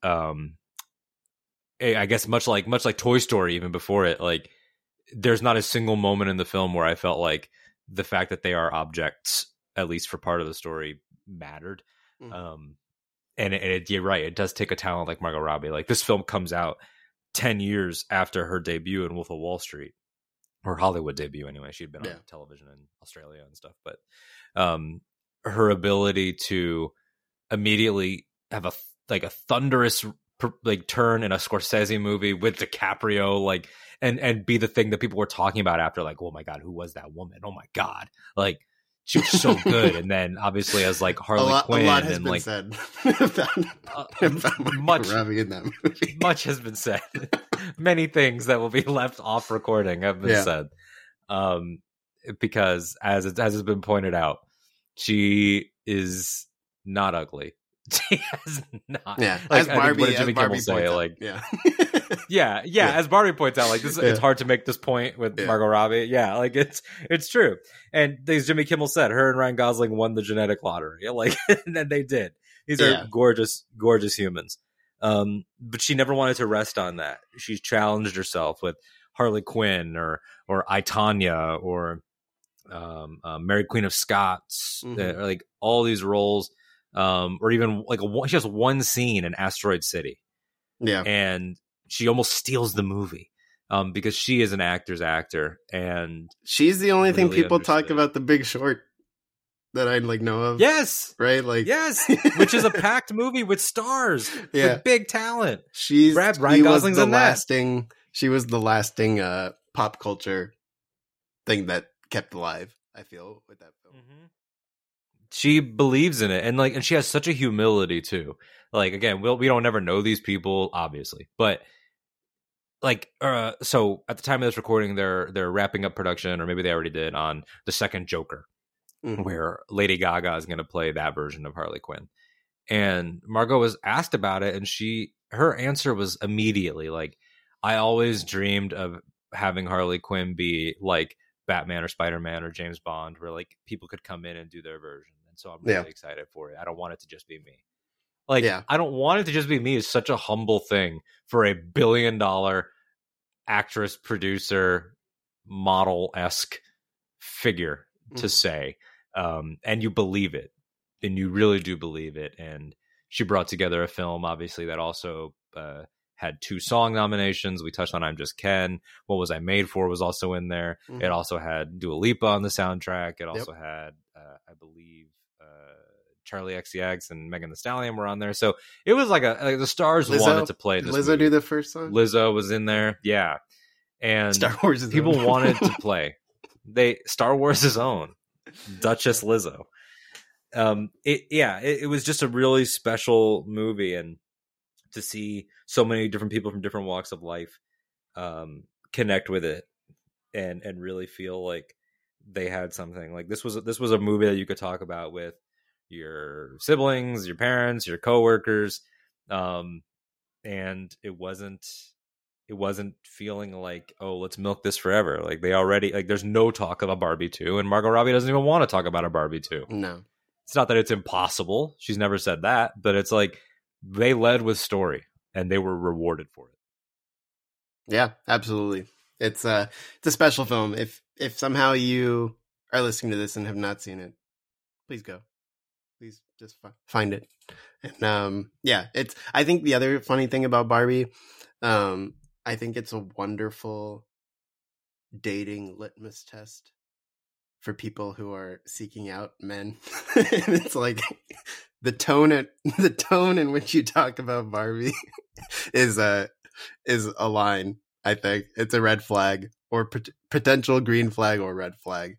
I guess much like Toy Story, even before it, like, there's not a single moment in the film where I felt like the fact that they are objects, at least for part of the story, mattered. And you're right, it does take a talent like Margot Robbie. Like, this film comes out 10 years after her debut in Wolf of Wall Street, or Hollywood debut anyway. She'd been on television in Australia and stuff, but her ability to immediately have a thunderous turn in a Scorsese movie with DiCaprio, like, and be the thing that people were talking about after, like, oh my God, who was that woman? Oh my God. Like, she was so good. And then obviously as like Harley Quinn, a lot has and been like said about much Robbie in that movie. Much has been said. Many things that will be left off recording have been said. Because as has been pointed out, she is not ugly. She has not. Yeah, like, as Barbie, what did Jimmy Kimmel Barbie say? Like, yeah. As Barbie points out, like, it's hard to make this point with Margot Robbie. Yeah, like it's true. And as Jimmy Kimmel said, her and Ryan Gosling won the genetic lottery. Like, and then they did. These are gorgeous, gorgeous humans. But she never wanted to rest on that. She's challenged herself with Harley Quinn or I, Tonya, or Mary Queen of Scots, like all these roles. Or even like she has one scene in Asteroid City, and she almost steals the movie, because she is an actor's actor, and she's the only thing people talk about The Big Short that I know of. Yes, right, like which is a packed movie with stars, with big talent. Ryan Gosling's in that. She was the lasting pop culture thing that kept alive, I feel, with that film. She believes in it, and she has such a humility too. Like, again, we don't never know these people, obviously, but like, so at the time of this recording, they're wrapping up production, or maybe they already did, on the second Joker, where Lady Gaga is going to play that version of Harley Quinn. And Margot was asked about it, and her answer was immediately like, "I always dreamed of having Harley Quinn be like Batman or Spider-Man or James Bond, where like people could come in and do their version. And so I'm really excited for it. I don't want it to just be me. Like, I don't want it to just be me is such a humble thing for a $1 billion actress, producer, model-esque figure to say. And you believe it. And you really do believe it. And she brought together a film, obviously, that also had 2 song nominations. We touched on I'm Just Ken. What Was I Made For was also in there. It also had Dua Lipa on the soundtrack. It also had, I believe, Charlie XCX and Megan Thee Stallion were on there. So it was like the stars wanted to play this Lizzo movie. do the first song? Lizzo was in there. Yeah. And Star Wars is people wanted to play. Star Wars' own Duchess Lizzo. It was just a really special movie, and to see so many different people from different walks of life connect with it and really feel like they had something. Like, this was a movie that you could talk about with your siblings, your parents, your coworkers, and it wasn't feeling like, oh, let's milk this forever. Like, they already, like, there's no talk of a Barbie 2, and Margot Robbie doesn't even want to talk about a Barbie 2. No. It's not that it's impossible. She's never said that, but it's like they led with story and they were rewarded for it. Yeah, absolutely. It's a special film. If somehow you are listening to this and have not seen it, please go. Please just find it. And I think the other funny thing about Barbie, I think it's a wonderful dating litmus test for people who are seeking out men. And it's like the tone in which you talk about Barbie is a line. I think it's a red flag or potential green flag or red flag.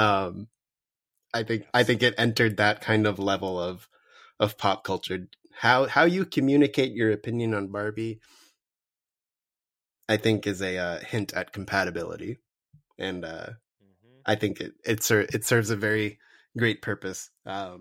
I think it entered that kind of level of pop culture. How you communicate your opinion on Barbie, I think, is a hint at compatibility, and I think it serves a very great purpose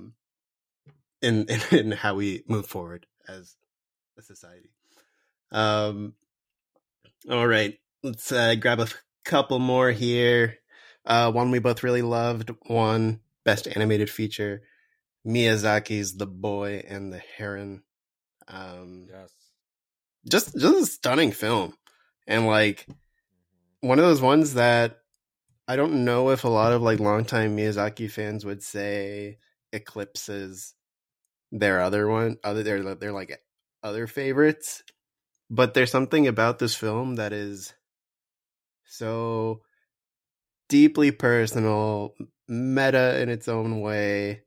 in how we move forward as a society. All right, let's grab a couple more here. One we both really loved. One, Best Animated Feature, Miyazaki's The Boy and the Heron. Yes, just a stunning film, and like one of those ones that I don't know if a lot of like longtime Miyazaki fans would say eclipses their their like other favorites, but there's something about this film that is so deeply personal, meta in its own way,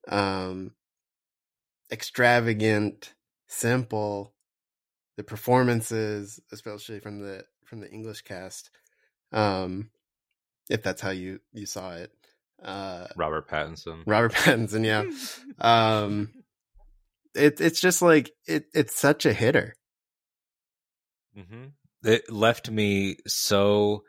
extravagant, simple. The performances, especially from the English cast, if that's how you saw it. Robert Pattinson, yeah. It's just like it's such a hitter. Mm-hmm. It left me so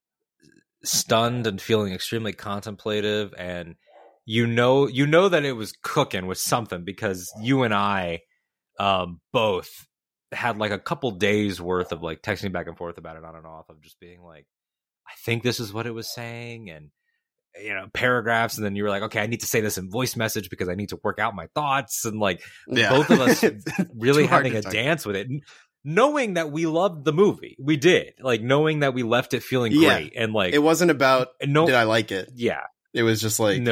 stunned and feeling extremely contemplative, and you know that it was cooking with something, because you and I both had like a couple days worth of like texting back and forth about it on and off, of just being like, I think this is what it was saying, and paragraphs, and then you were like, okay, I need to say this in voice message because I need to work out my thoughts, and like both of us really having a dance with it, knowing that we loved the movie. We did, like, knowing that we left it feeling great, and like it wasn't about did I like it. It was just like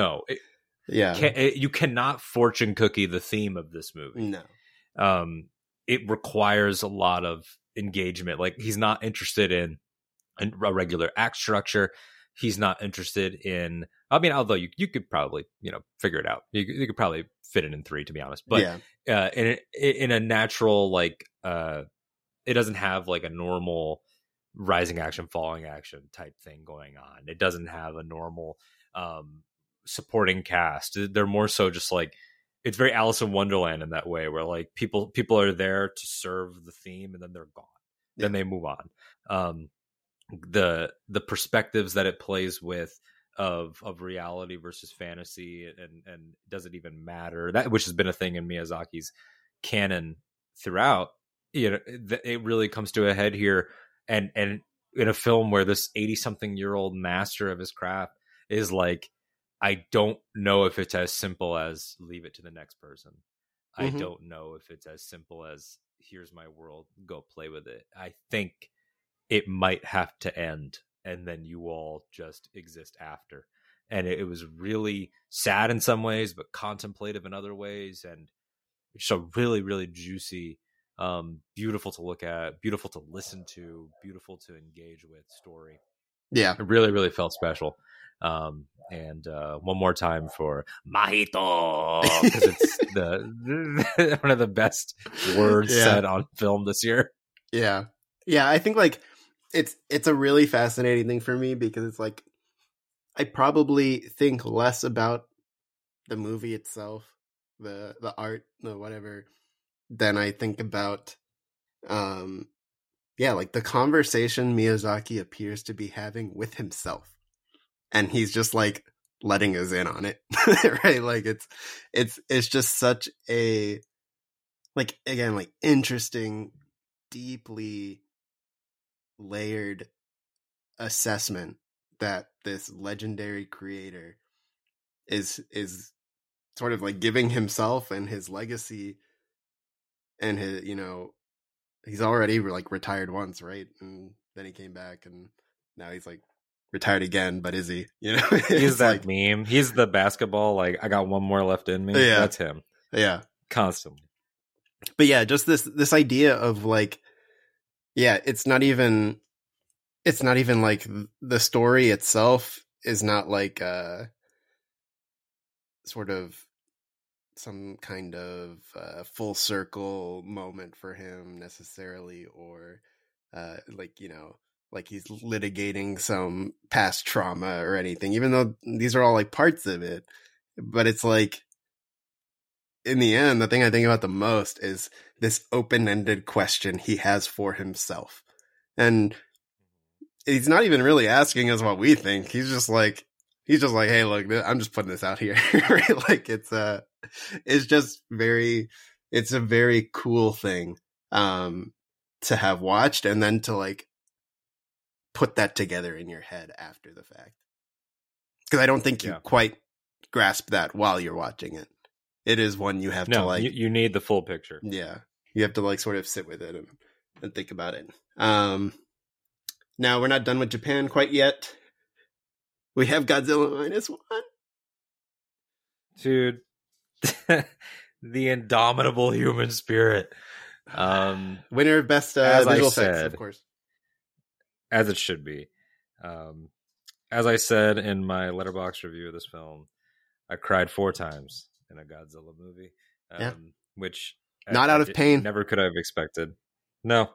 you cannot fortune cookie the theme of this movie. No. It requires a lot of engagement. Like, he's not interested in a regular act structure. He's not interested in, I mean, although you could probably, figure it out. You could probably fit it in 3, to be honest. But in a natural, like, it doesn't have like a normal rising action, falling action type thing going on. It doesn't have a normal supporting cast. They're more so just like, it's very Alice in Wonderland in that way, where like people are there to serve the theme, and then they're gone. Then they move on. The perspectives that it plays with of reality versus fantasy, and does it even matter, that which has been a thing in Miyazaki's canon throughout, it really comes to a head here, and in a film where this 80-something-year-old master of his craft is like, I don't know if it's as simple as leave it to the next person. I don't know if it's as simple as here's my world, go play with it. I think it might have to end, and then you all just exist after. And it was really sad in some ways, but contemplative in other ways, and it's a really, really juicy, beautiful to look at, beautiful to listen to, beautiful to engage with story. Yeah, it really, really felt special. And one more time for Mahito, because it's the one of the best words said on film this year. Yeah, I think like it's a really fascinating thing for me, because it's like I probably think less about the movie itself, the art, the whatever, than I think about like the conversation Miyazaki appears to be having with himself, and he's just like letting us in on it. Right, like it's just such a, like, again, like interesting, deeply layered assessment that this legendary creator is sort of like giving himself and his legacy, and his, he's already like retired once, right? And then he came back, and now he's like retired again, but is he? He's that like, meme. He's the basketball, like, I got one more left in me. Yeah. That's him. Yeah. Constantly. But yeah, just this idea of like, it's it's not even like the story itself is not like sort of some kind of full circle moment for him necessarily, or like, you know, like he's litigating some past trauma or anything, even though these are all like parts of it. But it's like, in the end, the thing I think about the most is this open-ended question he has for himself. And he's not even really asking us what we think. He's just like, hey, look, I'm just putting this out here. Right? Like it's just it's a very cool thing to have watched, and then to like put that together in your head after the fact. Because I don't think you quite grasp that while you're watching it. It is one you have to like. You need the full picture. Yeah, you have to like sort of sit with it and think about it. Now we're not done with Japan quite yet. We have Godzilla -1. Dude, the indomitable human spirit. Winner of best visual effects, of course. As it should be. As I said in my Letterboxd review of this film, I cried 4 times in a Godzilla movie, which not out of pain. Never could have expected. No.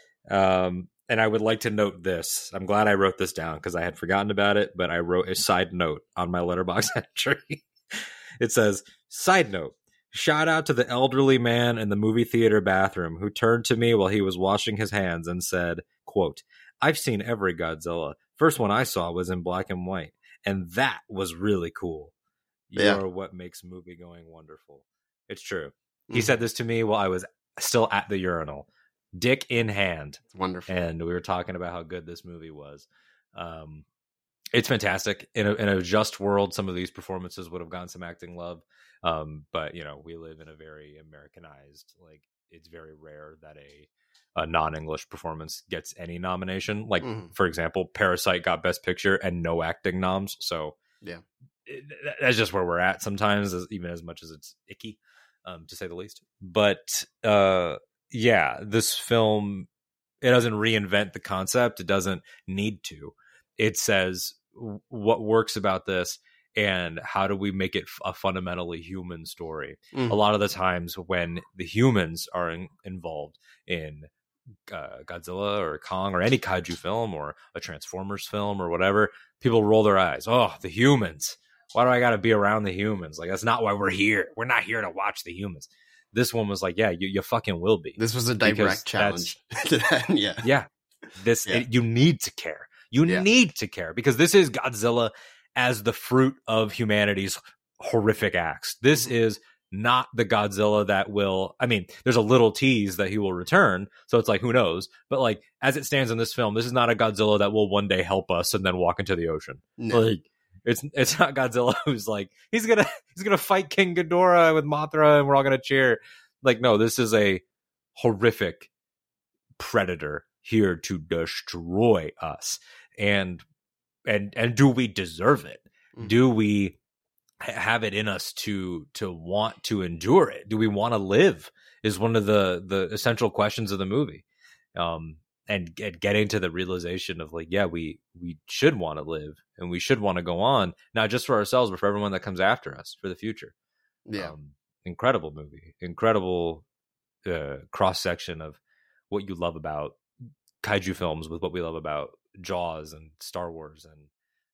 And I would like to note this. I'm glad I wrote this down because I had forgotten about it, but I wrote a side note on my Letterboxd entry. It says, side note, shout out to the elderly man in the movie theater bathroom who turned to me while he was washing his hands and said, quote, I've seen every Godzilla. First one I saw was in black and white, and that was really cool. You're what makes movie going wonderful. It's true. He said this to me while I was still at the urinal, dick in hand. It's wonderful. And we were talking about how good this movie was. It's fantastic. In a just world, some of these performances would have gotten some acting love. But, you know, we live in a very Americanized, like, it's very rare that a non-English performance gets any nomination. Like, for example, Parasite got Best Picture and no acting noms. So yeah, that's just where we're at sometimes, even as much as it's icky, to say the least. But this film, it doesn't reinvent the concept. It doesn't need to. It says what works about this and how do we make it a fundamentally human story. A lot of the times when the humans are involved in Godzilla or Kong or any kaiju film or a Transformers film or whatever, people roll their eyes. Oh, the humans. Why do I got to be around the humans? Like, that's not why we're here. We're not here to watch the humans. This one was like, yeah, you fucking will be. This was a direct challenge to that. Yeah. You need to care. You need to care because this is Godzilla as the fruit of humanity's horrific acts. This is not the Godzilla that will, I mean, there's a little tease that he will return. So it's like, who knows? But like, as it stands in this film, this is not a Godzilla that will one day help us and then walk into the ocean. No. Like, it's not Godzilla who's like, he's gonna fight King Ghidorah with Mothra and we're all gonna cheer. Like, no, this is a horrific predator here to destroy us. And do we deserve it? Do we have it in us to want to endure it? Do we want to live? Is one of the essential questions of the movie. And getting to the realization of like, yeah, we should want to live and we should want to go on, not just for ourselves, but for everyone that comes after us for the future. Yeah. Incredible movie, incredible cross section of what you love about kaiju films with what we love about Jaws and Star Wars and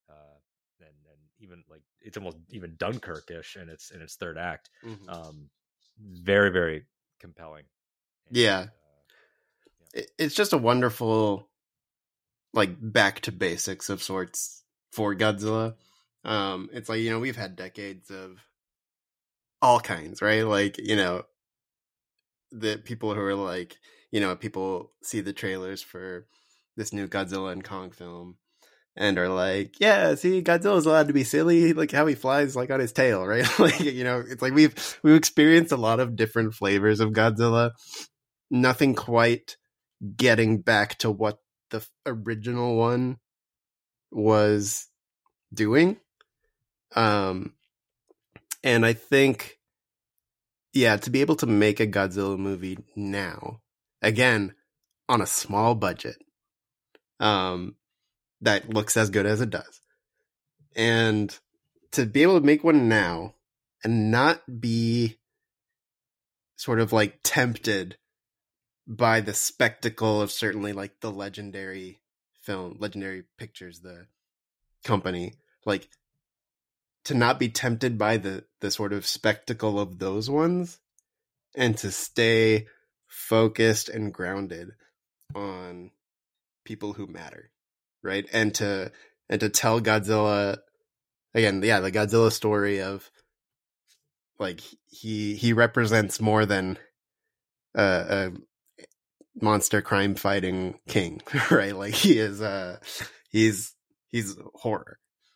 even like it's almost even Dunkirk-ish in its third act. Very, very compelling. And, it's just a wonderful like back to basics of sorts for Godzilla. It's like, you know, we've had decades of all kinds, right? Like, you know, the people who are like, you know, people see the trailers for this new Godzilla and Kong film and are like, yeah, see, Godzilla's allowed to be silly, like how he flies like on his tail, right? Like, you know, it's like we've experienced a lot of different flavors of Godzilla. Nothing quite getting back to what the original one was doing. And I think, yeah, to be able to make a Godzilla movie now, again, on a small budget, that looks as good as it does. And to be able to make one now and not be sort of like tempted by the spectacle of certainly like the Legendary Pictures, the company, like to not be tempted by the sort of spectacle of those ones and to stay focused and grounded on people who matter, right? And to tell Godzilla again, the Godzilla story of like he represents more than a monster crime fighting king, right? Like he is he's horror.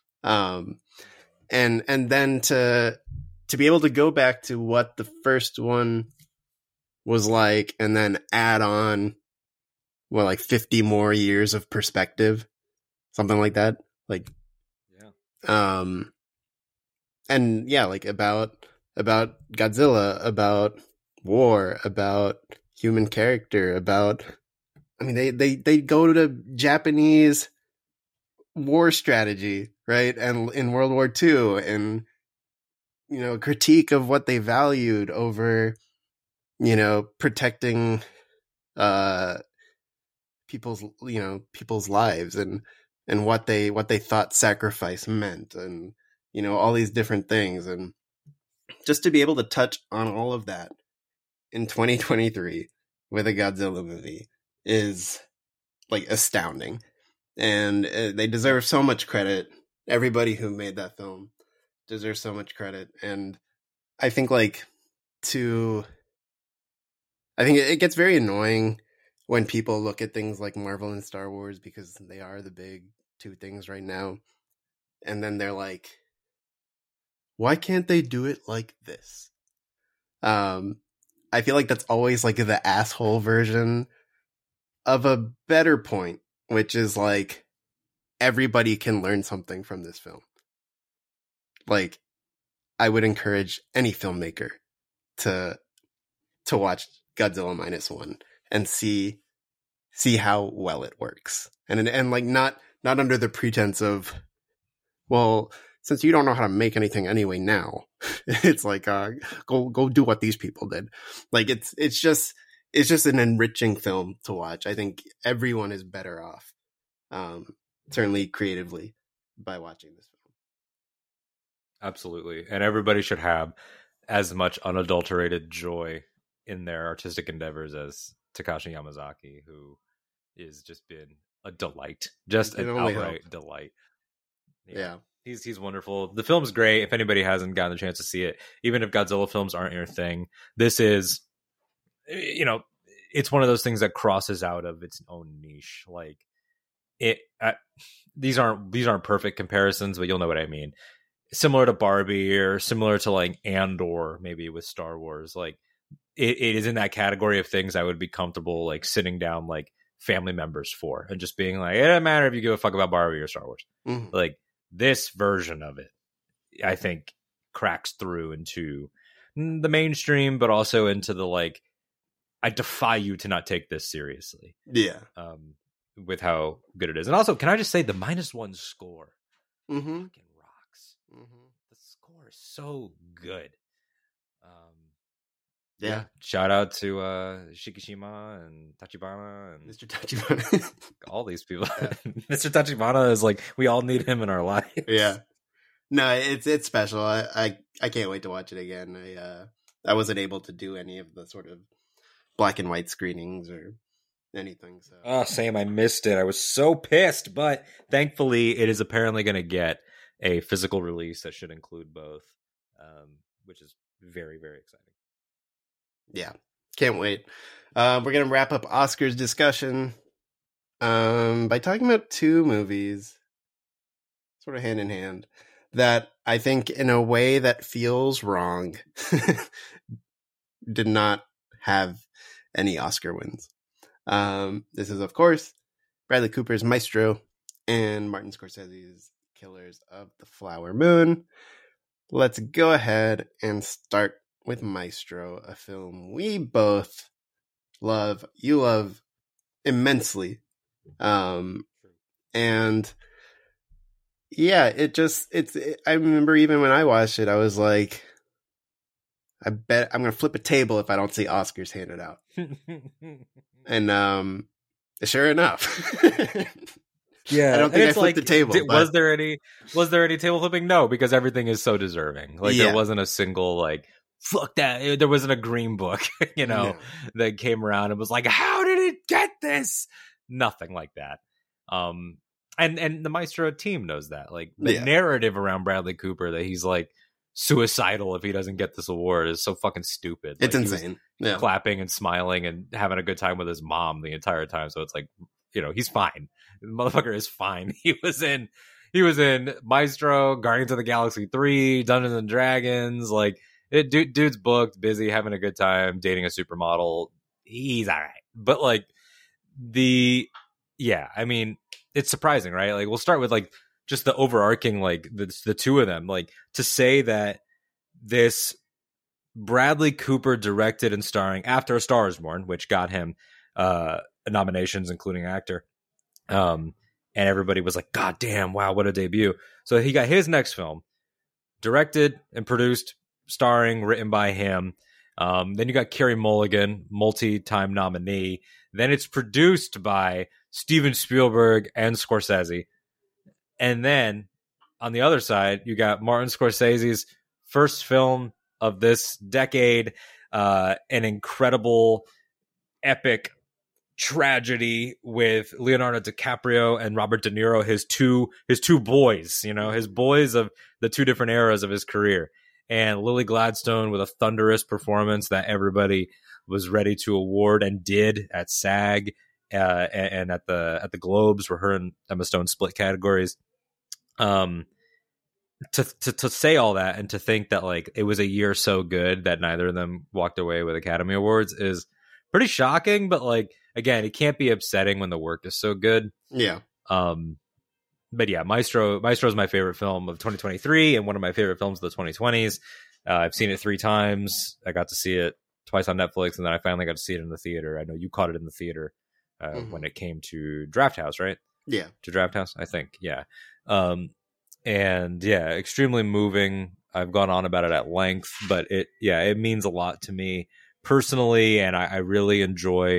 And then to be able to go back to what the first one was like and then add on like 50 more years of perspective, something like that. Like and yeah, like about Godzilla, about war, about human character, about they go to Japanese war strategy, right? And in World War II, and critique of what they valued over protecting people's lives and what they thought sacrifice meant, and all these different things. And just to be able to touch on all of that in 2023 with a Godzilla movie is like astounding. And they deserve so much credit. Everybody who made that film deserves so much credit. And I think it gets very annoying when people look at things like Marvel and Star Wars, because they are the big two things right now. And then they're like, why can't they do it like this? I feel like that's always like the asshole version of a better point, which is like, everybody can learn something from this film. Like, I would encourage any filmmaker to watch Godzilla -1 and see how well it works. And like not under the pretense of, well, since you don't know how to make anything anyway now, it's like go do what these people did. Like it's just an enriching film to watch. I think everyone is better off, certainly creatively, by watching this film. Absolutely. And everybody should have as much unadulterated joy in their artistic endeavors as Takashi Yamazaki, who is just been a delight, just an outright delight. Yeah. He's wonderful. The film's great. If anybody hasn't gotten a chance to see it, even if Godzilla films aren't your thing, this is, it's one of those things that crosses out of its own niche. Like these aren't perfect comparisons, but you'll know what I mean. Similar to Barbie, or similar to like Andor, maybe with Star Wars. Like it is in that category of things I would be comfortable like sitting down like family members for, and just being like, it doesn't matter if you give a fuck about Barbie or Star Wars. Mm-hmm. Like this version of it, I think, cracks through into the mainstream, but also into the like, I defy you to not take this seriously. Yeah. With how good it is. And also, can I just say the -1 score fucking rocks. Mm-hmm. The score is so good. Yeah. Shout out to Shikishima and Tachibana and Mr. Tachibana. all these people. Yeah. Mr. Tachibana is like, we all need him in our lives. Yeah. No, it's special. I can't wait to watch it again. I wasn't able to do any of the sort of black and white screenings or anything. So. Oh, same. I missed it. I was so pissed, but thankfully it is apparently going to get a physical release that should include both, which is very, very exciting. Yeah, can't wait. We're going to wrap up Oscars discussion by talking about two movies, sort of hand in hand, that I think in a way that feels wrong did not have any Oscar wins. This is, of course, Bradley Cooper's Maestro and Martin Scorsese's Killers of the Flower Moon. Let's go ahead and start with Maestro, a film we both love, you love immensely. And And yeah, I remember even when I watched it, I was like, I bet I'm going to flip a table if I don't see Oscars handed out. And sure enough, Yeah, I don't and think I it's flipped like, the table. was there any table flipping? No, because everything is so deserving. Like Yeah. there wasn't a single like fuck that. There wasn't a green book, No. that came around and was like, how did it get this? Nothing like that. And the Maestro team knows that. Like the narrative around Bradley Cooper that he's like suicidal if he doesn't get this award is so fucking stupid. It's like, insane. He was clapping and smiling and having a good time with his mom the entire time. So it's like, he's fine. The motherfucker is fine. He was in Maestro, Guardians of the Galaxy 3, Dungeons and Dragons. Like, dude's booked, busy, having a good time, dating a supermodel. He's all right. But like I mean, it's surprising, right? Like, we'll start with like just the overarching, like the two of them, like to say that this Bradley Cooper directed and starring after A Star Is Born, which got him nominations, including actor. And everybody was like, God damn, wow, what a debut. So he got his next film directed and produced, starring, written by him. Then you got Carey Mulligan, multi-time nominee. Then it's produced by Steven Spielberg and Scorsese. And then on the other side, you got Martin Scorsese's first film of this decade, an incredible, epic tragedy with Leonardo DiCaprio and Robert De Niro, his two boys, his boys of the two different eras of his career. And Lily Gladstone with a thunderous performance that everybody was ready to award and did at SAG and at the Globes, where her and Emma Stone split categories. To say all that and to think that like it was a year so good that neither of them walked away with Academy Awards is pretty shocking. But like, again, it can't be upsetting when the work is so good. Yeah. But yeah, Maestro is my favorite film of 2023 and one of my favorite films of the 2020s. I've seen it 3 times. I got to see it twice on Netflix, and then I finally got to see it in the theater. I know you caught it in the theater when it came to Draft House, right? Yeah. To Draft House, I think. Yeah. And yeah, extremely moving. I've gone on about it at length, but it means a lot to me personally, and I really enjoy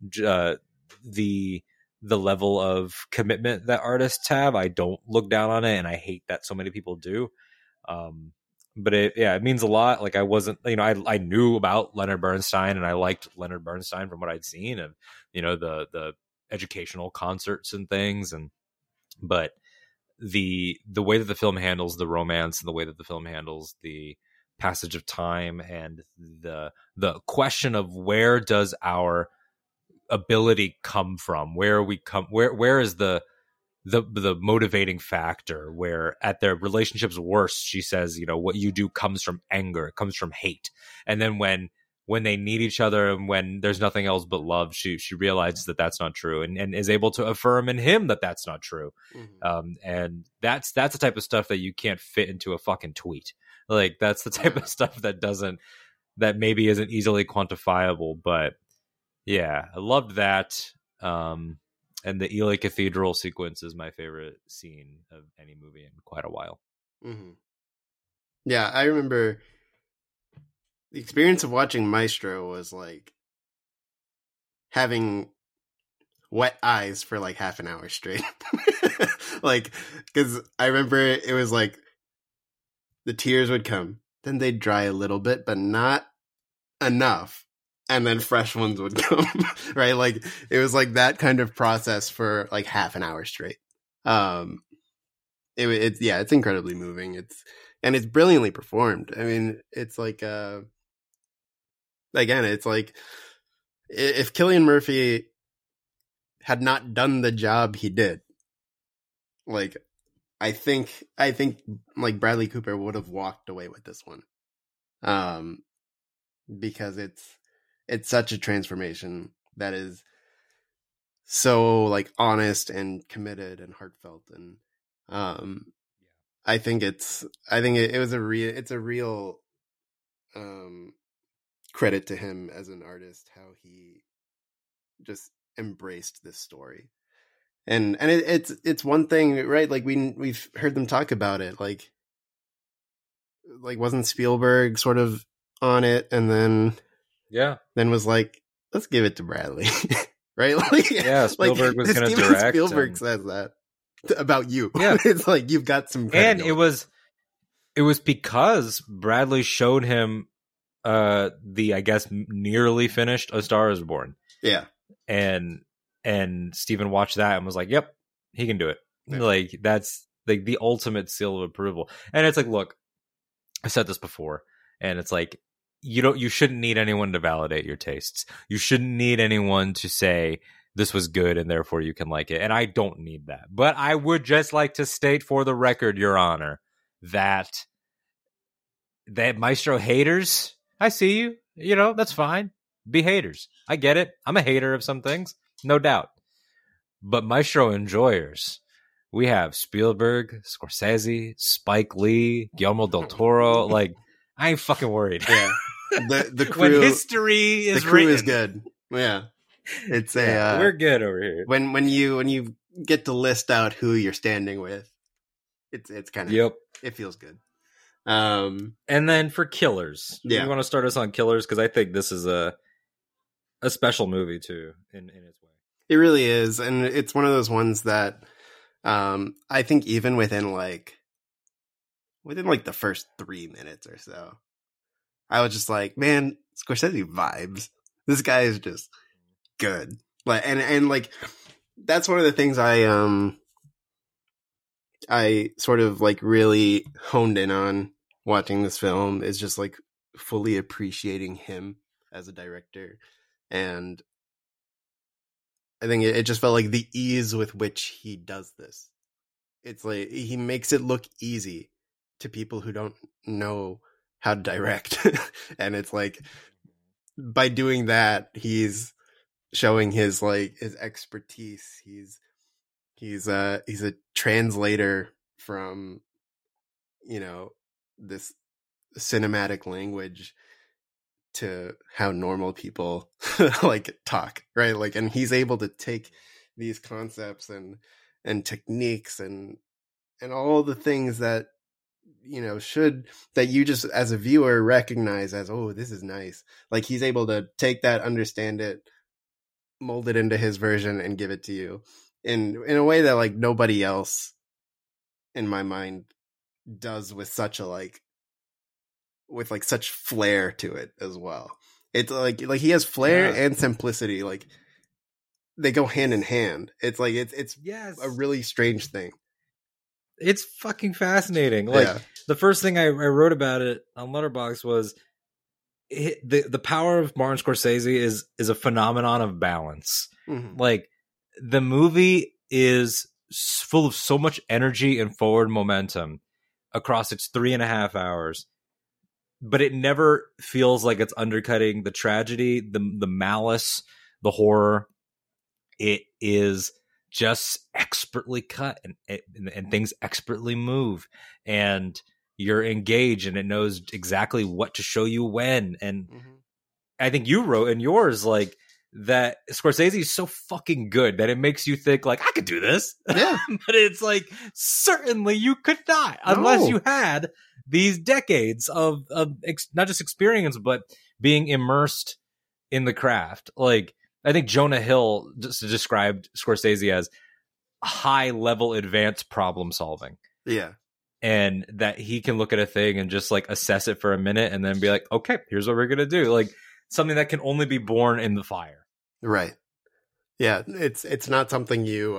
the level of commitment that artists have. I don't look down on it, and I hate that so many people do. But it means a lot. Like I wasn't, I knew about Leonard Bernstein, and I liked Leonard Bernstein from what I'd seen, and the educational concerts and things, but the way that the film handles the romance and the way that the film handles the passage of time and the question of where does our ability come from, where is the motivating factor, where at their relationship's worst, she says, what you do comes from anger, it comes from hate. And then when they need each other and when there's nothing else but love, she realizes that that's not true and is able to affirm in him that that's not true. And that's the type of stuff that you can't fit into a fucking tweet. Like that's the type of stuff that maybe isn't easily quantifiable, but yeah, I loved that. And the Ely Cathedral sequence is my favorite scene of any movie in quite a while. Yeah, I remember the experience of watching Maestro was like having wet eyes for like half an hour straight. Like, because I remember it was like the tears would come, then they'd dry a little bit, but not enough. And then fresh ones would come, right? Like it was like that kind of process for like half an hour straight. It's incredibly moving. It's brilliantly performed. I mean, it's like, again, it's like if Cillian Murphy had not done the job he did, like, I think like Bradley Cooper would have walked away with this one. Because it's such a transformation that is so like honest and committed and heartfelt, and I think it was a real credit to him as an artist, how he just embraced this story. And it's one thing, right? Like we've heard them talk about it. Like wasn't Spielberg sort of on it, and then was like, let's give it to Bradley, right? Like, yeah, Spielberg was going to direct. Spielberg says that about you. Yeah, it's like you've got some credit. And it was because Bradley showed him the, I guess, nearly finished A Star Is Born. Yeah, and Steven watched that and was like, "Yep, he can do it." Yeah. Like that's like the ultimate seal of approval. And it's like, look, I said this before, and it's like you shouldn't need anyone to validate your tastes. You shouldn't need anyone to say this was good and therefore you can like it. And I don't need that. But I would just like to state for the record, Your Honor, that Maestro haters, I see you. You know, that's fine. Be haters. I get it. I'm a hater of some things, no doubt. But Maestro enjoyers, we have Spielberg, Scorsese, Spike Lee, Guillermo del Toro. Like, I ain't fucking worried. Yeah. The crew, when history is the crew written. Is good. Yeah. It's we're good over here. When you get to list out who you're standing with, it's kind of it feels good. And then for Killers, you want to start us on Killers, because I think this is a special movie too in its way. It really is, and it's one of those ones that I think even within the first 3 minutes or so, I was just like, man, Scorsese vibes. This guy is just good. Like, and like, that's one of the things I sort of like really honed in on watching this film, is just like fully appreciating him as a director. And I think it just felt like the ease with which he does this. It's like he makes it look easy to people who don't know how to direct. And it's like, by doing that, he's showing his expertise. He's a translator from, this cinematic language to how normal people like talk, right? Like, and he's able to take these concepts and techniques and all the things that, that you just as a viewer recognize as, oh, this is nice. Like, he's able to take that, understand it, mold it into his version, and give it to you in a way that like nobody else in my mind does, with such a such flair to it as well. It's like he has flair and simplicity. Like, they go hand in hand. It's like it's a really strange thing. It's fucking fascinating. Like, the first thing I wrote about it on Letterboxd was the power of Martin Scorsese is a phenomenon of balance. Mm-hmm. Like, the movie is full of so much energy and forward momentum across its 3.5 hours, but it never feels like it's undercutting the tragedy, the malice, the horror. It is just expertly cut, and things expertly move, and you're engaged, and it knows exactly what to show you when. And I think you wrote in yours like that Scorsese is so fucking good that it makes you think like, I could do this. Yeah. But it's like, certainly you could not, unless you had these decades of not just experience, but being immersed in the craft. Like, I think Jonah Hill just described Scorsese as high level advanced problem solving. Yeah. And that he can look at a thing and just like assess it for a minute and then be like, okay, here's what we're going to do. Like, something that can only be born in the fire. Right. Yeah. It's not something you,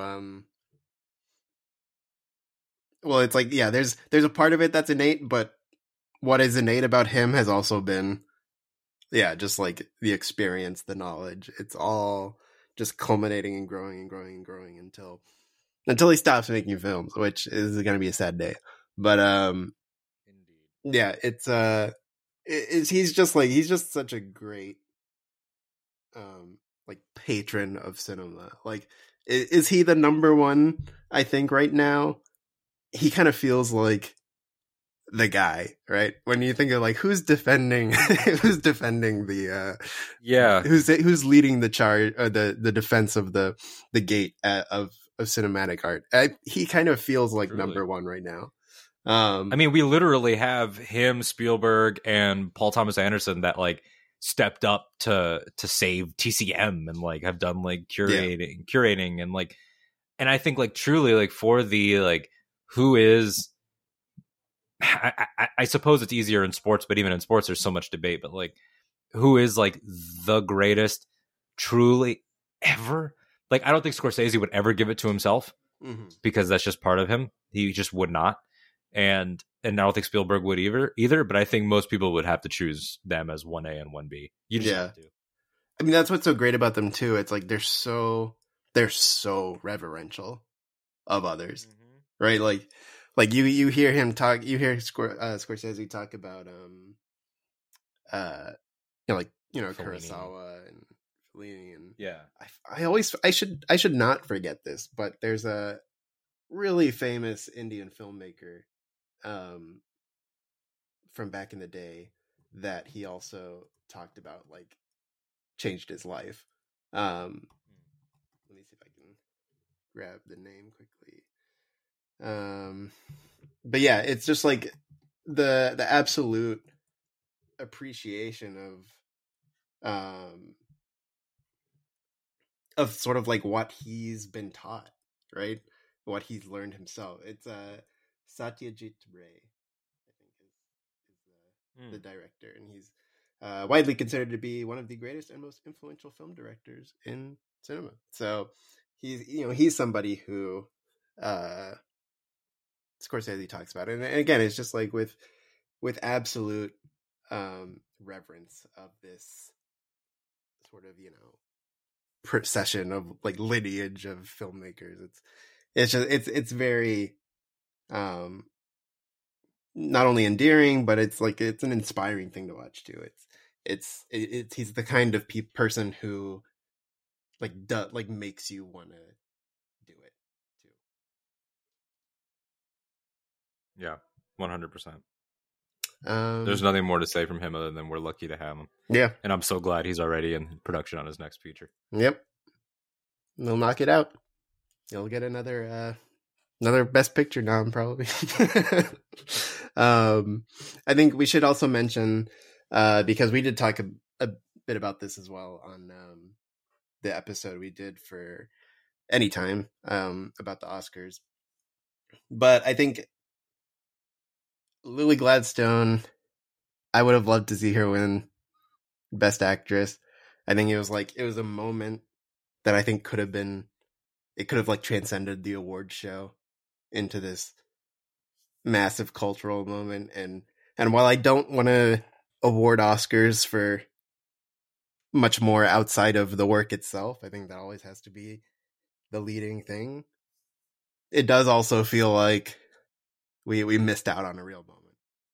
well, it's like, yeah, there's a part of it that's innate, but what is innate about him has also been, just like the experience, the knowledge. It's all just culminating and growing and growing and growing until he stops making films, which is going to be a sad day. But, yeah, he's just such a great, like, patron of cinema. Like, is he the number one? I think right now, he kind of feels like the guy, right? When you think of like, who's defending the, who's leading the charge, or the defense of the gate of of cinematic art. He kind of feels like Truly. number one right now. I mean, we literally have him, Spielberg, and Paul Thomas Anderson that like stepped up to save TCM and like have done like curating and like, and I think like truly like for the like who is, I suppose it's easier in sports, but even in sports there's so much debate. But like, who is like the greatest truly ever? Like, I don't think Scorsese would ever give it to himself because that's just part of him. He just would not. And I don't think Spielberg would either, but I think most people would have to choose them as 1A and 1B. You just have to. I mean, that's what's so great about them too. It's like they're so reverential of others, right? Like you hear him talk, you hear Scorsese talk about Kurosawa and Fellini, and I should not forget this, but there's a really famous Indian filmmaker from back in the day that he also talked about, like, changed his life. Let me see if I can grab the name quickly. But yeah, it's just like the absolute appreciation of sort of like what he's been taught, right? What he's learned himself. It's Satyajit Ray, I think is the director, and he's widely considered to be one of the greatest and most influential film directors in cinema. So he's somebody who Scorsese talks about, and again, it's just like with absolute reverence of this sort of procession of like lineage of filmmakers. It's very not only endearing, but it's like it's an inspiring thing to watch too. It's he's the kind of person who like makes you want to do it too. Yeah, 100%. There's nothing more to say from him other than we're lucky to have him. Yeah, and I'm so glad he's already in production on his next feature. Yep, they'll knock it out. You'll get another Best Picture nom, probably. I think we should also mention, because we did talk a bit about this as well on the episode we did for Anytime about the Oscars. But I think Lily Gladstone, I would have loved to see her win Best Actress. I think it was a moment that I think could have like transcended the award show into this massive cultural moment. And while I don't want to award Oscars for much more outside of the work itself, I think that always has to be the leading thing. It does also feel like we missed out on a real moment.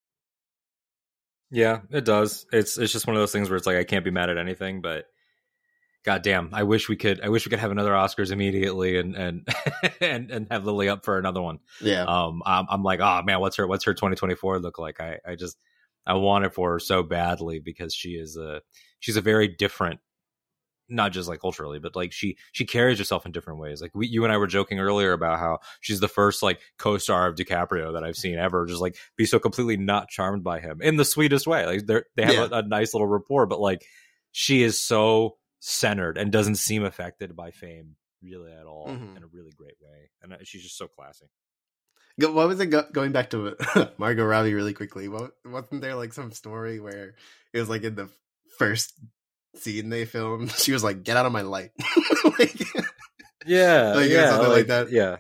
Yeah, it does. It's just one of those things where it's like I can't be mad at anything, but goddamn, I wish we could have another Oscars immediately and and have Lily up for another one. Yeah. I'm like, oh man, what's her 2024 look like? I want it for her so badly because she's a very different, not just like culturally, but like she carries herself in different ways. Like you and I were joking earlier about how she's the first like co-star of DiCaprio that I've seen ever just like be so completely not charmed by him in the sweetest way. Like they have a nice little rapport, but like she is so centered and doesn't seem affected by fame really at all in a really great way. And she's just so classy. What was it going back to Margot Robbie really quickly? Wasn't there like some story where it was like in the first scene they filmed, she was like, "Get out of my light." Like, yeah, something like that. Yeah.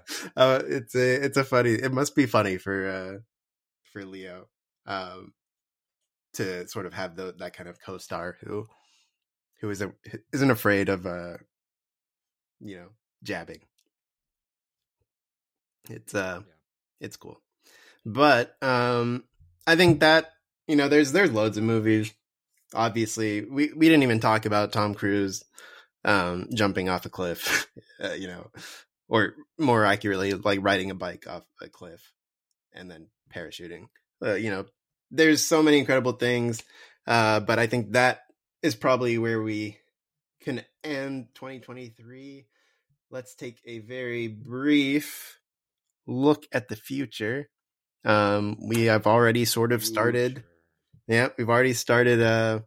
It must be funny for Leo to sort of have that kind of co-star who isn't afraid of jabbing. It's cool. But I think that there's loads of movies. Obviously, we didn't even talk about Tom Cruise jumping off a cliff, or more accurately, like riding a bike off a cliff and then parachuting. There's so many incredible things, but I think that is probably where we can end 2023. let's take a very brief look at the future. We have already sort of started. Yeah, we've already started.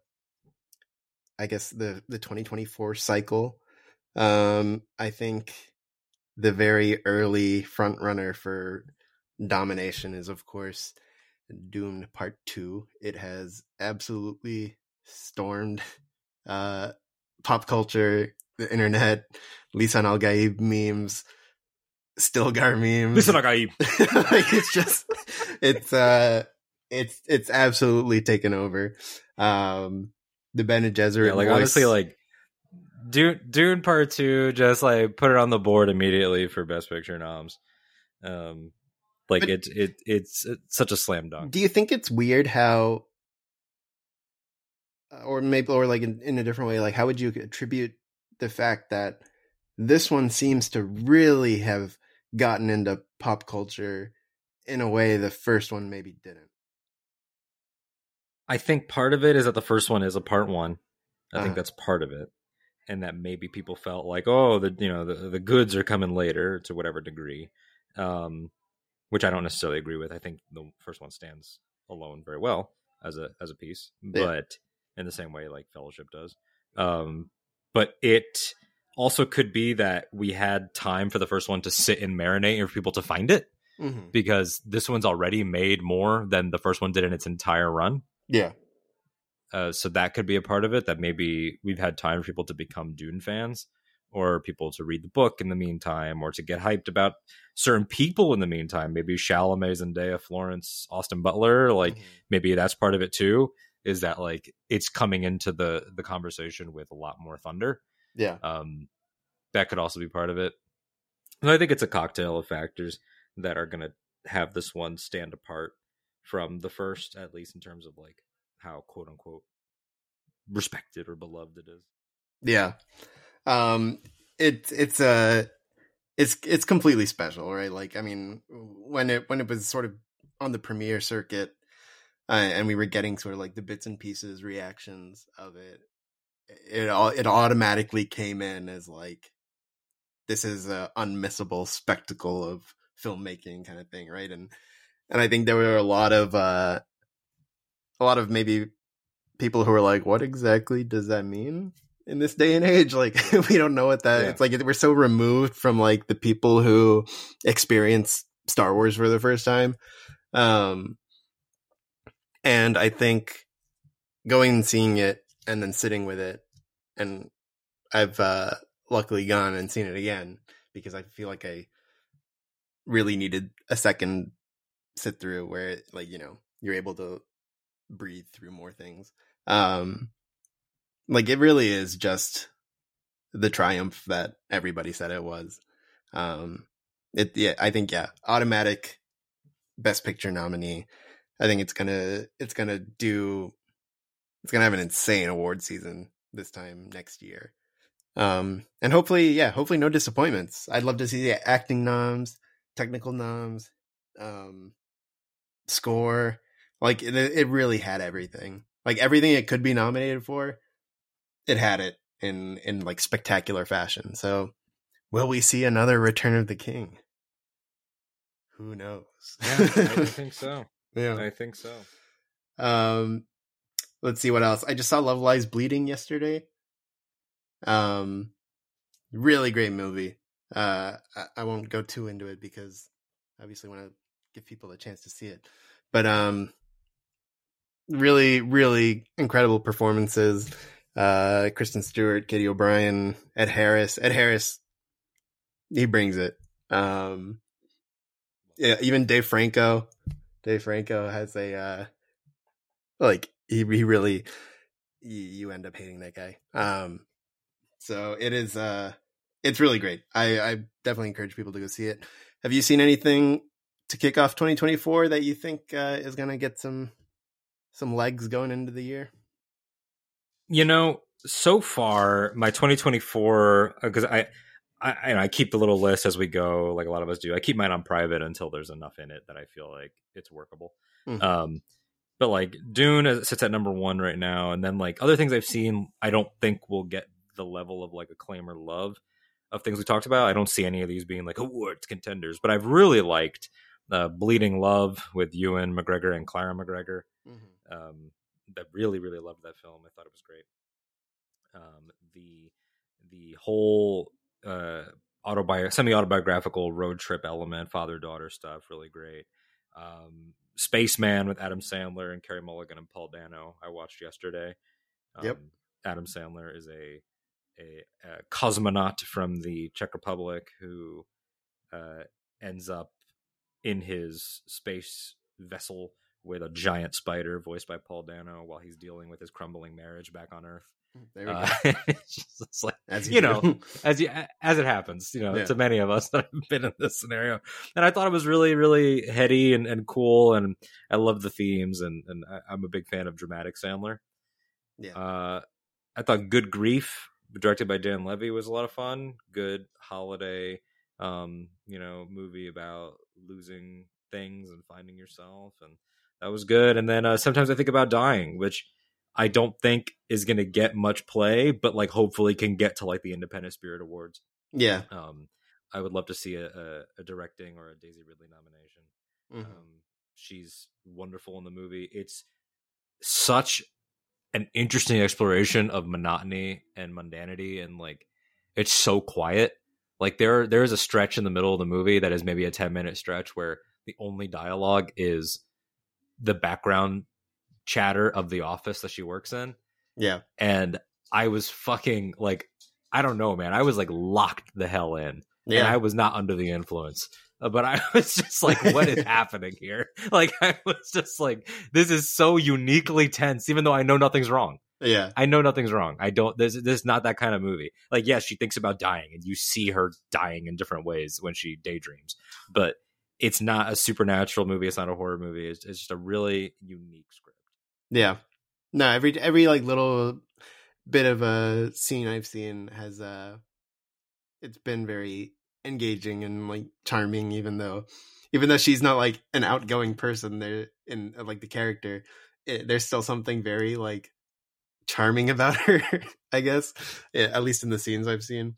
I guess the 2024 cycle. I think the very early front runner for domination is, of course, Dune Part 2. It has absolutely stormed pop culture, the internet, Lisan Al Gaib memes, Stilgar memes. Lisan Al Gaib. It's just, it's absolutely taken over. The Bene Gesserit like voice. Honestly, like Dune Part 2, just like put it on the board immediately for Best Picture noms. Like it's such a slam dunk. Do you think it's weird how, or like in a different way, like how would you attribute the fact that this one seems to really have gotten into pop culture in a way the first one maybe didn't? I think part of it is that the first one is a part one. I think that's part of it. And that maybe people felt like, oh, the goods are coming later to whatever degree, which I don't necessarily agree with. I think the first one stands alone very well as a piece, but in the same way like Fellowship does. But it also could be that we had time for the first one to sit and marinate and for people to find it, because this one's already made more than the first one did in its entire run. Yeah. So that could be a part of it, that maybe we've had time for people to become Dune fans, or people to read the book in the meantime, or to get hyped about certain people in the meantime. Maybe Chalamet, Zendaya, Florence, Austin Butler, like maybe that's part of it too, is that like it's coming into the conversation with a lot more thunder. Yeah. That could also be part of it. And I think it's a cocktail of factors that are going to have this one stand apart from the first, at least in terms of like how quote unquote respected or beloved it is. Yeah. It's completely special, right? Like, I mean, when it was sort of on the premiere circuit, and we were getting sort of like the bits and pieces reactions of it automatically came in as like, this is an unmissable spectacle of filmmaking kind of thing, right? And I think there were a lot of maybe people who were like, what exactly does that mean in this day and age? Like, we don't know what that, it's like, we're so removed from like the people who experience Star Wars for the first time. And I think going and seeing it and then sitting with it, and I've luckily gone and seen it again because I feel like I really needed a second sit through where, like, you're able to breathe through more things. Like, it really is just the triumph that everybody said it was. I think automatic Best Picture nominee. I think it's gonna have an insane award season this time next year. And hopefully no disappointments. I'd love to see the acting noms, technical noms, score. Like, it really had everything. Like, everything it could be nominated for, it had it in like spectacular fashion. So, will we see another Return of the King? Who knows? Yeah, I think so. Yeah, I think so. Let's see what else. I just saw Love Lies Bleeding yesterday. Really great movie. I won't go too into it because obviously I want to give people a chance to see it. But really, really incredible performances. Kristen Stewart, Katie O'Brien, Ed Harris. Ed Harris, he brings it. Yeah, even Dave Franco. Dave Franco has a like he really, you end up hating that guy. So it is it's really great. I definitely encourage people to go see it. Have you seen anything to kick off 2024 that you think is going to get some legs going into the year? So far my 2024, because I keep the little list as we go, like a lot of us do. I keep mine on private until there's enough in it that I feel like it's workable. Mm-hmm. But like Dune sits at number 1 right now, and then like other things I've seen, I don't think will get the level of like acclaim or love. of things we talked about. I don't see any of these being like awards contenders, but I've really liked Bleeding Love with Ewan McGregor and Clara McGregor. That really, really loved that film. I thought it was great. The whole semi-autobiographical road trip element, father-daughter stuff, really great. Spaceman with Adam Sandler and Carey Mulligan and Paul Dano, I watched yesterday. Yep. Adam Sandler is a cosmonaut from the Czech Republic who ends up in his space vessel with a giant spider voiced by Paul Dano while he's dealing with his crumbling marriage back on Earth. There we go. It's like, as it happens, to many of us that have been in this scenario. And I thought it was really, really heady and cool. And I love the themes. And I'm a big fan of dramatic Sandler. Yeah. I thought Good Grief, directed by Dan Levy, was a lot of fun. Good holiday, movie about losing things and finding yourself. And that was good. And then Sometimes I Think About Dying, which I don't think is going to get much play, but like hopefully can get to like the Independent Spirit Awards. Yeah. I would love to see a directing or a Daisy Ridley nomination. Mm-hmm. She's wonderful in the movie. It's such an interesting exploration of monotony and mundanity, and like it's so quiet. Like there is a stretch in the middle of the movie that is maybe a 10-minute stretch where the only dialogue is the background chatter of the office that she works in. Yeah. And I was fucking like, I don't know, man. I was like locked the hell in. Yeah. And I was not under the influence. But I was just like, what is happening here? Like, I was just like, this is so uniquely tense, even though I know nothing's wrong. Yeah. I know nothing's wrong. This is not that kind of movie. Like, yes, she thinks about dying and you see her dying in different ways when she daydreams, but it's not a supernatural movie. It's not a horror movie. It's just a really unique script. Yeah. No, every like little bit of a scene I've seen has it's been very engaging and like charming, even though she's not like an outgoing person there in like the character. There's still something very like charming about her, I guess. Yeah, at least in the scenes I've seen.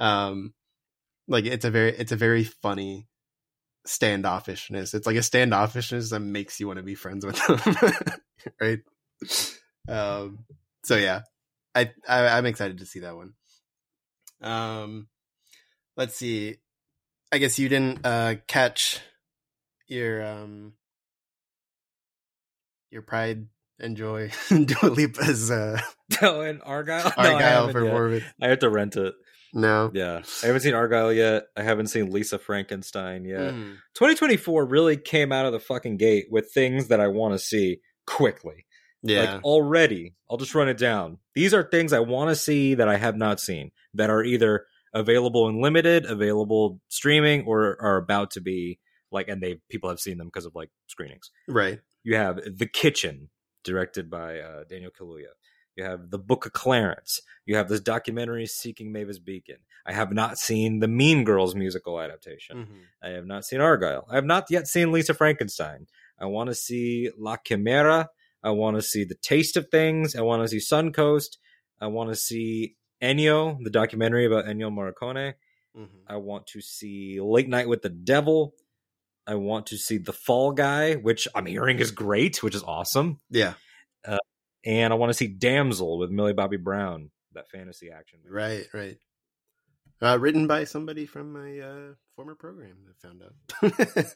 Like it's a very funny standoffishness. It's like a standoffishness that makes you want to be friends with them. Right. So yeah, I'm excited to see that one. Let's see. I guess you didn't catch your Pride and Joy Dua Lipa's and Argyle for Morbid. I have to rent it. No. Yeah. I haven't seen Argyle yet. I haven't seen Lisa Frankenstein yet. 2024 really came out of the fucking gate with things that I want to see quickly. Yeah. Like already, I'll just run it down. These are things I want to see that I have not seen, that are either available in limited, available streaming, or are about to be like, and people have seen them because of like screenings. Right. You have The Kitchen, directed by Daniel Kaluuya. You have The Book of Clarence. You have this documentary, Seeking Mavis Beacon. I have not seen the Mean Girls musical adaptation. Mm-hmm. I have not seen Argyle. I have not yet seen Lisa Frankenstein. I want to see La Chimera. I want to see The Taste of Things. I want to see Suncoast. I want to see Ennio, the documentary about Ennio Morricone. Mm-hmm. I want to see Late Night with the Devil. I want to see The Fall Guy, which I'm hearing is great, which is awesome. Yeah. And I want to see Damsel with Millie Bobby Brown, that fantasy action movie. Right. Written by somebody from my former program, I found out.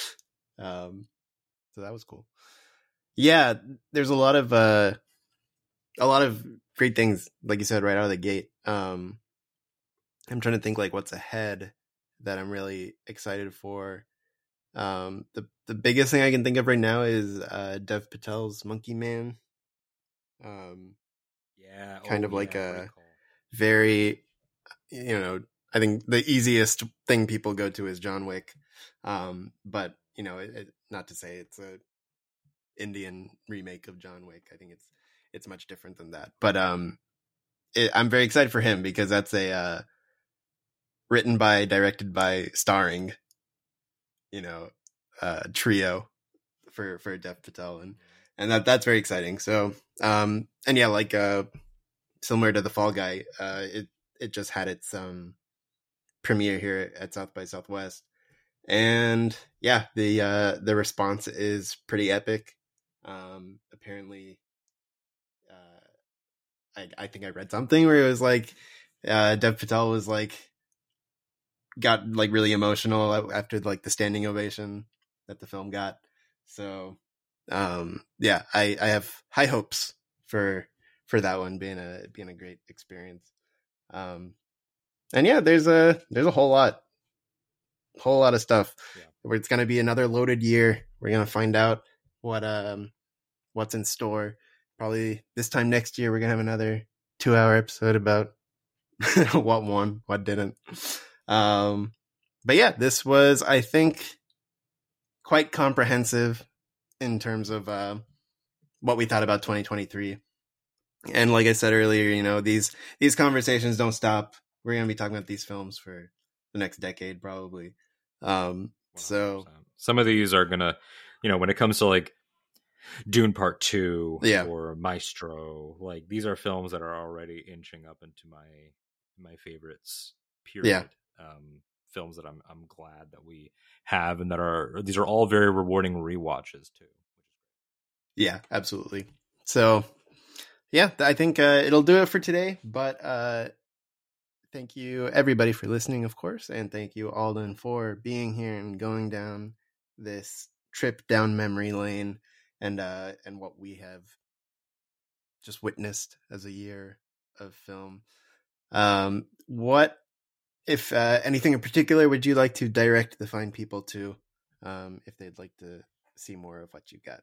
So that was cool. Yeah, there's a lot of great things, like you said, right out of the gate. I'm trying to think like what's ahead that I'm really excited for. The biggest thing I can think of right now is Dev Patel's Monkey Man. Kind of like a very, I think the easiest thing people go to is John Wick. But not to say it's a Indian remake of John Wick. I think it's much different than that. But I'm very excited for him because that's a written by, directed by, starring, trio for Dev Patel, and that's very exciting. So and yeah, like similar to The Fall Guy, it just had its premiere here at South by Southwest. And yeah, the response is pretty epic. Apparently, I think I read something where it was like Dev Patel was like got like really emotional after like the standing ovation that the film got. So yeah, I have high hopes for that one being a great experience. And yeah, there's a whole lot of stuff. Yeah. It's going to be another loaded year. We're going to find out what's in store. Probably this time next year, we're going to have another 2-hour episode about what won, what didn't. But yeah, this was, I think, quite comprehensive in terms of what we thought about 2023. And like I said earlier, you know, these conversations don't stop. We're going to be talking about these films for the next decade, probably. So some of these are going to, you know, when it comes to like Dune Part 2 yeah. or Maestro, like these are films that are already inching up into my favorites, period. Yeah. Films that I'm glad that we have, and these are all very rewarding rewatches too. Yeah, absolutely. So yeah, I think it'll do it for today, but thank you everybody for listening, of course, and thank you Alden for being here and going down this trip down memory lane and what we have just witnessed as a year of film. What, if anything in particular, would you like to direct the fine people to if they'd like to see more of what you got?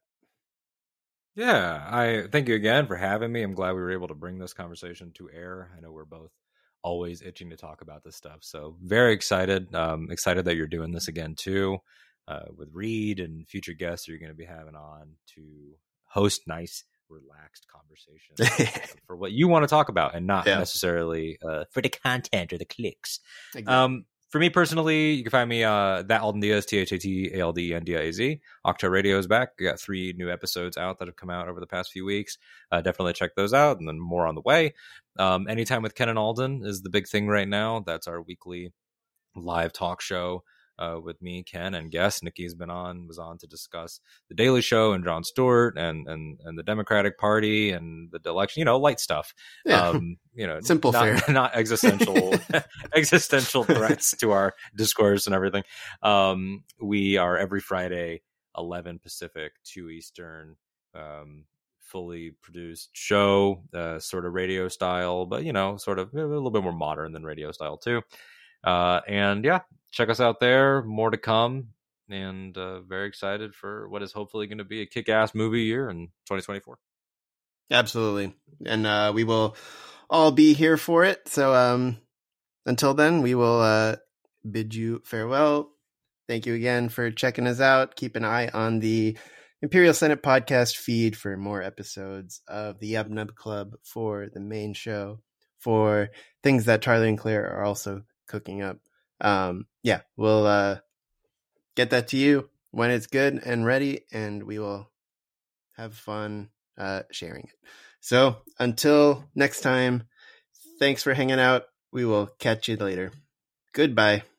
Yeah, I thank you again for having me. I'm glad we were able to bring this conversation to air. I know we're both always itching to talk about this stuff, so very excited. Excited that you're doing this again too, with Reed and future guests that you're going to be having on to host nice, relaxed conversations for what you want to talk about, and not necessarily for the content or the clicks. Exactly. For me personally, you can find me that Alden Diaz, ThatAldNdiaz. Octa Radio is back. We got 3 new episodes out that have come out over the past few weeks. Definitely check those out, and then more on the way. Anytime with Ken and Alden is the big thing right now. That's our weekly live talk show with me, Ken, and guest Nikki was on to discuss The Daily Show and Jon Stewart and the Democratic Party and the election, you know, light stuff. Yeah. You know, simple, fair, not existential existential threats to our discourse and everything. We are every Friday, 11 Pacific, 2 Eastern, fully produced show, sort of radio style, but you know, sort of a little bit more modern than radio style too. And yeah, check us out there. More to come, and very excited for what is hopefully going to be a kick-ass movie year in 2024. Absolutely, and we will all be here for it. So until then, we will bid you farewell. Thank you again for checking us out. Keep an eye on the Imperial Senate podcast feed for more episodes of the Yub Nub Club for the main show, for things that Charlie and Claire are also cooking up. Yeah, we'll get that to you when it's good and ready, and we will have fun sharing it. So until next time, thanks for hanging out. We will catch you later. Goodbye.